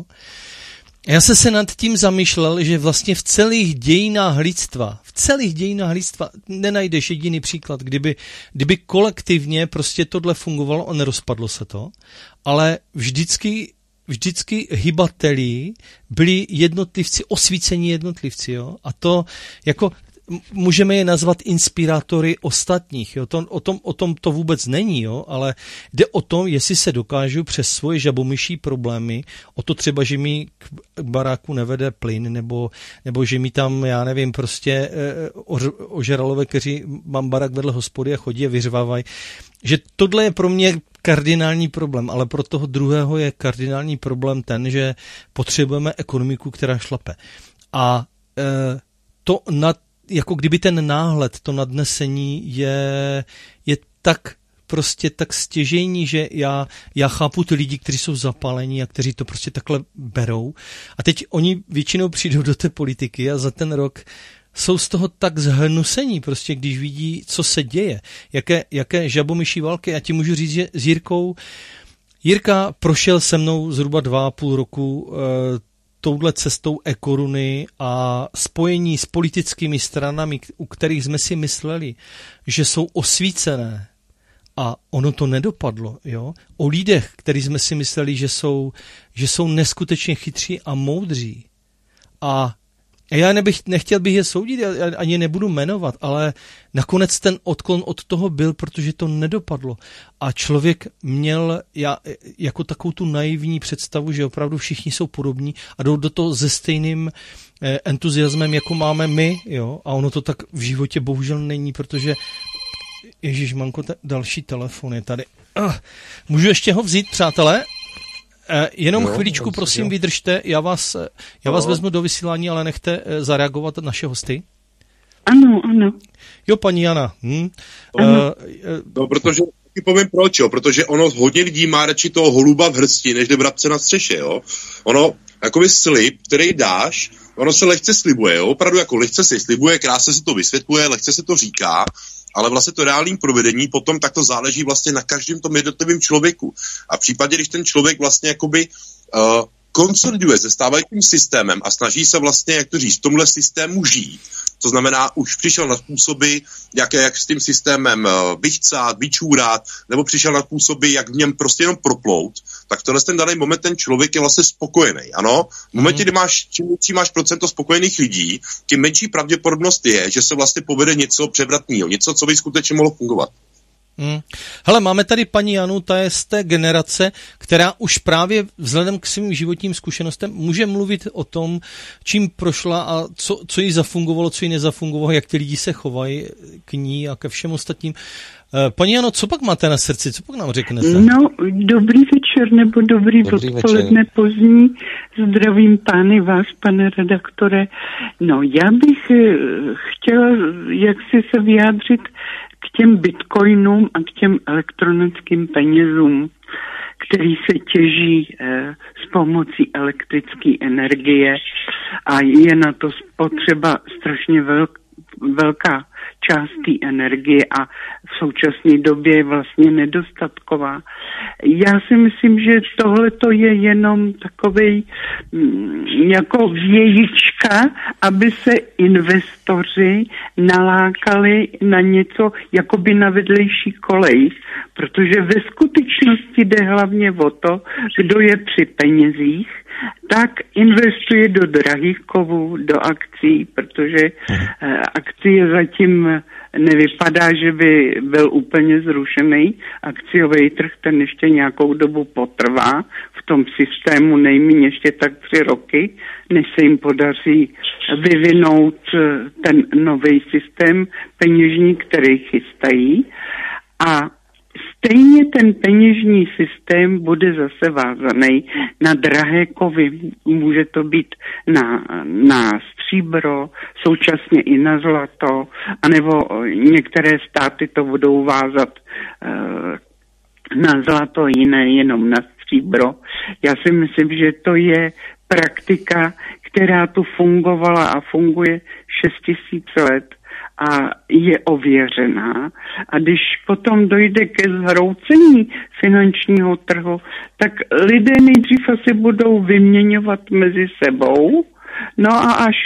Já jsem se nad tím zamýšlel, že vlastně v celých dějinách lidstva, v celých dějinách lidstva nenajdeš jediný příklad, kdyby, kdyby kolektivně prostě tohle fungovalo a nerozpadlo se to, ale vždycky vždycky hybatelí byli jednotlivci, osvícení jednotlivci, jo. A to jako můžeme je nazvat inspirátory ostatních. Jo? To, o, tom, o tom to vůbec není, jo? Ale jde o tom, jestli se dokážu přes svoje žabomyší problémy, o to třeba, že mi k baráku nevede plyn, nebo, nebo že mi tam, já nevím, prostě eh, ožralové, kteří mám barák vedle hospody a chodí a vyřvávají, že tohle je pro mě kardinální problém, ale pro toho druhého je kardinální problém ten, že potřebujeme ekonomiku, která šlape. A eh, to nad jako kdyby ten náhled, to nadnesení je, je tak prostě tak stěžejní, že já, já chápu ty lidi, kteří jsou zapálení a kteří to prostě takhle berou. A teď oni většinou přijdou do té politiky a za ten rok jsou z toho tak zhnusení, prostě když vidí, co se děje, jaké, jaké žabomyší války. Já ti můžu říct, že s Jirkou, Jirka prošel se mnou zhruba dva a půl roku eh, touhle cestou e-koruny a spojení s politickými stranami, u kterých jsme si mysleli, že jsou osvícené a ono to nedopadlo, jo? O lidech, který jsme si mysleli, že jsou, že jsou neskutečně chytří a moudří. A já nebych, nechtěl bych je soudit, já ani nebudu jmenovat, ale nakonec ten odklon od toho byl, protože to nedopadlo. A člověk měl já, jako takovou tu naivní představu, že opravdu všichni jsou podobní a jdou do toho se stejným eh, entuziasmem, jako máme my, jo. A ono to tak v životě bohužel není, protože ježišmanko, ta další telefon je tady. Ah, můžu ještě ho vzít, přátelé? Eh, jenom jo, chviličku, prosím, jo. Vydržte, já vás, já vás vezmu do vysílání, ale nechte eh, zareagovat naše hosty. Ano, ano. Jo, paní Jana. Hm. No, uh, no, protože taky povím proč, jo, protože ono hodně lidí má radši toho holuba v hrsti, než jde vrabce na střeše, jo. Ono, jakoby slib, který dáš, ono se lehce slibuje, jo, opravdu jako lehce se slibuje, krásně se to vysvětluje, lehce se to říká, ale vlastně to reálním provedení potom tak to záleží vlastně na každém tom jednotlivém člověku. A v případě, když ten člověk vlastně jakoby uh, konsoliduje se stávajícím systémem a snaží se vlastně, jak to říct, v tomhle systému žít, to znamená, už přišel na způsoby, jak, jak s tím systémem uh, vychcát, vyčůrat, nebo přišel na způsoby, jak v něm prostě jenom proplout, tak v tenhle ten daný moment ten člověk je vlastně spokojený. Ano, v momentě, kdy máš, čím větší máš procento spokojených lidí, tím menší pravděpodobnost je, že se vlastně povede něco převratného, něco, co by skutečně mohlo fungovat. Hmm. Hele, máme tady paní Janu, ta je z té generace, která už právě vzhledem k svým životním zkušenostem může mluvit o tom, čím prošla a co, co jí zafungovalo, co jí nezafungovalo, jak ty lidi se chovají k ní a ke všem ostatním. Paní Jano, co pak máte na srdci, co pak nám řeknete? No, dobrý večer nebo dobrý, dobrý odpoledne pozdní. Zdravím pány vás, pane redaktore. No, já bych chtěla jaksi se vyjádřit k těm bitcoinům a k těm elektronickým penězům, který se těží eh, s pomocí elektrické energie a je na to spotřeba strašně velk, velká část té energie a v současné době je vlastně nedostatková. Já si myslím, že tohle to je jenom takovej mm, jako vějička, aby se investoři nalákali na něco jakoby na vedlejší kolej, protože ve skutečnosti jde hlavně o to, kdo je při penězích, tak investuje do drahých kovů, do akcí, protože eh, akcie zatím nevypadá, že by byl úplně zrušený. Akciový trh ten ještě nějakou dobu potrvá v tom systému nejméně ještě tak tři roky, než se jim podaří vyvinout ten nový systém peněžní, který chystají. A stejně ten peněžní systém bude zase vázaný na drahé kovy. Může to být na, na stříbro, současně i na zlato, anebo některé státy to budou vázat uh, na zlato, jiné jenom na stříbro. Já si myslím, že to je praktika, která tu fungovala a funguje šest tisíc let a je ověřená. A když potom dojde ke zhroucení finančního trhu, tak lidé nejdřív asi budou vyměňovat mezi sebou, no a až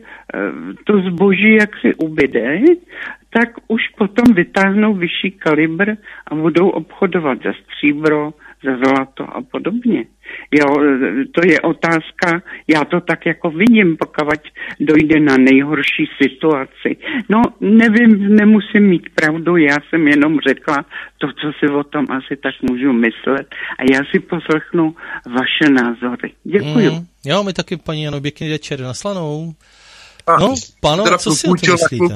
to zboží jaksi ubyde, tak už potom vytáhnou vyšší kalibr a budou obchodovat za stříbro, za zlato a podobně. Jo, to je otázka, já to tak jako vidím, pokud dojde na nejhorší situaci. No, nevím, nemusím mít pravdu, já jsem jenom řekla to, co si o tom asi tak můžu myslet a já si poslechnu vaše názory. Děkuju. Mm, jo, my taky, paní Jano, pěkný večer, naslanou. No, pánové, co si o tom myslíte?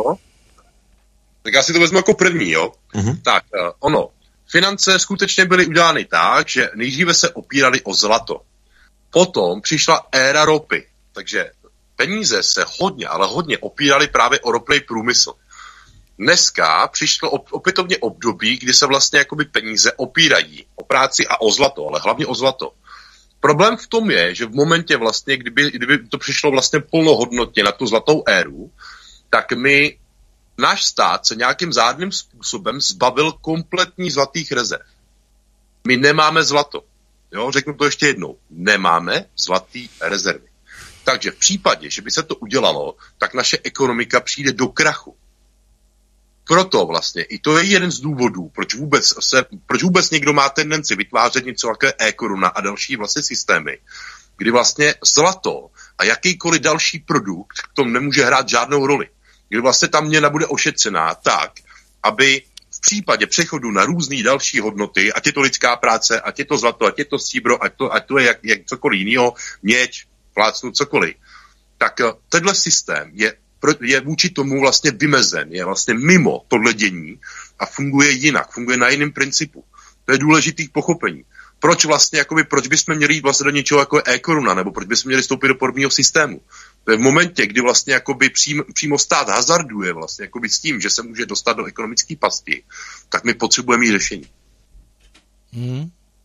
Tak já si to vezmu jako první, jo. Mm-hmm. Tak, uh, ono, finance skutečně byly udělány tak, že nejdříve se opírali o zlato. Potom přišla éra ropy, takže peníze se hodně, ale hodně opírali právě o ropný průmysl. Dneska přišlo opětovně období, kdy se vlastně jakoby peníze opírají o práci a o zlato, ale hlavně o zlato. Problém v tom je, že v momentě vlastně, kdyby, kdyby to přišlo vlastně plnohodnotně na tu zlatou éru, tak my náš stát se nějakým zádným způsobem zbavil kompletní zlatých rezerv. My nemáme zlato. Jo, řeknu to ještě jednou. Nemáme zlatý rezervy. Takže v případě, že by se to udělalo, tak naše ekonomika přijde do krachu. Proto vlastně, i to je jeden z důvodů, proč vůbec, se, proč vůbec někdo má tendenci vytvářet něco jako e-koruna a další vlastně systémy, kdy vlastně zlato a jakýkoliv další produkt k tomu nemůže hrát žádnou roli. Kdy vlastně ta měna bude ošetřená tak, aby v případě přechodu na různé další hodnoty, ať je to lidská práce, ať je to zlato, ať je to stříbro, ať to, ať to je jak, jak cokoliv jiného, měď, plácnu, cokoliv, tak tenhle systém je, je vůči tomu vlastně vymezen, je vlastně mimo tohle dění a funguje jinak, funguje na jiném principu. To je důležitý pochopení. Proč vlastně, jakoby, proč bychom měli jít vlastně do něčeho jako e-koruna, nebo proč bychom měli vstoupit do podobného systému? v momentě, kdy vlastně jakoby přím, přímo stát hazarduje vlastně jakoby s tím, že se může dostat do ekonomické pasti, tak my potřebujeme mít řešení. Hmm.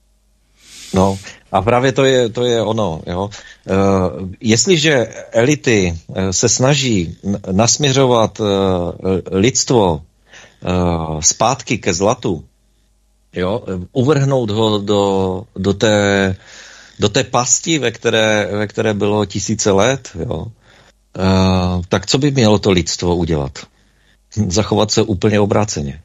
No a právě to je, to je ono. Jo? Uh, jestliže elity uh, se snaží nasměřovat uh, lidstvo uh, zpátky ke zlatu, jo? Uvrhnout ho do, do, té, do té pasti, ve které, ve které bylo tisíce let, jo? Uh, tak co by mělo to lidstvo udělat? Zachovat se úplně obráceně.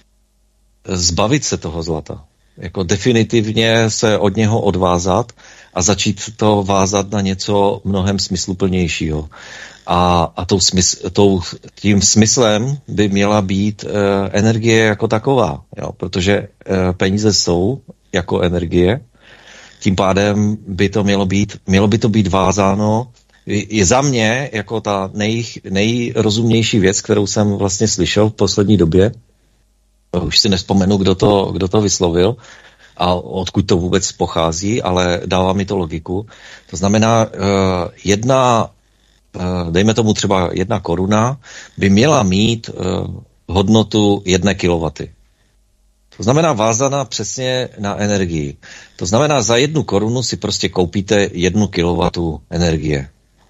Zbavit se toho zlata. Jako definitivně se od něho odvázat a začít to vázat na něco mnohem smysluplnějšího. A, a tou smysl, tou, tím smyslem by měla být e, energie jako taková, jo? Protože e, peníze jsou jako energie, tím pádem by to mělo být, mělo by to být vázáno. Je za mě jako ta nej, nejrozumnější věc, kterou jsem vlastně slyšel v poslední době. Už si nevzpomenu, kdo to, kdo to vyslovil a odkud to vůbec pochází, ale dává mi to logiku. To znamená, jedna, dejme tomu třeba jedna koruna, by měla mít hodnotu jedné kilowaty. To znamená vázaná přesně na energii. To znamená, za jednu korunu si prostě koupíte jednu kilowatu energie.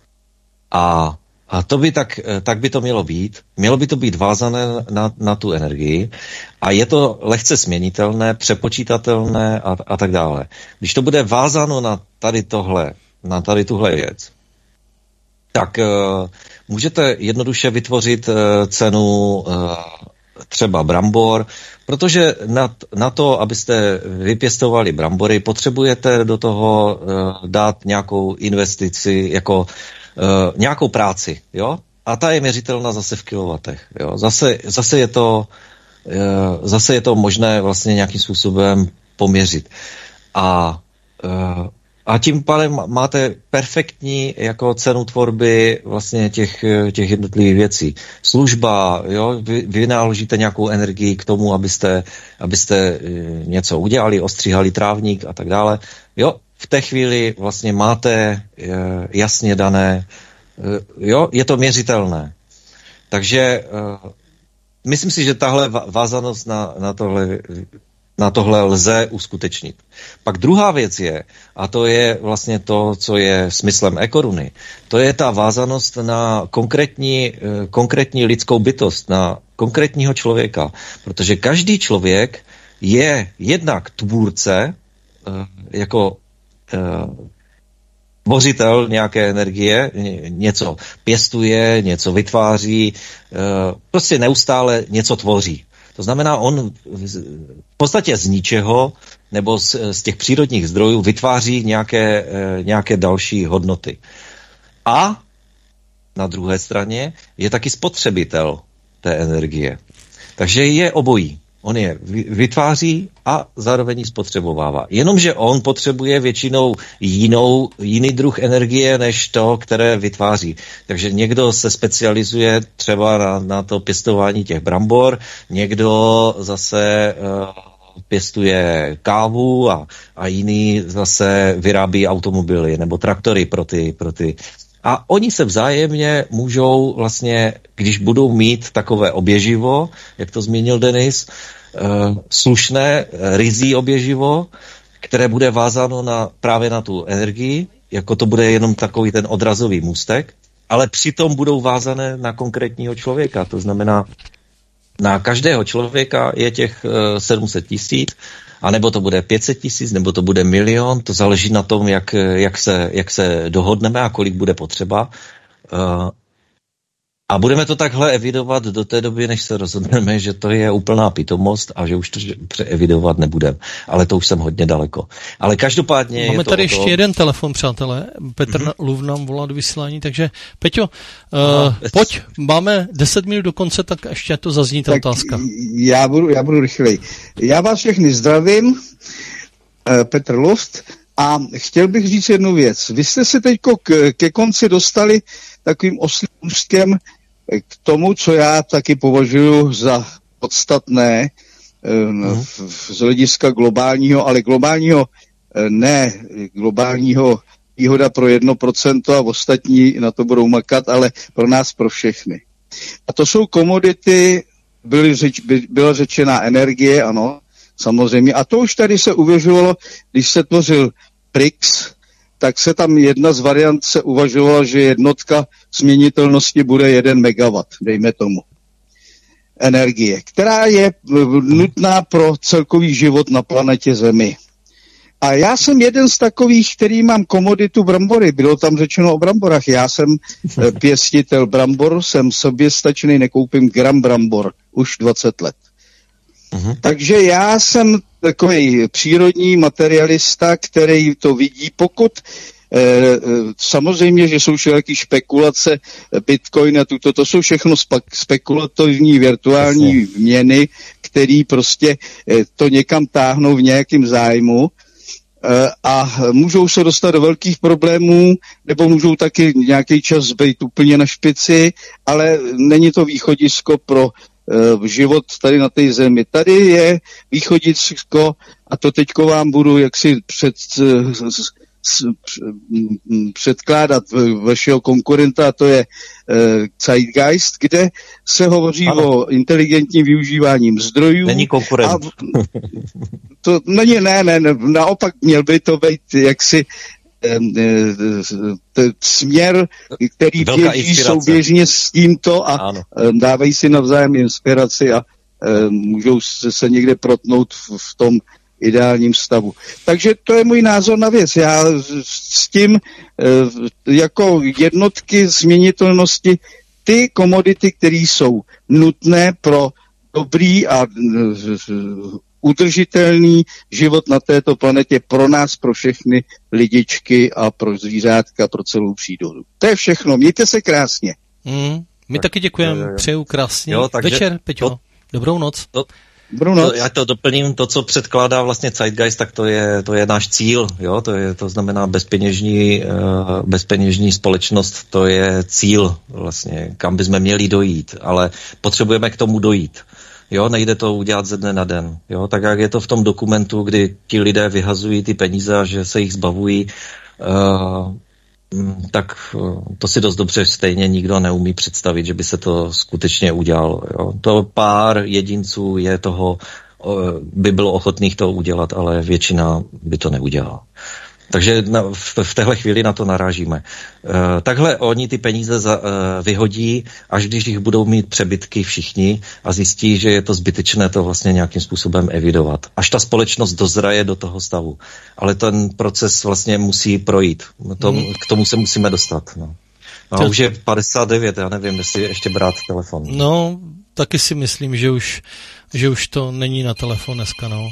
A A to by tak, tak by to mělo být. Mělo by to být vázané na, na tu energii a je to lehce směnitelné, přepočítatelné a, a tak dále. Když to bude vázáno na tady tohle, na tady tuhle věc, tak uh, můžete jednoduše vytvořit uh, cenu uh, třeba brambor, protože na, na to, abyste vypěstovali brambory, potřebujete do toho uh, dát nějakou investici, jako Uh, nějakou práci, jo? A ta je měřitelná zase v kilowatech, jo? Zase, zase je to uh, zase je to možné vlastně nějakým způsobem poměřit. A, uh, a tím pádem máte perfektní jako cenu tvorby vlastně těch, těch jednotlivých věcí. Služba, jo? Vy, vy naložíte nějakou energii k tomu, abyste, abyste něco udělali, ostříhali trávník a tak dále. Jo? V té chvíli vlastně máte jasně dané, jo, je to měřitelné. Takže myslím si, že tahle vázanost na, na, tohle, na tohle lze uskutečnit. Pak druhá věc je, a to je vlastně to, co je smyslem e-koruny, to je ta vázanost na konkrétní, konkrétní lidskou bytost, na konkrétního člověka. Protože každý člověk je jednak tvůrce, jako tvořitel nějaké energie, něco pěstuje, něco vytváří, prostě neustále něco tvoří. To znamená, on v podstatě z ničeho nebo z, z těch přírodních zdrojů vytváří nějaké, nějaké další hodnoty. A na druhé straně je taky spotřebitel té energie. Takže je obojí. On je vytváří a zároveň ji spotřebovává. Jenomže on potřebuje většinou jinou, jiný druh energie, než to, které vytváří. Takže někdo se specializuje třeba na, na to pěstování těch brambor, někdo zase uh, pěstuje kávu a, a jiný zase vyrábí automobily nebo traktory pro ty, pro ty. A oni se vzájemně můžou vlastně, když budou mít takové oběživo, jak to zmínil Denis, uh, slušné, ryzí oběživo, které bude vázáno na, právě na tu energii, jako to bude jenom takový ten odrazový můstek, ale přitom budou vázané na konkrétního člověka. To znamená, na každého člověka je těch uh, sedm set tisíc, a nebo to bude pět set tisíc, nebo to bude milion, to záleží na tom, jak, jak, se, jak se dohodneme a kolik bude potřeba. Uh, a budeme to takhle evidovat do té doby, než se rozhodneme, že to je úplná pitomost a že už to přeevidovat nebudeme. Ale to už jsem hodně daleko. Ale každopádně máme je to tady to... ještě jeden telefon, přátelé. Petr mm-hmm. Luv nám volá do vysílání, takže Peťo, uh, no, pojď, máme deset minut do konce, tak ještě to zazní ta otázka. Já budu, já budu rychlej. Já vás všechny zdravím, uh, Petr Luft, a chtěl bych říct jednu věc. Vy jste se teď k, ke konci dostali takovým oslým ústkem k tomu, co já taky považuji za podstatné mm. z hlediska globálního, ale globálního ne globálního výhoda pro jedno procento a ostatní na to budou makat, ale pro nás, pro všechny. A to jsou komodity, byly řeč, by, byla řečená energie, ano, samozřejmě. A to už tady se uvažovalo, když se tvořil P R I X, tak se tam jedna z variant se uvažovala, že jednotka změnitelnosti bude jeden megawatt, dejme tomu, energie, která je nutná pro celkový život na planetě Zemi. A já jsem jeden z takových, který mám komoditu brambory. Bylo tam řečeno o bramborách. Já jsem pěstitel brambor, jsem soběstačný, nekoupím gram brambor už dvacet let. Uh-huh. Takže já jsem takový přírodní materialista, který to vidí, pokud eh, samozřejmě, že jsou všelijaký špekulace, Bitcoin a tuto, to jsou všechno spe- spekulativní virtuální Jasně. měny, který prostě eh, to někam táhnou v nějakém zájmu a můžou se dostat do velkých problémů, nebo můžou taky nějaký čas být úplně na špici, ale není to východisko pro uh, život tady na té zemi. Tady je východisko, a to teďko vám budu jaksi před, uh, s, s, předkládat vašeho konkurenta, a to je uh, Zeitgeist, kde se hovoří ano. o inteligentním využíváním zdrojů. Není konkurent. A, to není, ne, ne, ne, naopak měl by to být jaksi t, směr, který Velká běží inspirace. souběžně s tímto a ano. dávají si navzájem inspiraci a můžou se někde protnout v, v tom ideálním stavu. Takže to je můj názor na věc. Já s tím jako jednotky změnitelnosti ty komodity, které jsou nutné pro dobrý a udržitelný život na této planetě pro nás, pro všechny lidičky a pro zvířátka, pro celou přírodu. To je všechno. Mějte se krásně. Mm, my tak, taky děkujeme. Přeju krásný jo, takže večer, Peťo. To, Dobrou noc. To, Dobrou noc. To, já to doplním, to, co předkládá vlastně Zeitgeist, tak to je, to je náš cíl. Jo? To, je, to znamená bezpeněžní, uh, bezpeněžní společnost, to je cíl vlastně, kam bychom měli dojít, ale potřebujeme k tomu dojít. Jo, nejde to udělat ze dne na den. Jo, tak jak je to v tom dokumentu, kdy ti lidé vyhazují ty peníze a že se jich zbavují, uh, tak to si dost dobře stejně nikdo neumí představit, že by se to skutečně udělalo. Jo. To pár jedinců je toho, by bylo ochotných to udělat, ale většina by to neudělala. Takže na, v, v téhle chvíli na to narážíme. E, takhle oni ty peníze za, e, vyhodí, až když jich budou mít přebytky všichni a zjistí, že je to zbytečné to vlastně nějakým způsobem evidovat. Až ta společnost dozraje do toho stavu. Ale ten proces vlastně musí projít. To, hmm. K tomu se musíme dostat. No. A už je padesát devět, já nevím, jestli ještě brát telefon. No, taky si myslím, že už, že už to není na telefon dneska, no.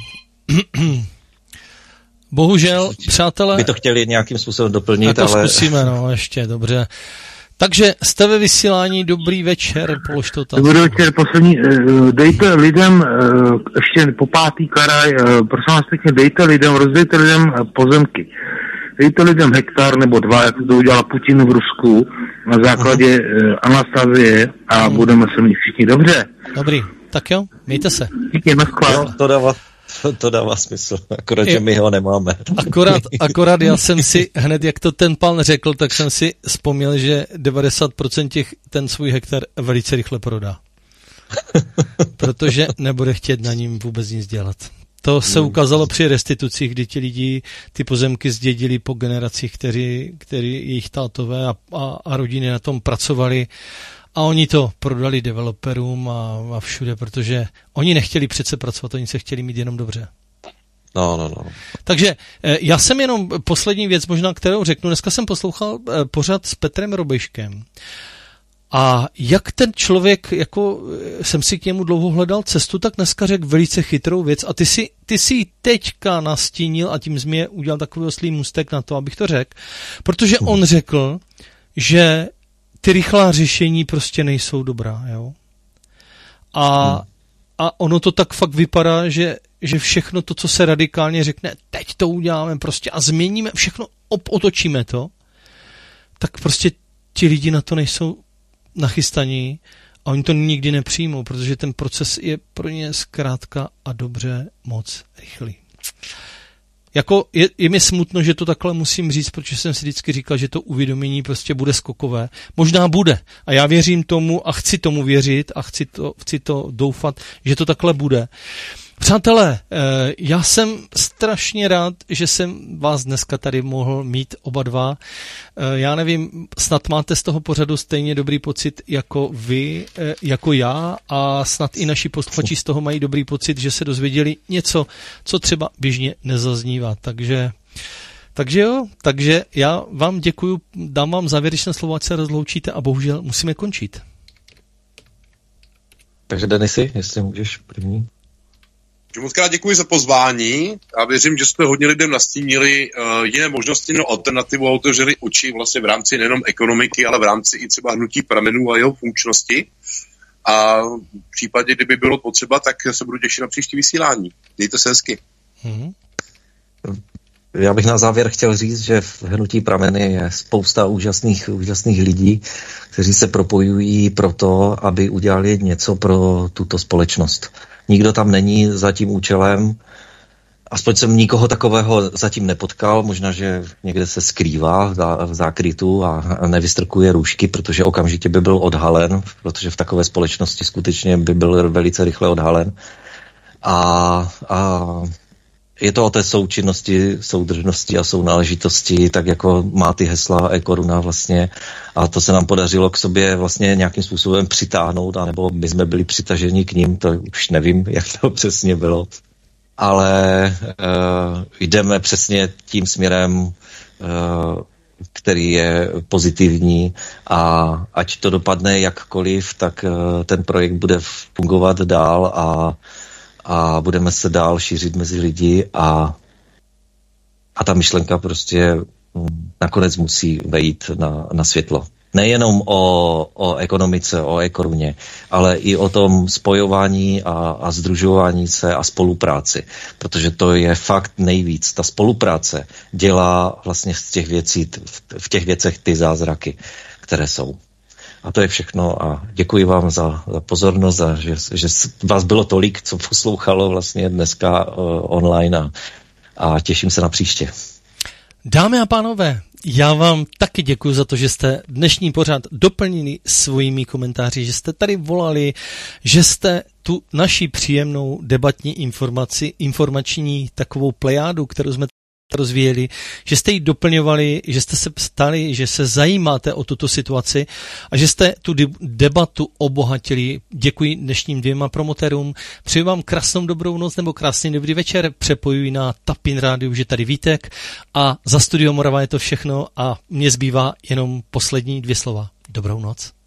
Bohužel, přátelé... By to chtěli nějakým způsobem doplnit, to ale... zkusíme, no, ještě, dobře. Takže jste ve vysílání, dobrý večer, polož to tam. Dobrý večer, poslední, dejte lidem, ještě po pátý karaj, prosím vás pěkně, dejte lidem, rozdejte lidem pozemky. Dejte lidem hektar nebo dva, jak to udělal Putin v Rusku, na základě uh-huh. Anastazie a uh-huh. budeme se mít všichni dobře. Dobrý, tak jo, mějte se. Díky, naschvál. To dává, to dává smysl, akorát, že my ho nemáme. Akorát, akorát já jsem si, hned jak to ten pán řekl, tak jsem si vzpomněl, že devadesát procent těch ten svůj hektar velice rychle prodá. Protože nebude chtět na ním vůbec nic dělat. To se ukázalo při restitucích, kdy ti lidi ty pozemky zdědili po generacích, kteří, kteří jejich tátové a, a, a rodiny na tom pracovali a oni to prodali developerům a, a všude, protože oni nechtěli přece pracovat, oni se chtěli mít jenom dobře. No, no, no. Takže já jsem jenom poslední věc možná, kterou řeknu. Dneska jsem poslouchal pořad s Petrem Robejškem. A jak ten člověk, jako jsem si k němu dlouho hledal cestu, tak dneska řekl velice chytrou věc a ty si, ty si ji teďka nastínil a tím jsi mě udělal takový oslý můstek na to, abych to řekl, protože on řekl, že ty rychlá řešení prostě nejsou dobrá, jo. A, a ono to tak fakt vypadá, že, že všechno to, co se radikálně řekne, teď to uděláme prostě a změníme, všechno otočíme to, tak prostě ti lidi na to nejsou nachystaní a oni to nikdy nepřijmou, protože ten proces je pro ně zkrátka a dobře moc rychlý. Jako je, je mi smutno, že to takhle musím říct, protože jsem si vždycky říkal, že to uvědomění prostě bude skokové. Možná bude. A já věřím tomu a chci tomu věřit a chci to, chci to doufat, že to takhle bude. Přátelé, já jsem strašně rád, že jsem vás dneska tady mohl mít oba dva. Já nevím, snad máte z toho pořadu stejně dobrý pocit jako vy, jako já a snad i naši posluchači z toho mají dobrý pocit, že se dozvěděli něco, co třeba běžně nezaznívá. Takže, takže jo, takže já vám děkuju, dám vám závěrečné slovo, ať se rozloučíte a bohužel musíme končit. Takže Denisy, jestli můžeš první. Moc krát děkuji za pozvání a věřím, že jsme hodně lidem nastínili uh, jiné možnosti, no alternativu a otevřeli oči vlastně v rámci nejenom ekonomiky, ale v rámci i třeba hnutí pramenů a jeho funkčnosti. A v případě, kdyby bylo potřeba, tak se budu těšit na příští vysílání. Mějte se hezky. Mm-hmm. Já bych na závěr chtěl říct, že v hnutí prameny je spousta úžasných, úžasných lidí, kteří se propojují pro to, aby udělali něco pro tuto společnost. Nikdo tam není za tím účelem, aspoň jsem nikoho takového zatím nepotkal, možná, že někde se skrývá v zákrytu a nevystrkuje růžky, protože okamžitě by byl odhalen, protože v takové společnosti skutečně by byl velice rychle odhalen. A, a je to o té součinnosti, soudržnosti a sounáležitosti, tak jako má ty hesla e-koruna vlastně. A to se nám podařilo k sobě vlastně nějakým způsobem přitáhnout, anebo my jsme byli přitaženi k ním, to už nevím, jak to přesně bylo. Ale uh, jdeme přesně tím směrem, uh, který je pozitivní a ať to dopadne jakkoliv, tak uh, ten projekt bude fungovat dál a a budeme se dál šířit mezi lidi a, a ta myšlenka prostě nakonec musí vejít na, na světlo. Nejenom o, o ekonomice, o e-koruně, ale i o tom spojování a, a sdružování se a spolupráci, protože to je fakt nejvíc. Ta spolupráce dělá vlastně z těch věcí, v těch věcech ty zázraky, které jsou. A to je všechno a děkuji vám za, za pozornost a že, že vás bylo tolik, co poslouchalo vlastně dneska uh, online a, a těším se na příště. Dámy a pánové, já vám taky děkuji za to, že jste dnešní pořad doplnili svými komentáři, že jste tady volali, že jste tu naši příjemnou debatní informaci, informační takovou plejádu, kterou jsme rozvíjeli, že jste ji doplňovali, že jste se ptali, že se zajímáte o tuto situaci a že jste tu debatu obohatili. Děkuji dnešním dvěma promotérům. Přeji vám krásnou dobrou noc nebo krásný dobrý večer. Přepojuji na Tapin rádiu, že tady Vítek a za Studio Morava je to všechno a mně zbývá jenom poslední dvě slova. Dobrou noc.